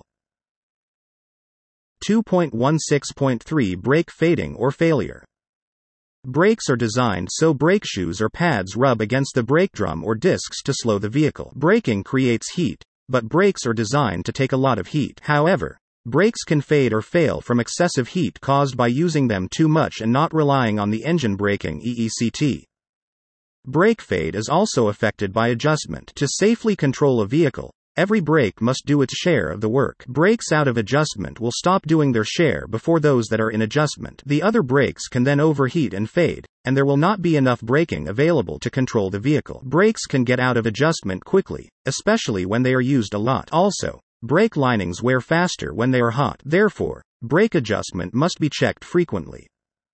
2.16.3 Brake fading or failure. Brakes are designed so brake shoes or pads rub against the brake drum or discs to slow the vehicle. Braking creates heat, but brakes are designed to take a lot of heat. However, brakes can fade or fail from excessive heat caused by using them too much and not relying on the engine braking (EECT). Brake fade is also affected by adjustment. To safely control a vehicle, every brake must do its share of the work. Brakes out of adjustment will stop doing their share before those that are in adjustment. The other brakes can then overheat and fade, and there will not be enough braking available to control the vehicle. Brakes can get out of adjustment quickly, especially when they are used a lot. Also, brake linings wear faster when they are hot. Therefore, brake adjustment must be checked frequently.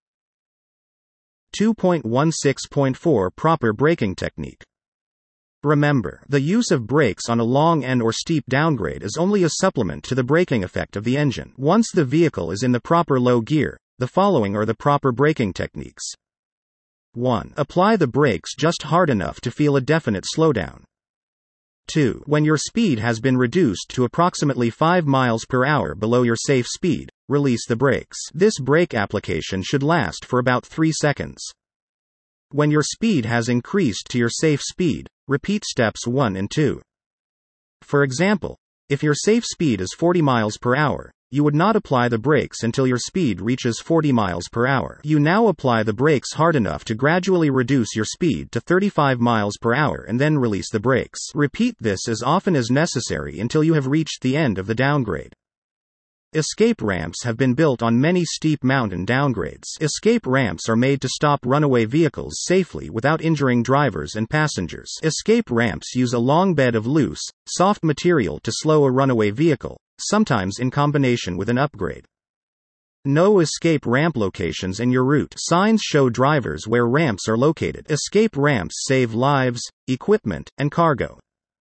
2.16.4 Proper braking technique. Remember, the use of brakes on a long and or steep downgrade is only a supplement to the braking effect of the engine. Once the vehicle is in the proper low gear, the following are the proper braking techniques. 1. Apply the brakes just hard enough to feel a definite slowdown. 2. When your speed has been reduced to approximately 5 miles per hour below your safe speed, release the brakes. This brake application should last for about 3 seconds. When your speed has increased to your safe speed, repeat steps 1 and 2. For example, if your safe speed is 40 miles per hour, you would not apply the brakes until your speed reaches 40 miles per hour. You now apply the brakes hard enough to gradually reduce your speed to 35 miles per hour and then release the brakes. Repeat this as often as necessary until you have reached the end of the downgrade. Escape ramps have been built on many steep mountain downgrades. Escape ramps are made to stop runaway vehicles safely without injuring drivers and passengers. Escape ramps use a long bed of loose, soft material to slow a runaway vehicle, sometimes in combination with an upgrade. Know escape ramp locations in your route. Signs show drivers where ramps are located. Escape ramps save lives, equipment, and cargo.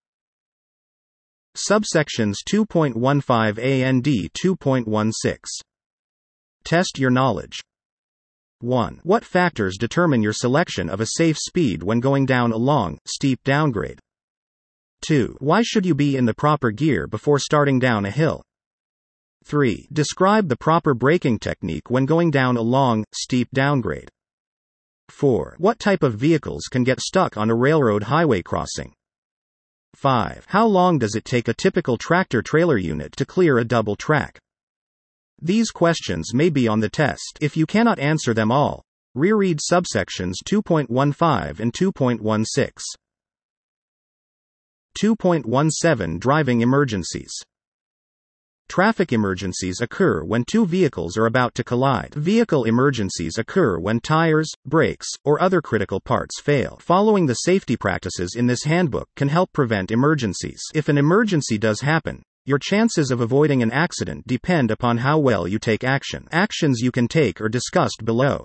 Subsections 2.15a and d 2.16. Test your knowledge. 1. What factors determine your selection of a safe speed when going down a long, steep downgrade? 2. Why should you be in the proper gear before starting down a hill? 3. Describe the proper braking technique when going down a long, steep downgrade. 4. What type of vehicles can get stuck on a railroad highway crossing? 5. How long does it take a typical tractor-trailer unit to clear a double track? These questions may be on the test. If you cannot answer them all, reread subsections 2.15 and 2.16. 2.17 Driving emergencies. Traffic emergencies occur when two vehicles are about to collide. Vehicle emergencies occur when tires, brakes, or other critical parts fail. Following the safety practices in this handbook can help prevent emergencies. If an emergency does happen, your chances of avoiding an accident depend upon how well you take action. Actions you can take are discussed below.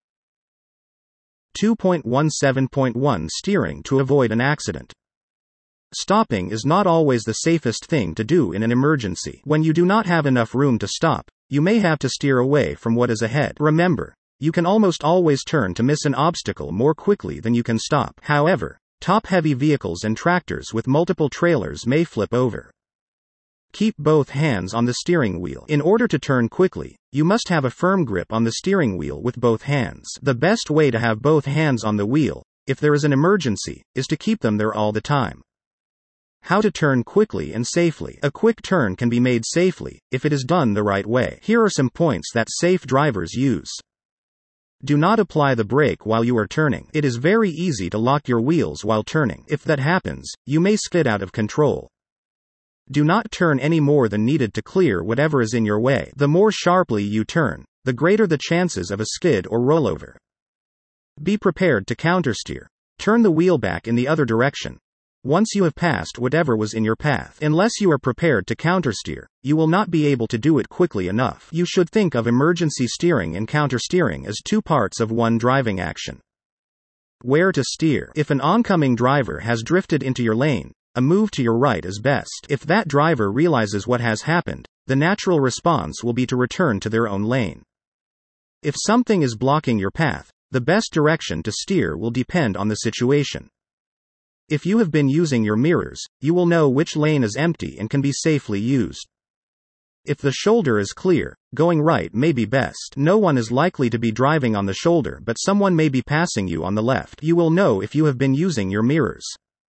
2.17.1 Steering to avoid an accident. Stopping is not always the safest thing to do in an emergency. When you do not have enough room to stop, you may have to steer away from what is ahead. Remember, you can almost always turn to miss an obstacle more quickly than you can stop. However, top-heavy vehicles and tractors with multiple trailers may flip over. Keep both hands on the steering wheel. In order to turn quickly, you must have a firm grip on the steering wheel with both hands. The best way to have both hands on the wheel, if there is an emergency, is to keep them there all the time. How to turn quickly and safely. A quick turn can be made safely, if it is done the right way. Here are some points that safe drivers use. Do not apply the brake while you are turning. It is very easy to lock your wheels while turning. If that happens, you may skid out of control. Do not turn any more than needed to clear whatever is in your way. The more sharply you turn, the greater the chances of a skid or rollover. Be prepared to countersteer. Turn the wheel back in the other direction once you have passed whatever was in your path. Unless you are prepared to countersteer, you will not be able to do it quickly enough. You should think of emergency steering and countersteering as two parts of one driving action. Where to steer. If an oncoming driver has drifted into your lane, a move to your right is best. If that driver realizes what has happened, the natural response will be to return to their own lane. If something is blocking your path, the best direction to steer will depend on the situation. If you have been using your mirrors, you will know which lane is empty and can be safely used. If the shoulder is clear, going right may be best. No one is likely to be driving on the shoulder, but someone may be passing you on the left. You will know if you have been using your mirrors.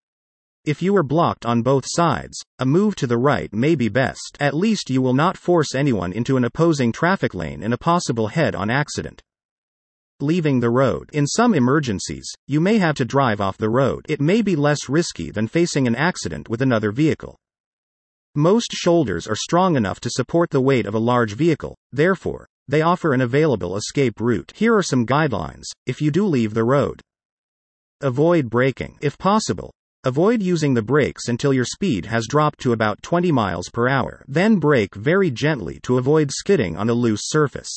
If you are blocked on both sides, a move to the right may be best. At least you will not force anyone into an opposing traffic lane in a possible head-on accident. Leaving the road. In some emergencies, you may have to drive off the road. It may be less risky than facing an accident with another vehicle. Most shoulders are strong enough to support the weight of a large vehicle, therefore, they offer an available escape route. Here are some guidelines if you do leave the road. Avoid braking. If possible, avoid using the brakes until your speed has dropped to about 20 miles per hour. Then brake very gently to avoid skidding on a loose surface.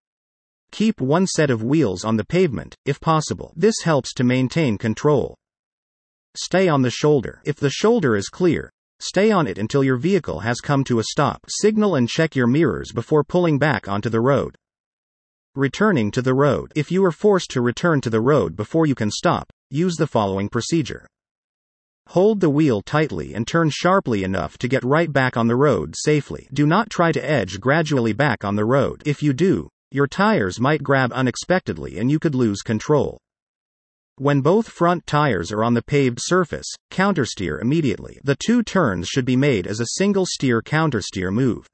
Keep one set of wheels on the pavement, if possible. This helps to maintain control. Stay on the shoulder. If the shoulder is clear, stay on it until your vehicle has come to a stop. Signal and check your mirrors before pulling back onto the road. Returning to the road. If you are forced to return to the road before you can stop, use the following procedure. Hold the wheel tightly and turn sharply enough to get right back on the road safely. Do not try to edge gradually back on the road. If you do, your tires might grab unexpectedly and you could lose control. When both front tires are on the paved surface, countersteer immediately. The two turns should be made as a single steer countersteer move.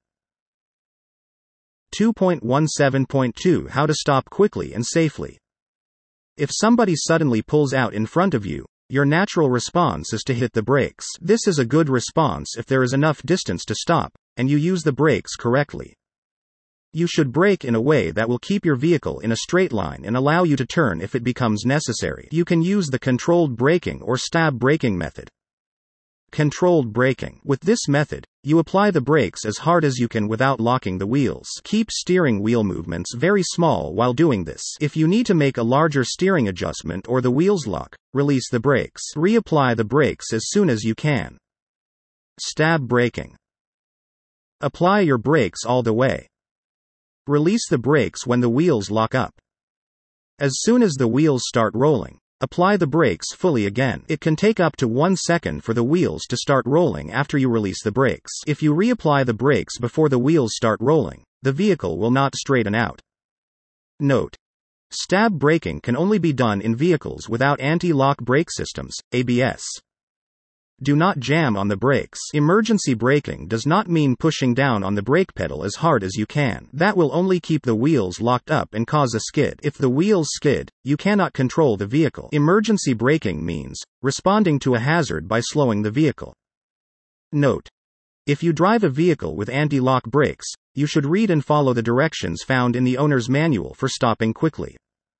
2.17.2 How to stop quickly and safely. If somebody suddenly pulls out in front of you, your natural response is to hit the brakes. This is a good response if there is enough distance to stop, and you use the brakes correctly. You should brake in a way that will keep your vehicle in a straight line and allow you to turn if it becomes necessary. You can use the controlled braking or stab braking method. Controlled braking. With this method, you apply the brakes as hard as you can without locking the wheels. Keep steering wheel movements very small while doing this. If you need to make a larger steering adjustment or the wheels lock, release the brakes. Reapply the brakes as soon as you can. Stab braking. Apply your brakes all the way. Release the brakes when the wheels lock up. As soon as the wheels start rolling, apply the brakes fully again. It can take up to 1 second for the wheels to start rolling after you release the brakes. If you reapply the brakes before the wheels start rolling, the vehicle will not straighten out. Note: stab braking can only be done in vehicles without anti-lock brake systems, ABS. Do not jam on the brakes. Emergency braking does not mean pushing down on the brake pedal as hard as you can. That will only keep the wheels locked up and cause a skid. If the wheels skid, you cannot control the vehicle. Emergency braking means responding to a hazard by slowing the vehicle. Note: if you drive a vehicle with anti-lock brakes, you should read and follow the directions found in the owner's manual for stopping quickly.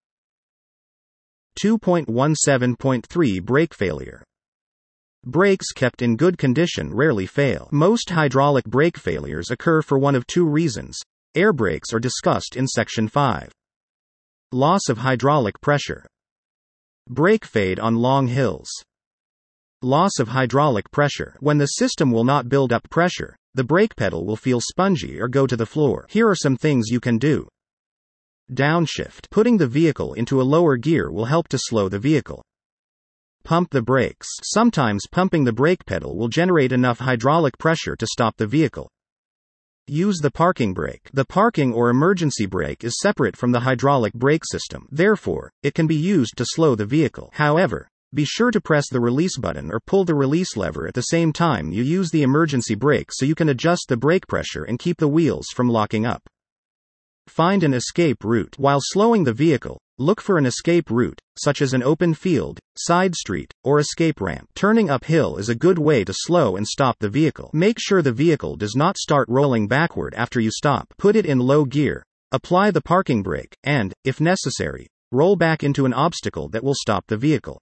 2.17.3 Brake failure. Brakes kept in good condition rarely fail. Most hydraulic brake failures occur for one of two reasons. Air brakes are discussed in Section 5. Loss of hydraulic pressure. Brake fade on long hills. Loss of hydraulic pressure. When the system will not build up pressure, the brake pedal will feel spongy or go to the floor. Here are some things you can do. Downshift. Putting the vehicle into a lower gear will help to slow the vehicle. Pump the brakes. Sometimes pumping the brake pedal will generate enough hydraulic pressure to stop the vehicle. Use the parking brake. The parking or emergency brake is separate from the hydraulic brake system. Therefore, it can be used to slow the vehicle. However, be sure to press the release button or pull the release lever at the same time you use the emergency brake so you can adjust the brake pressure and keep the wheels from locking up. Find an escape route. While slowing the vehicle, look for an escape route, such as an open field, side street, or escape ramp. Turning uphill is a good way to slow and stop the vehicle. Make sure the vehicle does not start rolling backward after you stop. Put it in low gear, apply the parking brake, and, if necessary, roll back into an obstacle that will stop the vehicle.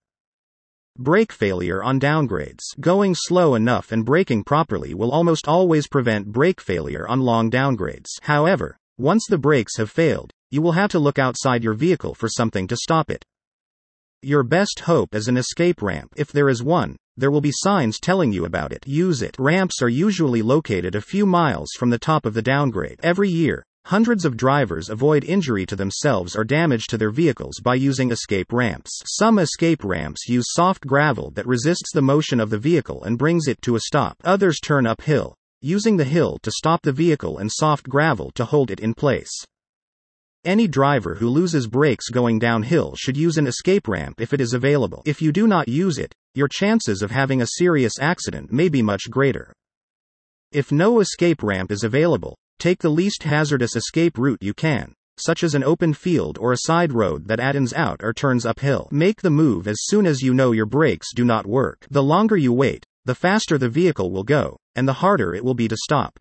Brake failure on downgrades. Going slow enough and braking properly will almost always prevent brake failure on long downgrades. However, once the brakes have failed, you will have to look outside your vehicle for something to stop it. Your best hope is an escape ramp. If there is one, there will be signs telling you about it. Use it. Ramps are usually located a few miles from the top of the downgrade. Every year, hundreds of drivers avoid injury to themselves or damage to their vehicles by using escape ramps. Some escape ramps use soft gravel that resists the motion of the vehicle and brings it to a stop. Others turn uphill, using the hill to stop the vehicle and soft gravel to hold it in place. Any driver who loses brakes going downhill should use an escape ramp if it is available. If you do not use it, your chances of having a serious accident may be much greater. If no escape ramp is available, take the least hazardous escape route you can, such as an open field or a side road that ends out or turns uphill. Make the move as soon as you know your brakes do not work. The longer you wait, the faster the vehicle will go, and the harder it will be to stop.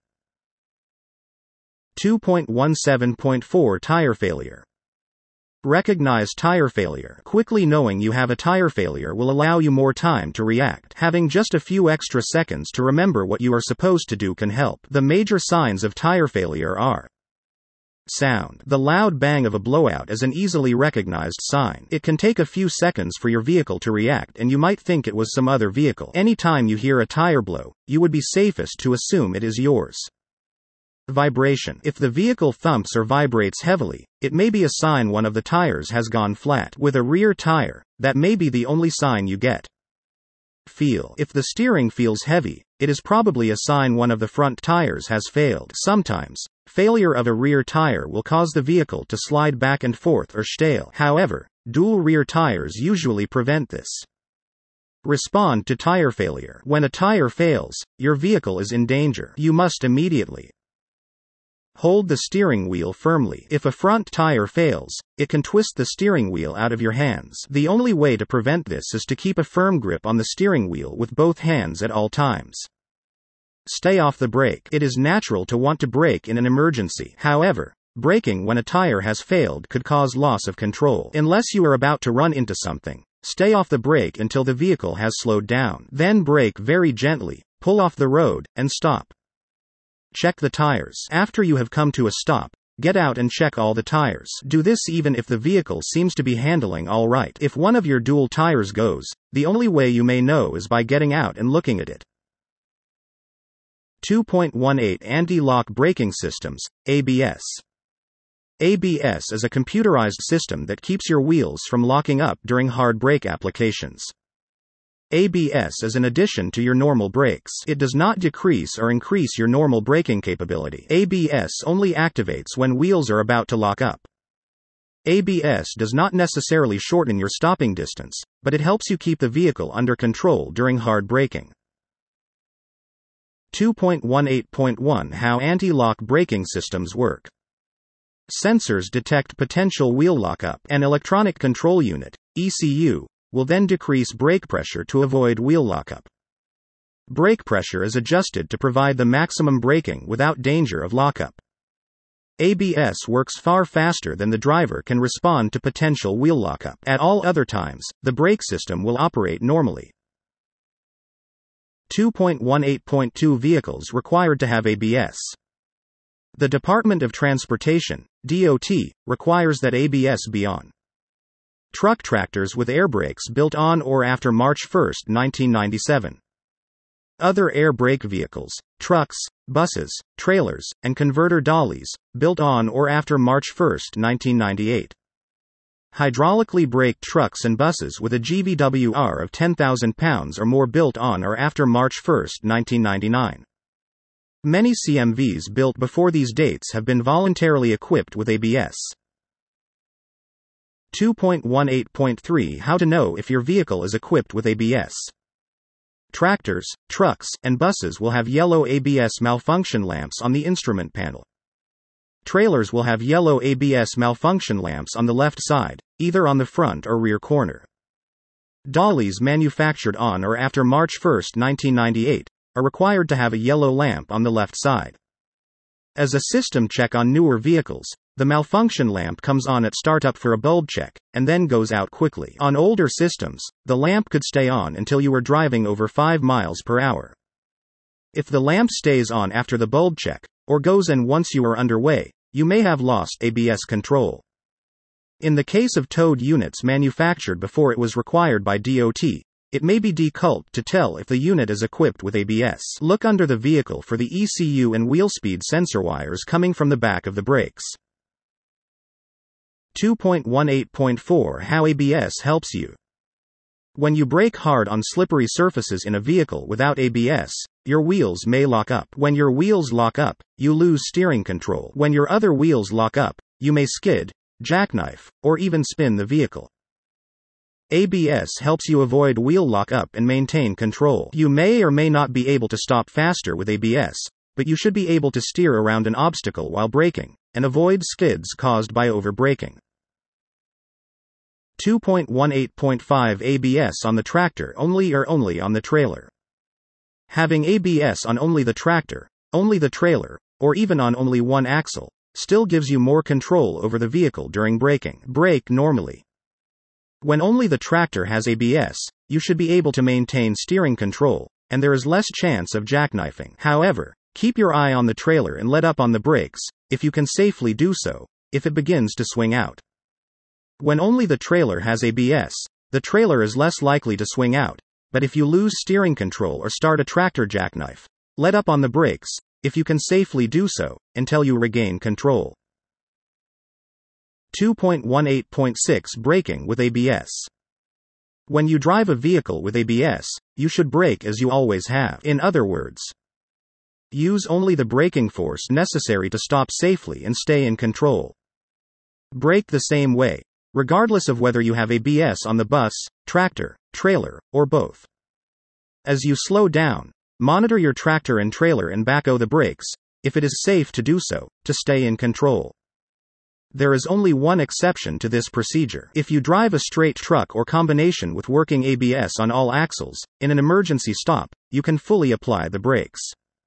2.17.4 Tire failure. Recognize tire failure. Quickly knowing you have a tire failure will allow you more time to react. Having just a few extra seconds to remember what you are supposed to do can help. The major signs of tire failure are: sound. The loud bang of a blowout is an easily recognized sign. It can take a few seconds for your vehicle to react and you might think it was some other vehicle. Anytime you hear a tire blow, you would be safest to assume it is yours. Vibration. If the vehicle thumps or vibrates heavily, it may be a sign one of the tires has gone flat. With a rear tire, that may be the only sign you get. Feel. If the steering feels heavy, it is probably a sign one of the front tires has failed. Sometimes, failure of a rear tire will cause the vehicle to slide back and forth or stale. However, dual rear tires usually prevent this. Respond to tire failure. When a tire fails, your vehicle is in danger. You must immediately hold the steering wheel firmly. If a front tire fails, it can twist the steering wheel out of your hands. The only way to prevent this is to keep a firm grip on the steering wheel with both hands at all times. Stay off the brake. It is natural to want to brake in an emergency. However, braking when a tire has failed could cause loss of control. Unless you are about to run into something, stay off the brake until the vehicle has slowed down. Then brake very gently, pull off the road, and stop. Check the tires. After you have come to a stop, get out and check all the tires. Do this even if the vehicle seems to be handling all right. If one of your dual tires goes, the only way you may know is by getting out and looking at it. 2.18 Anti-lock braking systems, ABS. ABS is a computerized system that keeps your wheels from locking up during hard brake applications. ABS is an addition to your normal brakes. It does not decrease or increase your normal braking capability. ABS only activates when wheels are about to lock up. ABS does not necessarily shorten your stopping distance, but it helps you keep the vehicle under control during hard braking. 2.18.1 How anti-lock braking systems work. Sensors detect potential wheel lockup. An electronic control unit, ECU, will then decrease brake pressure to avoid wheel lockup. Brake pressure is adjusted to provide the maximum braking without danger of lockup. ABS works far faster than the driver can respond to potential wheel lockup. At all other times, the brake system will operate normally. 2.18.2 Vehicles required to have ABS. The Department of Transportation, DOT, requires that ABS be on. Truck tractors with air brakes built on or after March 1, 1997. Other air brake vehicles, trucks, buses, trailers, and converter dollies, built on or after March 1, 1998. Hydraulically braked trucks and buses with a GVWR of 10,000 pounds or more built on or after March 1, 1999. Many CMVs built before these dates have been voluntarily equipped with ABS. 2.18.3 How to know if your vehicle is equipped with ABS. Tractors, trucks, and buses will have yellow ABS malfunction lamps on the instrument panel. Trailers will have yellow ABS malfunction lamps on the left side, either on the front or rear corner. Dollies manufactured on or after March 1, 1998, are required to have a yellow lamp on the left side. As a system check on newer vehicles, the malfunction lamp comes on at startup for a bulb check, and then goes out quickly. On older systems, the lamp could stay on until you were driving over 5 miles per hour. If the lamp stays on after the bulb check, or goes in once you are underway, you may have lost ABS control. In the case of towed units manufactured before it was required by DOT, it may be difficult to tell if the unit is equipped with ABS. Look under the vehicle for the ECU and wheel speed sensor wires coming from the back of the brakes. 2.18.4 How ABS helps you. When you brake hard on slippery surfaces in a vehicle without ABS, your wheels may lock up. When your wheels lock up, you lose steering control. When your other wheels lock up, you may skid, jackknife, or even spin the vehicle. ABS helps you avoid wheel lockup and maintain control. You may or may not be able to stop faster with ABS, but you should be able to steer around an obstacle while braking, and avoid skids caused by overbraking. 2.18.5 ABS on the tractor only or only on the trailer. Having ABS on only the tractor, only the trailer, or even on only one axle, still gives you more control over the vehicle during braking. Brake normally. When only the tractor has ABS, you should be able to maintain steering control, and there is less chance of jackknifing. However, keep your eye on the trailer and let up on the brakes, if you can safely do so, if it begins to swing out. When only the trailer has ABS, the trailer is less likely to swing out, but if you lose steering control or start a tractor jackknife, let up on the brakes, if you can safely do so, until you regain control. 2.18.6 Braking with ABS. When you drive a vehicle with ABS, you should brake as you always have. In other words, use only the braking force necessary to stop safely and stay in control. Brake the same way, regardless of whether you have ABS on the bus, tractor, trailer, or both. As you slow down, monitor your tractor and trailer and back the brakes, if it is safe to do so, to stay in control. There is only one exception to this procedure. If you drive a straight truck or combination with working ABS on all axles, in an emergency stop, you can fully apply the brakes.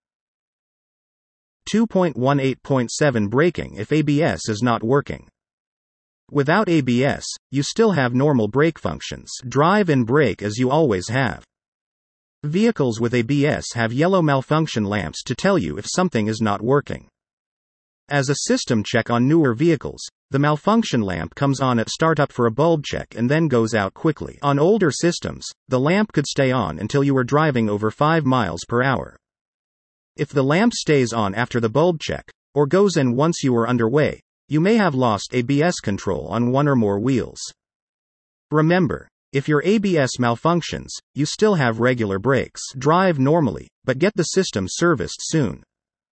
2.18.7 Braking if ABS is not working. Without ABS, you still have normal brake functions. Drive and brake as you always have. Vehicles with ABS have yellow malfunction lamps to tell you if something is not working. As a system check on newer vehicles, the malfunction lamp comes on at startup for a bulb check and then goes out quickly. On older systems, the lamp could stay on until you were driving over 5 miles per hour. If the lamp stays on after the bulb check, or goes in once you are underway, you may have lost ABS control on one or more wheels. Remember, if your ABS malfunctions, you still have regular brakes. Drive normally, but get the system serviced soon.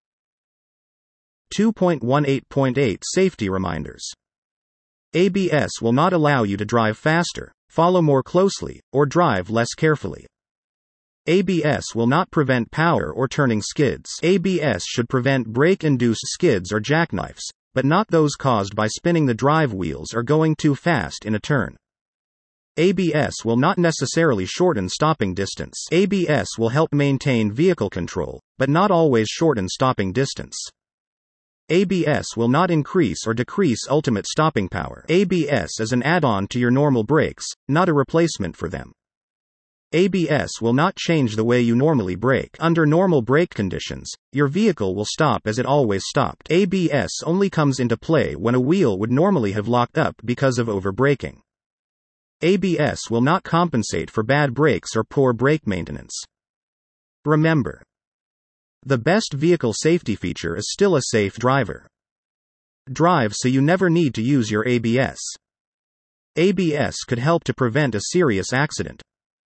2.18.8 Safety reminders. ABS will not allow you to drive faster, follow more closely, or drive less carefully. ABS will not prevent power or turning skids. ABS should prevent brake-induced skids or jackknifes, but not those caused by spinning the drive wheels or going too fast in a turn. ABS will not necessarily shorten stopping distance. ABS will help maintain vehicle control, but not always shorten stopping distance. ABS will not increase or decrease ultimate stopping power. ABS is an add-on to your normal brakes, not a replacement for them. ABS will not change the way you normally brake. Under normal brake conditions, your vehicle will stop as it always stopped. ABS only comes into play when a wheel would normally have locked up because of over-braking. ABS will not compensate for bad brakes or poor brake maintenance. Remember, the best vehicle safety feature is still a safe driver. Drive so you never need to use your ABS. ABS could help to prevent a serious accident.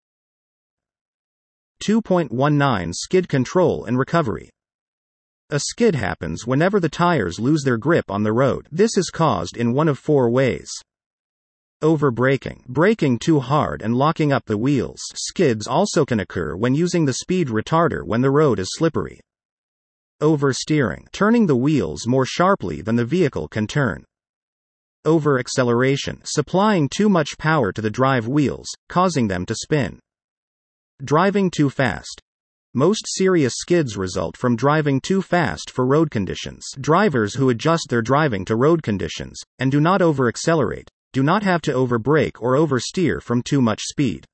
2.19 Skid control and recovery. A skid happens whenever the tires lose their grip on the road. This is caused in one of four ways. Over-braking, braking too hard and locking up the wheels. Skids also can occur when using the speed retarder when the road is slippery. Oversteering, turning the wheels more sharply than the vehicle can turn. Over-acceleration, supplying too much power to the drive wheels, causing them to spin. Driving too fast. Most serious skids result from driving too fast for road conditions. Drivers who adjust their driving to road conditions, and do not over-accelerate, do not have to over-brake or oversteer from too much speed.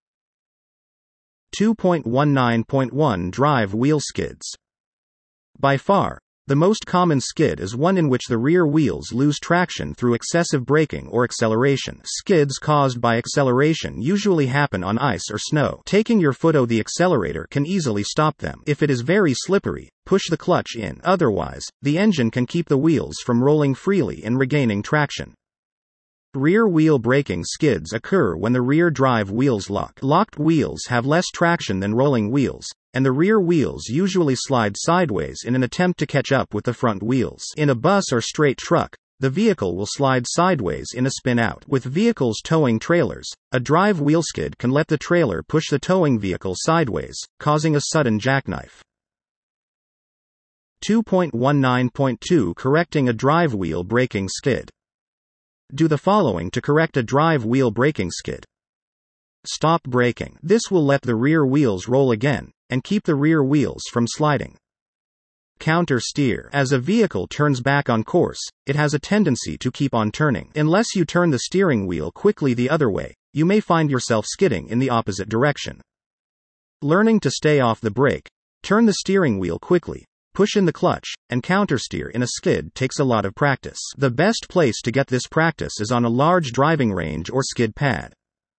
2.19.1 Drive wheel skids. By far, the most common skid is one in which the rear wheels lose traction through excessive braking or acceleration. Skids caused by acceleration usually happen on ice or snow. Taking your foot off the accelerator can easily stop them. If it is very slippery, push the clutch in. Otherwise, the engine can keep the wheels from rolling freely and regaining traction. Rear wheel braking skids occur when the rear drive wheels lock. Locked wheels have less traction than rolling wheels, and the rear wheels usually slide sideways in an attempt to catch up with the front wheels. In a bus or straight truck, the vehicle will slide sideways in a spin-out. With vehicles towing trailers, a drive wheel skid can let the trailer push the towing vehicle sideways, causing a sudden jackknife. 2.19.2 Correcting a drive wheel braking skid. Do the following to correct a drive wheel braking skid. Stop braking. This will let the rear wheels roll again, and keep the rear wheels from sliding. Counter steer. As a vehicle turns back on course, it has a tendency to keep on turning. Unless you turn the steering wheel quickly the other way, you may find yourself skidding in the opposite direction. Learning to stay off the brake, turn the steering wheel quickly, push in the clutch, and countersteer in a skid takes a lot of practice. The best place to get this practice is on a large driving range or skid pad.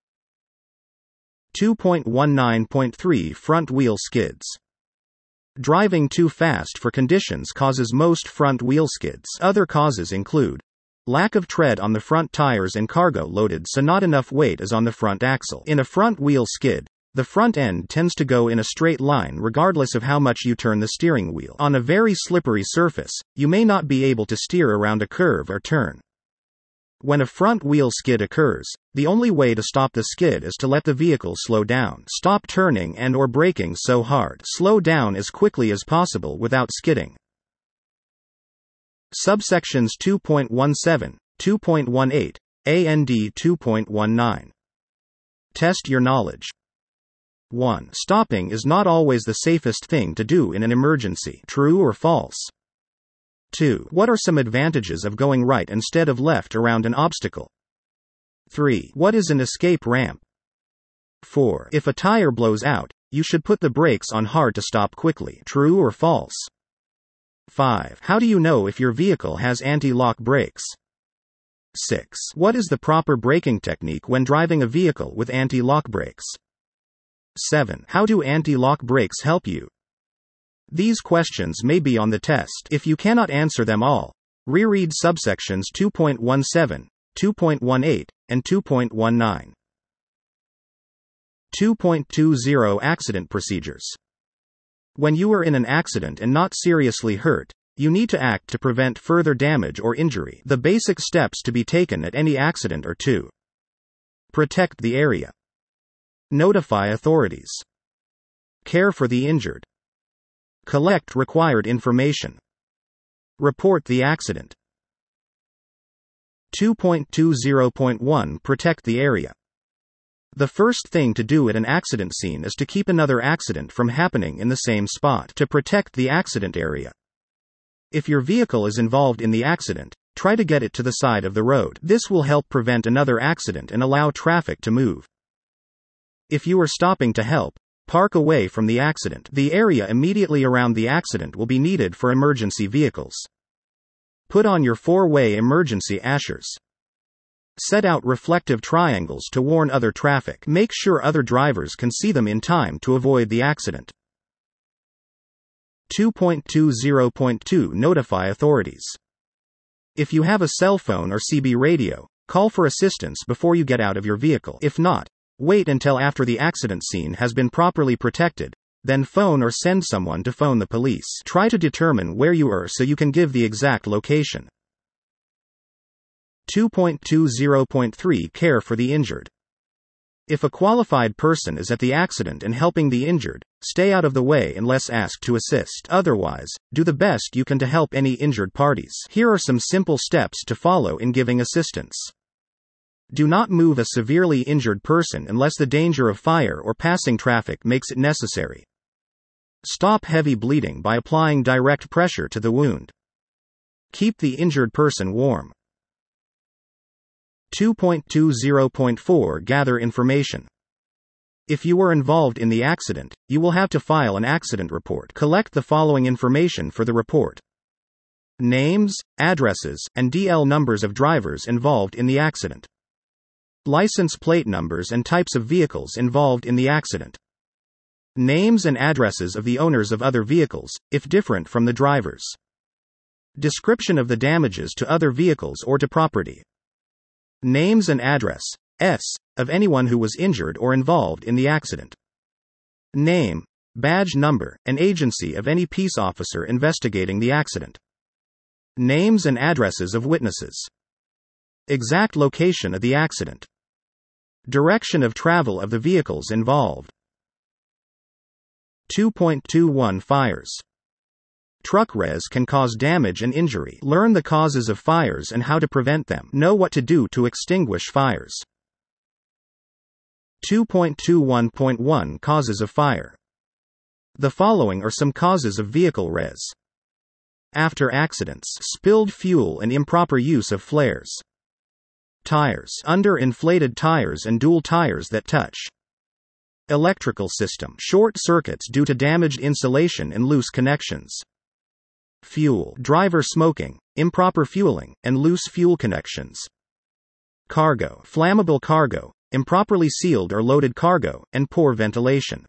2.19.3 Front wheel skids. Driving too fast for conditions causes most front wheel skids. Other causes include lack of tread on the front tires and cargo loaded so not enough weight is on the front axle. In a front wheel skid, the front end tends to go in a straight line regardless of how much you turn the steering wheel. On a very slippery surface, you may not be able to steer around a curve or turn. When a front wheel skid occurs, the only way to stop the skid is to let the vehicle slow down. Stop turning and or braking so hard. Slow down as quickly as possible without skidding. Subsections 2.17, 2.18, and 2.19. Test your knowledge. 1. Stopping is not always the safest thing to do in an emergency. True or false? 2. What are some advantages of going right instead of left around an obstacle? 3. What is an escape ramp? 4. If a tire blows out, you should put the brakes on hard to stop quickly. True or false? 5. How do you know if your vehicle has anti-lock brakes? 6. What is the proper braking technique when driving a vehicle with anti-lock brakes? 7. How do anti-lock brakes help you? These questions may be on the test. If you cannot answer them all, reread subsections 2.17, 2.18, and 2.19. 2.20 Accident procedures. When you are in an accident and not seriously hurt, you need to act to prevent further damage or injury. The basic steps to be taken at any accident are to protect the area. Notify authorities. Care for the injured. Collect required information. Report the accident. 2.20.1 Protect the area. The first thing to do at an accident scene is to keep another accident from happening in the same spot to protect the accident area. If your vehicle is involved in the accident, try to get it to the side of the road. This will help prevent another accident and allow traffic to move. If you are stopping to help, park away from the accident. The area immediately around the accident will be needed for emergency vehicles. Put on your four-way emergency ashers. Set out reflective triangles to warn other traffic. Make sure other drivers can see them in time to avoid the accident. 2.20.2 Notify authorities. If you have a cell phone or CB radio, call for assistance before you get out of your vehicle. If not, wait until after the accident scene has been properly protected, then phone or send someone to phone the police. Try to determine where you are so you can give the exact location. 2.20.3 Care for the injured. If a qualified person is at the accident and helping the injured, stay out of the way unless asked to assist. Otherwise, do the best you can to help any injured parties. Here are some simple steps to follow in giving assistance. Do not move a severely injured person unless the danger of fire or passing traffic makes it necessary. Stop heavy bleeding by applying direct pressure to the wound. Keep the injured person warm. 2.20.4 Gather information. If you were involved in the accident, you will have to file an accident report. Collect the following information for the report: names, addresses, and DL numbers of drivers involved in the accident. License plate numbers and types of vehicles involved in the accident. Names and addresses of the owners of other vehicles, if different from the drivers. Description of the damages to other vehicles or to property. Names and addresses of anyone who was injured or involved in the accident. Name, badge number, and agency of any peace officer investigating the accident. Names and addresses of witnesses. Exact location of the accident. Direction of travel of the vehicles involved. 2.21 Fires. Truck res can cause damage and injury. Learn the causes of fires and how to prevent them. Know what to do to extinguish fires. 2.21.1 Causes of fire. The following are some causes of vehicle res. After accidents: spilled fuel and improper use of flares. Tires: under-inflated tires and dual tires that touch. Electrical system: short circuits due to damaged insulation and loose connections. Fuel: driver smoking, improper fueling, and loose fuel connections. Cargo: flammable cargo, improperly sealed or loaded cargo, and poor ventilation.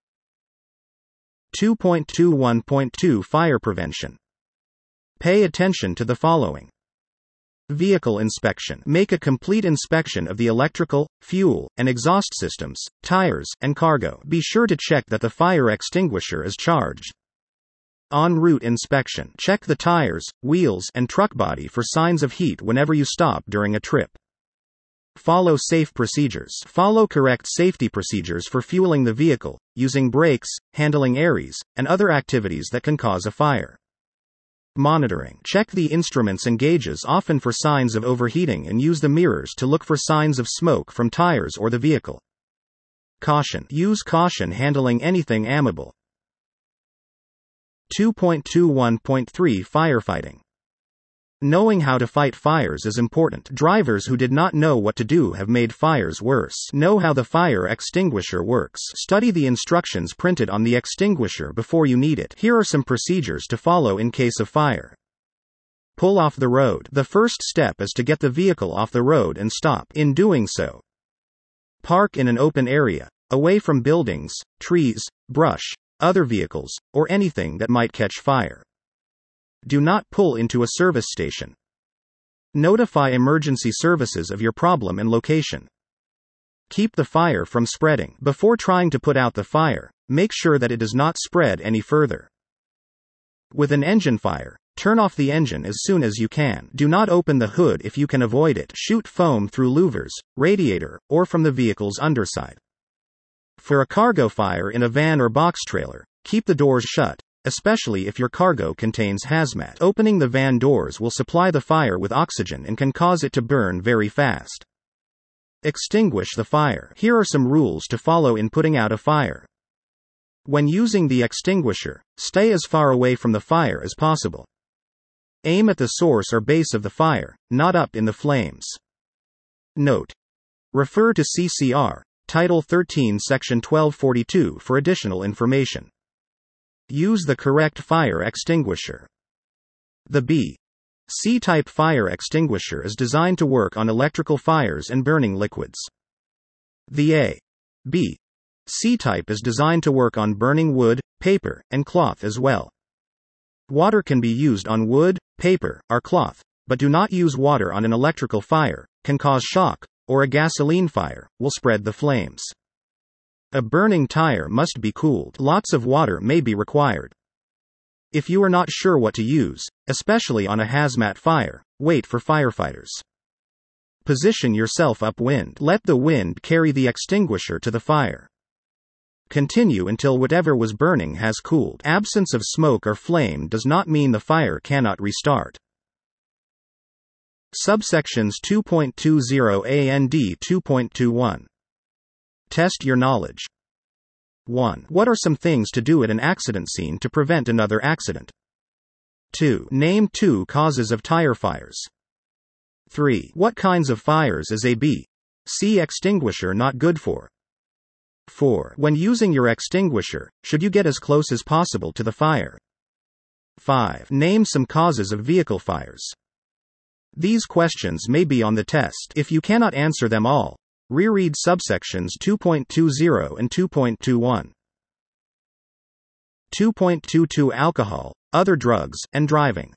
2.21.2 Fire prevention. Pay attention to the following. Vehicle inspection. Make a complete inspection of the electrical, fuel, and exhaust systems, tires, and cargo. Be sure to check that the fire extinguisher is charged. En route inspection. Check the tires, wheels, and truck body for signs of heat whenever you stop during a trip. Follow safe procedures. Follow correct safety procedures for fueling the vehicle, using brakes, handling areas, and other activities that can cause a fire. Monitoring. Check the instruments and gauges often for signs of overheating and use the mirrors to look for signs of smoke from tires or the vehicle. Caution. Use caution handling anything flammable. 2.21.3 Firefighting. Knowing how to fight fires is important. Drivers who did not know what to do have made fires worse. Know how the fire extinguisher works. Study the instructions printed on the extinguisher before you need it. Here are some procedures to follow in case of fire. Pull off the road. The first step is to get the vehicle off the road and stop. In doing so, park in an open area, away from buildings, trees, brush, other vehicles, or anything that might catch fire. Do not pull into a service station. Notify emergency services of your problem and location. Keep the fire from spreading. Before trying to put out the fire, make sure that it does not spread any further. With an engine fire, turn off the engine as soon as you can. Do not open the hood if you can avoid it. Shoot foam through louvers, radiator, or from the vehicle's underside. For a cargo fire in a van or box trailer, keep the doors shut, especially if your cargo contains hazmat. Opening the van doors will supply the fire with oxygen and can cause it to burn very fast. Extinguish the fire. Here are some rules to follow in putting out a fire. When using the extinguisher, stay as far away from the fire as possible. Aim at the source or base of the fire, not up in the flames. Note: refer to CCR, Title 13, Section 1242 for additional information. Use the correct fire extinguisher. The B/C-type fire extinguisher is designed to work on electrical fires and burning liquids. The A/B/C type is designed to work on burning wood, paper, and cloth as well. Water can be used on wood, paper, or cloth, but do not use water on an electrical fire, can cause shock, or a gasoline fire, will spread the flames. A burning tire must be cooled. Lots of water may be required. If you are not sure what to use, especially on a hazmat fire, wait for firefighters. Position yourself upwind. Let the wind carry the extinguisher to the fire. Continue until whatever was burning has cooled. Absence of smoke or flame does not mean the fire cannot restart. Subsections 2.20 and 2.21. Test your knowledge. 1. What are some things to do at an accident scene to prevent another accident? 2. Name 2 causes of tire fires. 3. What kinds of fires is a B/C extinguisher not good for? 4. When using your extinguisher, should you get as close as possible to the fire? 5. Name some causes of vehicle fires. These questions may be on the test. If you cannot answer them all, reread subsections 2.20 and 2.21. 2.22 Alcohol, other drugs, and driving.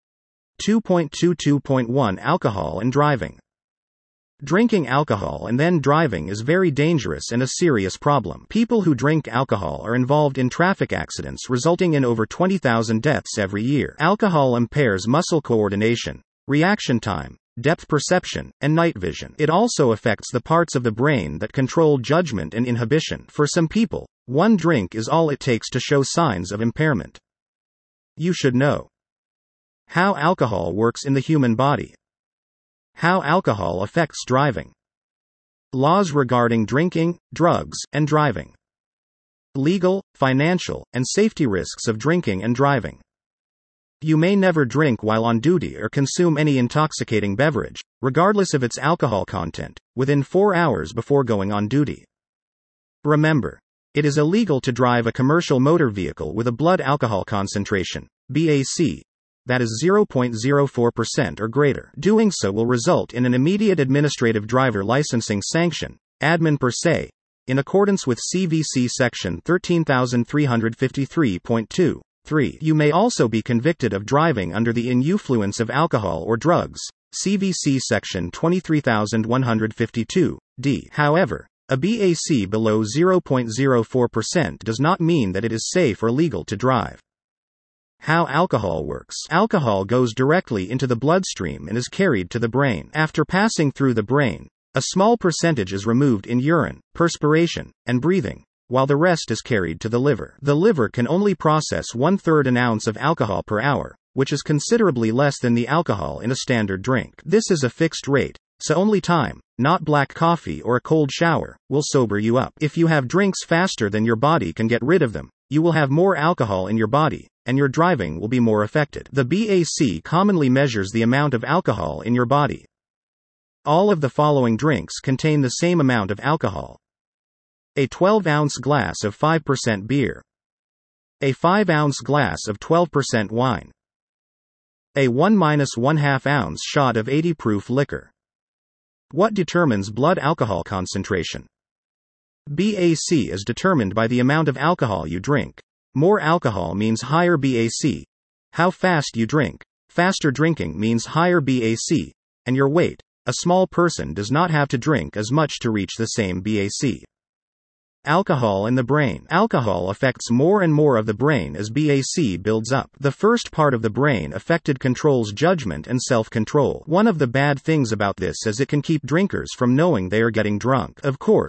2.22.1 Alcohol and driving. Drinking alcohol and then driving is very dangerous and a serious problem. People who drink alcohol are involved in traffic accidents resulting in over 20,000 deaths every year. Alcohol impairs muscle coordination, reaction time, depth perception, and night vision. It also affects the parts of the brain that control judgment and inhibition. For some people, one drink is all it takes to show signs of impairment. You should know how alcohol works in the human body. How alcohol affects driving. Laws regarding drinking, drugs, and driving. Legal, financial, and safety risks of drinking and driving. You may never drink while on duty or consume any intoxicating beverage, regardless of its alcohol content, within 4 hours before going on duty. Remember, it is illegal to drive a commercial motor vehicle with a blood alcohol concentration, BAC, that is 0.04% or greater. Doing so will result in an immediate administrative driver licensing sanction, admin per se, in accordance with CVC section 13353.2.3. You may also be convicted of driving under the influence of alcohol or drugs, CVC section 23152(d). However, a BAC below 0.04% does not mean that it is safe or legal to drive. How alcohol works. Alcohol goes directly into the bloodstream and is carried to the brain. After passing through the brain, a small percentage is removed in urine, perspiration, and breathing, while the rest is carried to the liver. The liver can only process 1/3 an ounce of alcohol per hour, which is considerably less than the alcohol in a standard drink. This is a fixed rate, so only time, not black coffee or a cold shower, will sober you up. If you have drinks faster than your body can get rid of them, you will have more alcohol in your body, and your driving will be more affected. The BAC commonly measures the amount of alcohol in your body. All of the following drinks contain the same amount of alcohol: a 12-ounce glass of 5% beer, a 5-ounce glass of 12% wine, a 1-1/2 ounce shot of 80 proof liquor. What determines blood alcohol concentration? BAC is determined by the amount of alcohol you drink. More alcohol means higher BAC. How fast you drink. Faster drinking means higher BAC. And your weight. A small person does not have to drink as much to reach the same BAC. Alcohol in the brain. Alcohol affects more and more of the brain as BAC builds up. The first part of the brain affected controls judgment and self-control. One of the bad things about this is it can keep drinkers from knowing they are getting drunk. Of course,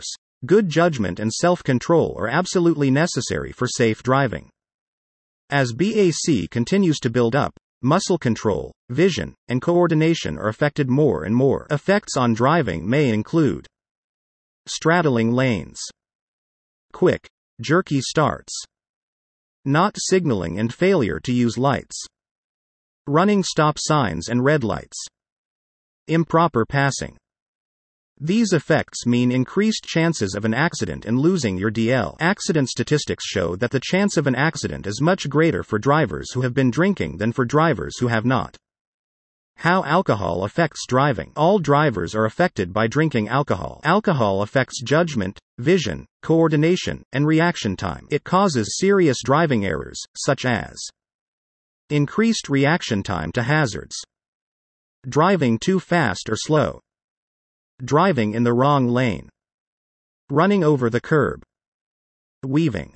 Good judgment and self-control are absolutely necessary for safe driving. As BAC continues to build up, muscle control, vision, and coordination are affected more and more. Effects on driving may include straddling lanes, quick, jerky starts, not signaling and failure to use lights, running stop signs and red lights, improper passing. These effects mean increased chances of an accident and losing your DL. Accident statistics show that the chance of an accident is much greater for drivers who have been drinking than for drivers who have not. How alcohol affects driving. All drivers are affected by drinking alcohol. Alcohol affects judgment, vision, coordination, and reaction time. It causes serious driving errors, such as increased reaction time to hazards, driving too fast or slow, driving in the wrong lane, running over the curb, weaving.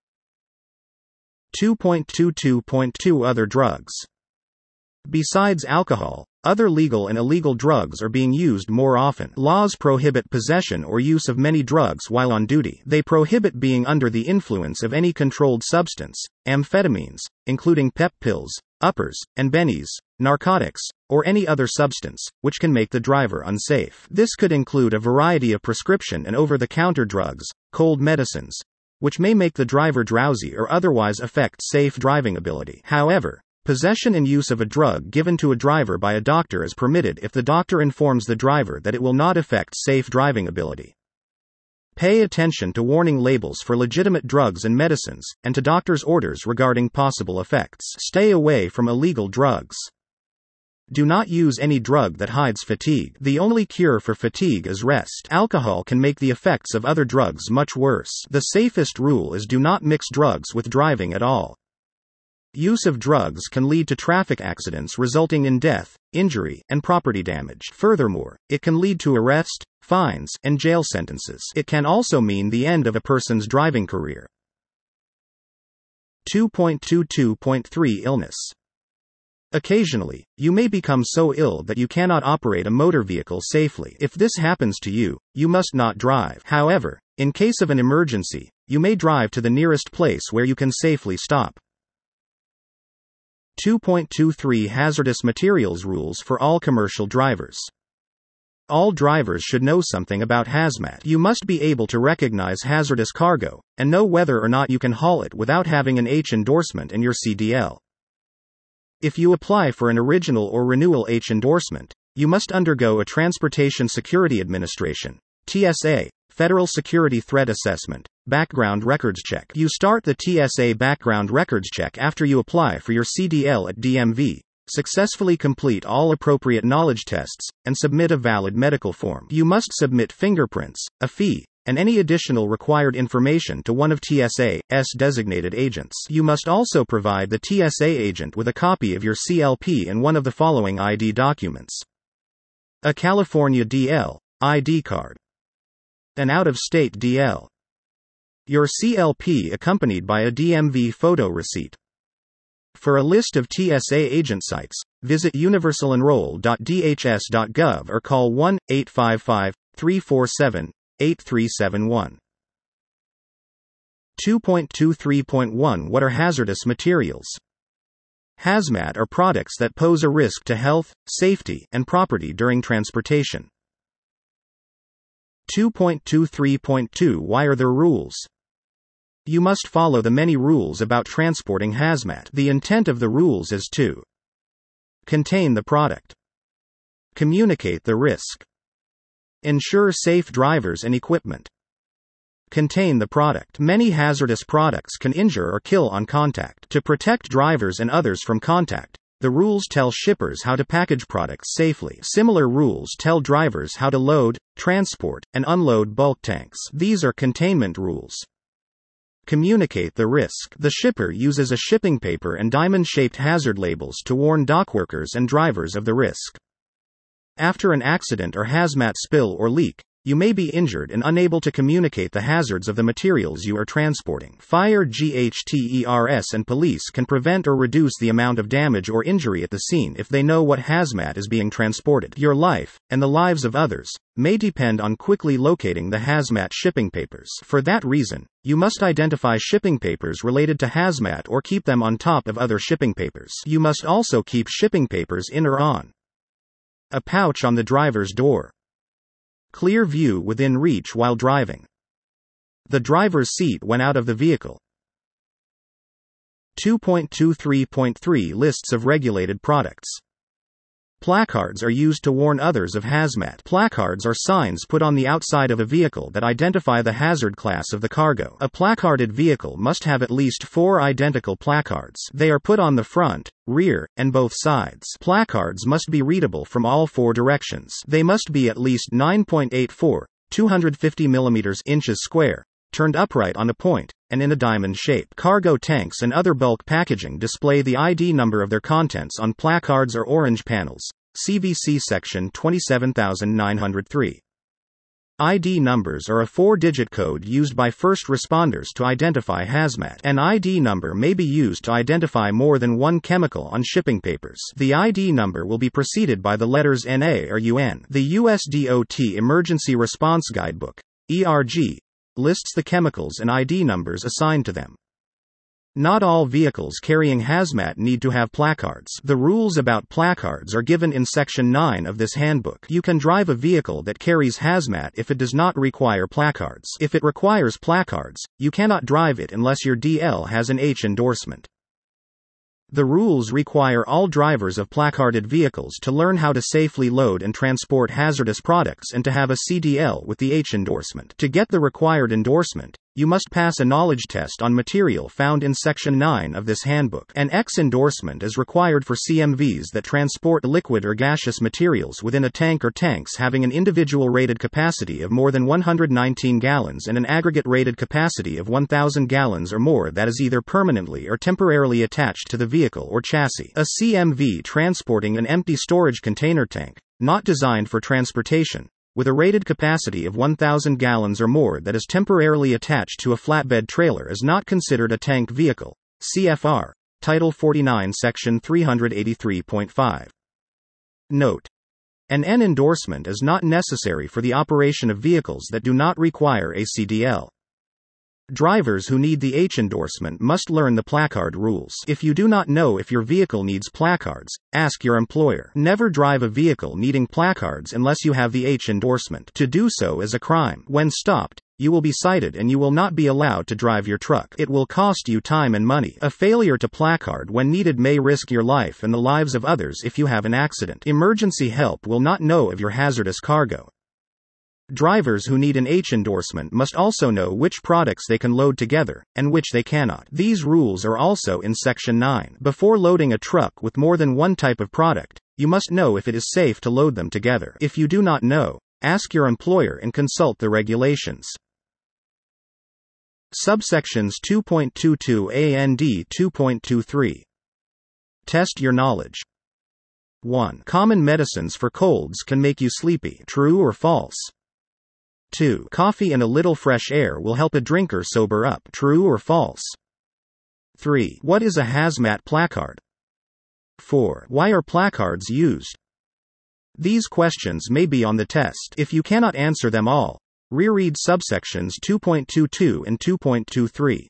2.22.2 Other drugs. Besides alcohol, other legal and illegal drugs are being used more often. Laws prohibit possession or use of many drugs while on duty. They prohibit being under the influence of any controlled substance, amphetamines, including pep pills, uppers, and bennies, narcotics, or any other substance, which can make the driver unsafe. This could include a variety of prescription and over-the-counter drugs, cold medicines, which may make the driver drowsy or otherwise affect safe driving ability. However, possession and use of a drug given to a driver by a doctor is permitted if the doctor informs the driver that it will not affect safe driving ability. Pay attention to warning labels for legitimate drugs and medicines, and to doctors' orders regarding possible effects. Stay away from illegal drugs. Do not use any drug that hides fatigue. The only cure for fatigue is rest. Alcohol can make the effects of other drugs much worse. The safest rule is do not mix drugs with driving at all. Use of drugs can lead to traffic accidents resulting in death, injury, and property damage. Furthermore, it can lead to arrest, fines, and jail sentences. It can also mean the end of a person's driving career. 2.22.3 Illness. Occasionally, you may become so ill that you cannot operate a motor vehicle safely. If this happens to you, you must not drive. However, in case of an emergency, you may drive to the nearest place where you can safely stop. 2.23 Hazardous Materials Rules for all commercial drivers. All drivers should know something about hazmat. You must be able to recognize hazardous cargo, and know whether or not you can haul it without having an H endorsement in your CDL. If you apply for an original or renewal H endorsement, you must undergo a Transportation Security Administration, TSA, Federal Security Threat Assessment, background records check. You start the TSA background records check after you apply for your CDL at DMV, successfully complete all appropriate knowledge tests, and submit a valid medical form. You must submit fingerprints, a fee, and any additional required information to one of TSA's designated agents. You must also provide the TSA agent with a copy of your CLP and one of the following ID documents: a California DL, ID card, an out-of-state DL, your CLP accompanied by a DMV photo receipt. For a list of TSA agent sites, visit universalenroll.dhs.gov or call 1-855-347-8371. 2.23.1 What are hazardous materials? Hazmat are products that pose a risk to health, safety, and property during transportation. 2.23.2 Why are there rules? You must follow the many rules about transporting hazmat. The intent of the rules is to contain the product, communicate the risk, ensure safe drivers and equipment, contain the product. Many hazardous products can injure or kill on contact. To protect drivers and others from contact, the rules tell shippers how to package products safely. Similar rules tell drivers how to load, transport, and unload bulk tanks. These are containment rules. Communicate the risk. The shipper uses a shipping paper and diamond-shaped hazard labels to warn dockworkers and drivers of the risk. After an accident or hazmat spill or leak, You may be injured and unable to communicate the hazards of the materials you are transporting. Fire, GHTERS, and police can prevent or reduce the amount of damage or injury at the scene if they know what hazmat is being transported. Your life, and the lives of others, may depend on quickly locating the hazmat shipping papers. For that reason, you must identify shipping papers related to hazmat or keep them on top of other shipping papers. You must also keep shipping papers in or on a pouch on the driver's door. Clear view within reach while driving. The driver's seat when out of the vehicle. 2.23.3 Lists of regulated products. Placards are used to warn others of hazmat. Placards are signs put on the outside of a vehicle that identify the hazard class of the cargo. A placarded vehicle must have at least 4 identical placards. They are put on the front, rear, and both sides. Placards must be readable from all 4 directions. They must be at least 9.84, 250 inches square, turned upright on a point, and in a diamond shape. Cargo tanks and other bulk packaging display the ID number of their contents on placards or orange panels. CVC section 27903. ID numbers are a 4-digit code used by first responders to identify hazmat. An ID number may be used to identify more than one chemical on shipping papers. The ID number will be preceded by the letters NA or UN. The USDOT Emergency Response Guidebook, ERG, lists the chemicals and ID numbers assigned to them. Not all vehicles carrying hazmat need to have placards. The rules about placards are given in Section 9 of this handbook. You can drive a vehicle that carries hazmat if it does not require placards. If it requires placards, you cannot drive it unless your DL has an H endorsement. The rules require all drivers of placarded vehicles to learn how to safely load and transport hazardous products and to have a CDL with the H endorsement. To get the required endorsement, you must pass a knowledge test on material found in Section 9 of this handbook. An X endorsement is required for CMVs that transport liquid or gaseous materials within a tank or tanks having an individual rated capacity of more than 119 gallons and an aggregate rated capacity of 1,000 gallons or more that is either permanently or temporarily attached to the vehicle or chassis. A CMV transporting an empty storage container tank, not designed for transportation, with a rated capacity of 1,000 gallons or more that is temporarily attached to a flatbed trailer is not considered a tank vehicle. CFR, Title 49, Section 383.5. Note: an N endorsement is not necessary for the operation of vehicles that do not require a CDL. Drivers who need the H endorsement must learn the placard rules. If you do not know if your vehicle needs placards, ask your employer. Never drive a vehicle needing placards unless you have the H endorsement. To do so is a crime. When stopped, you will be cited and you will not be allowed to drive your truck. It will cost you time and money. A failure to placard when needed may risk your life and the lives of others if you have an accident. Emergency help will not know of your hazardous cargo. Drivers who need an H endorsement must also know which products they can load together, and which they cannot. These rules are also in Section 9. Before loading a truck with more than one type of product, you must know if it is safe to load them together. If you do not know, ask your employer and consult the regulations. Subsections 2.22a and 2.23. Test your knowledge. 1. Common medicines for colds can make you sleepy. True or false? 2. Coffee and a little fresh air will help a drinker sober up. True or false? 3. What is a hazmat placard? 4. Why are placards used? These questions may be on the test. If you cannot answer them all, reread subsections 2.22 and 2.23.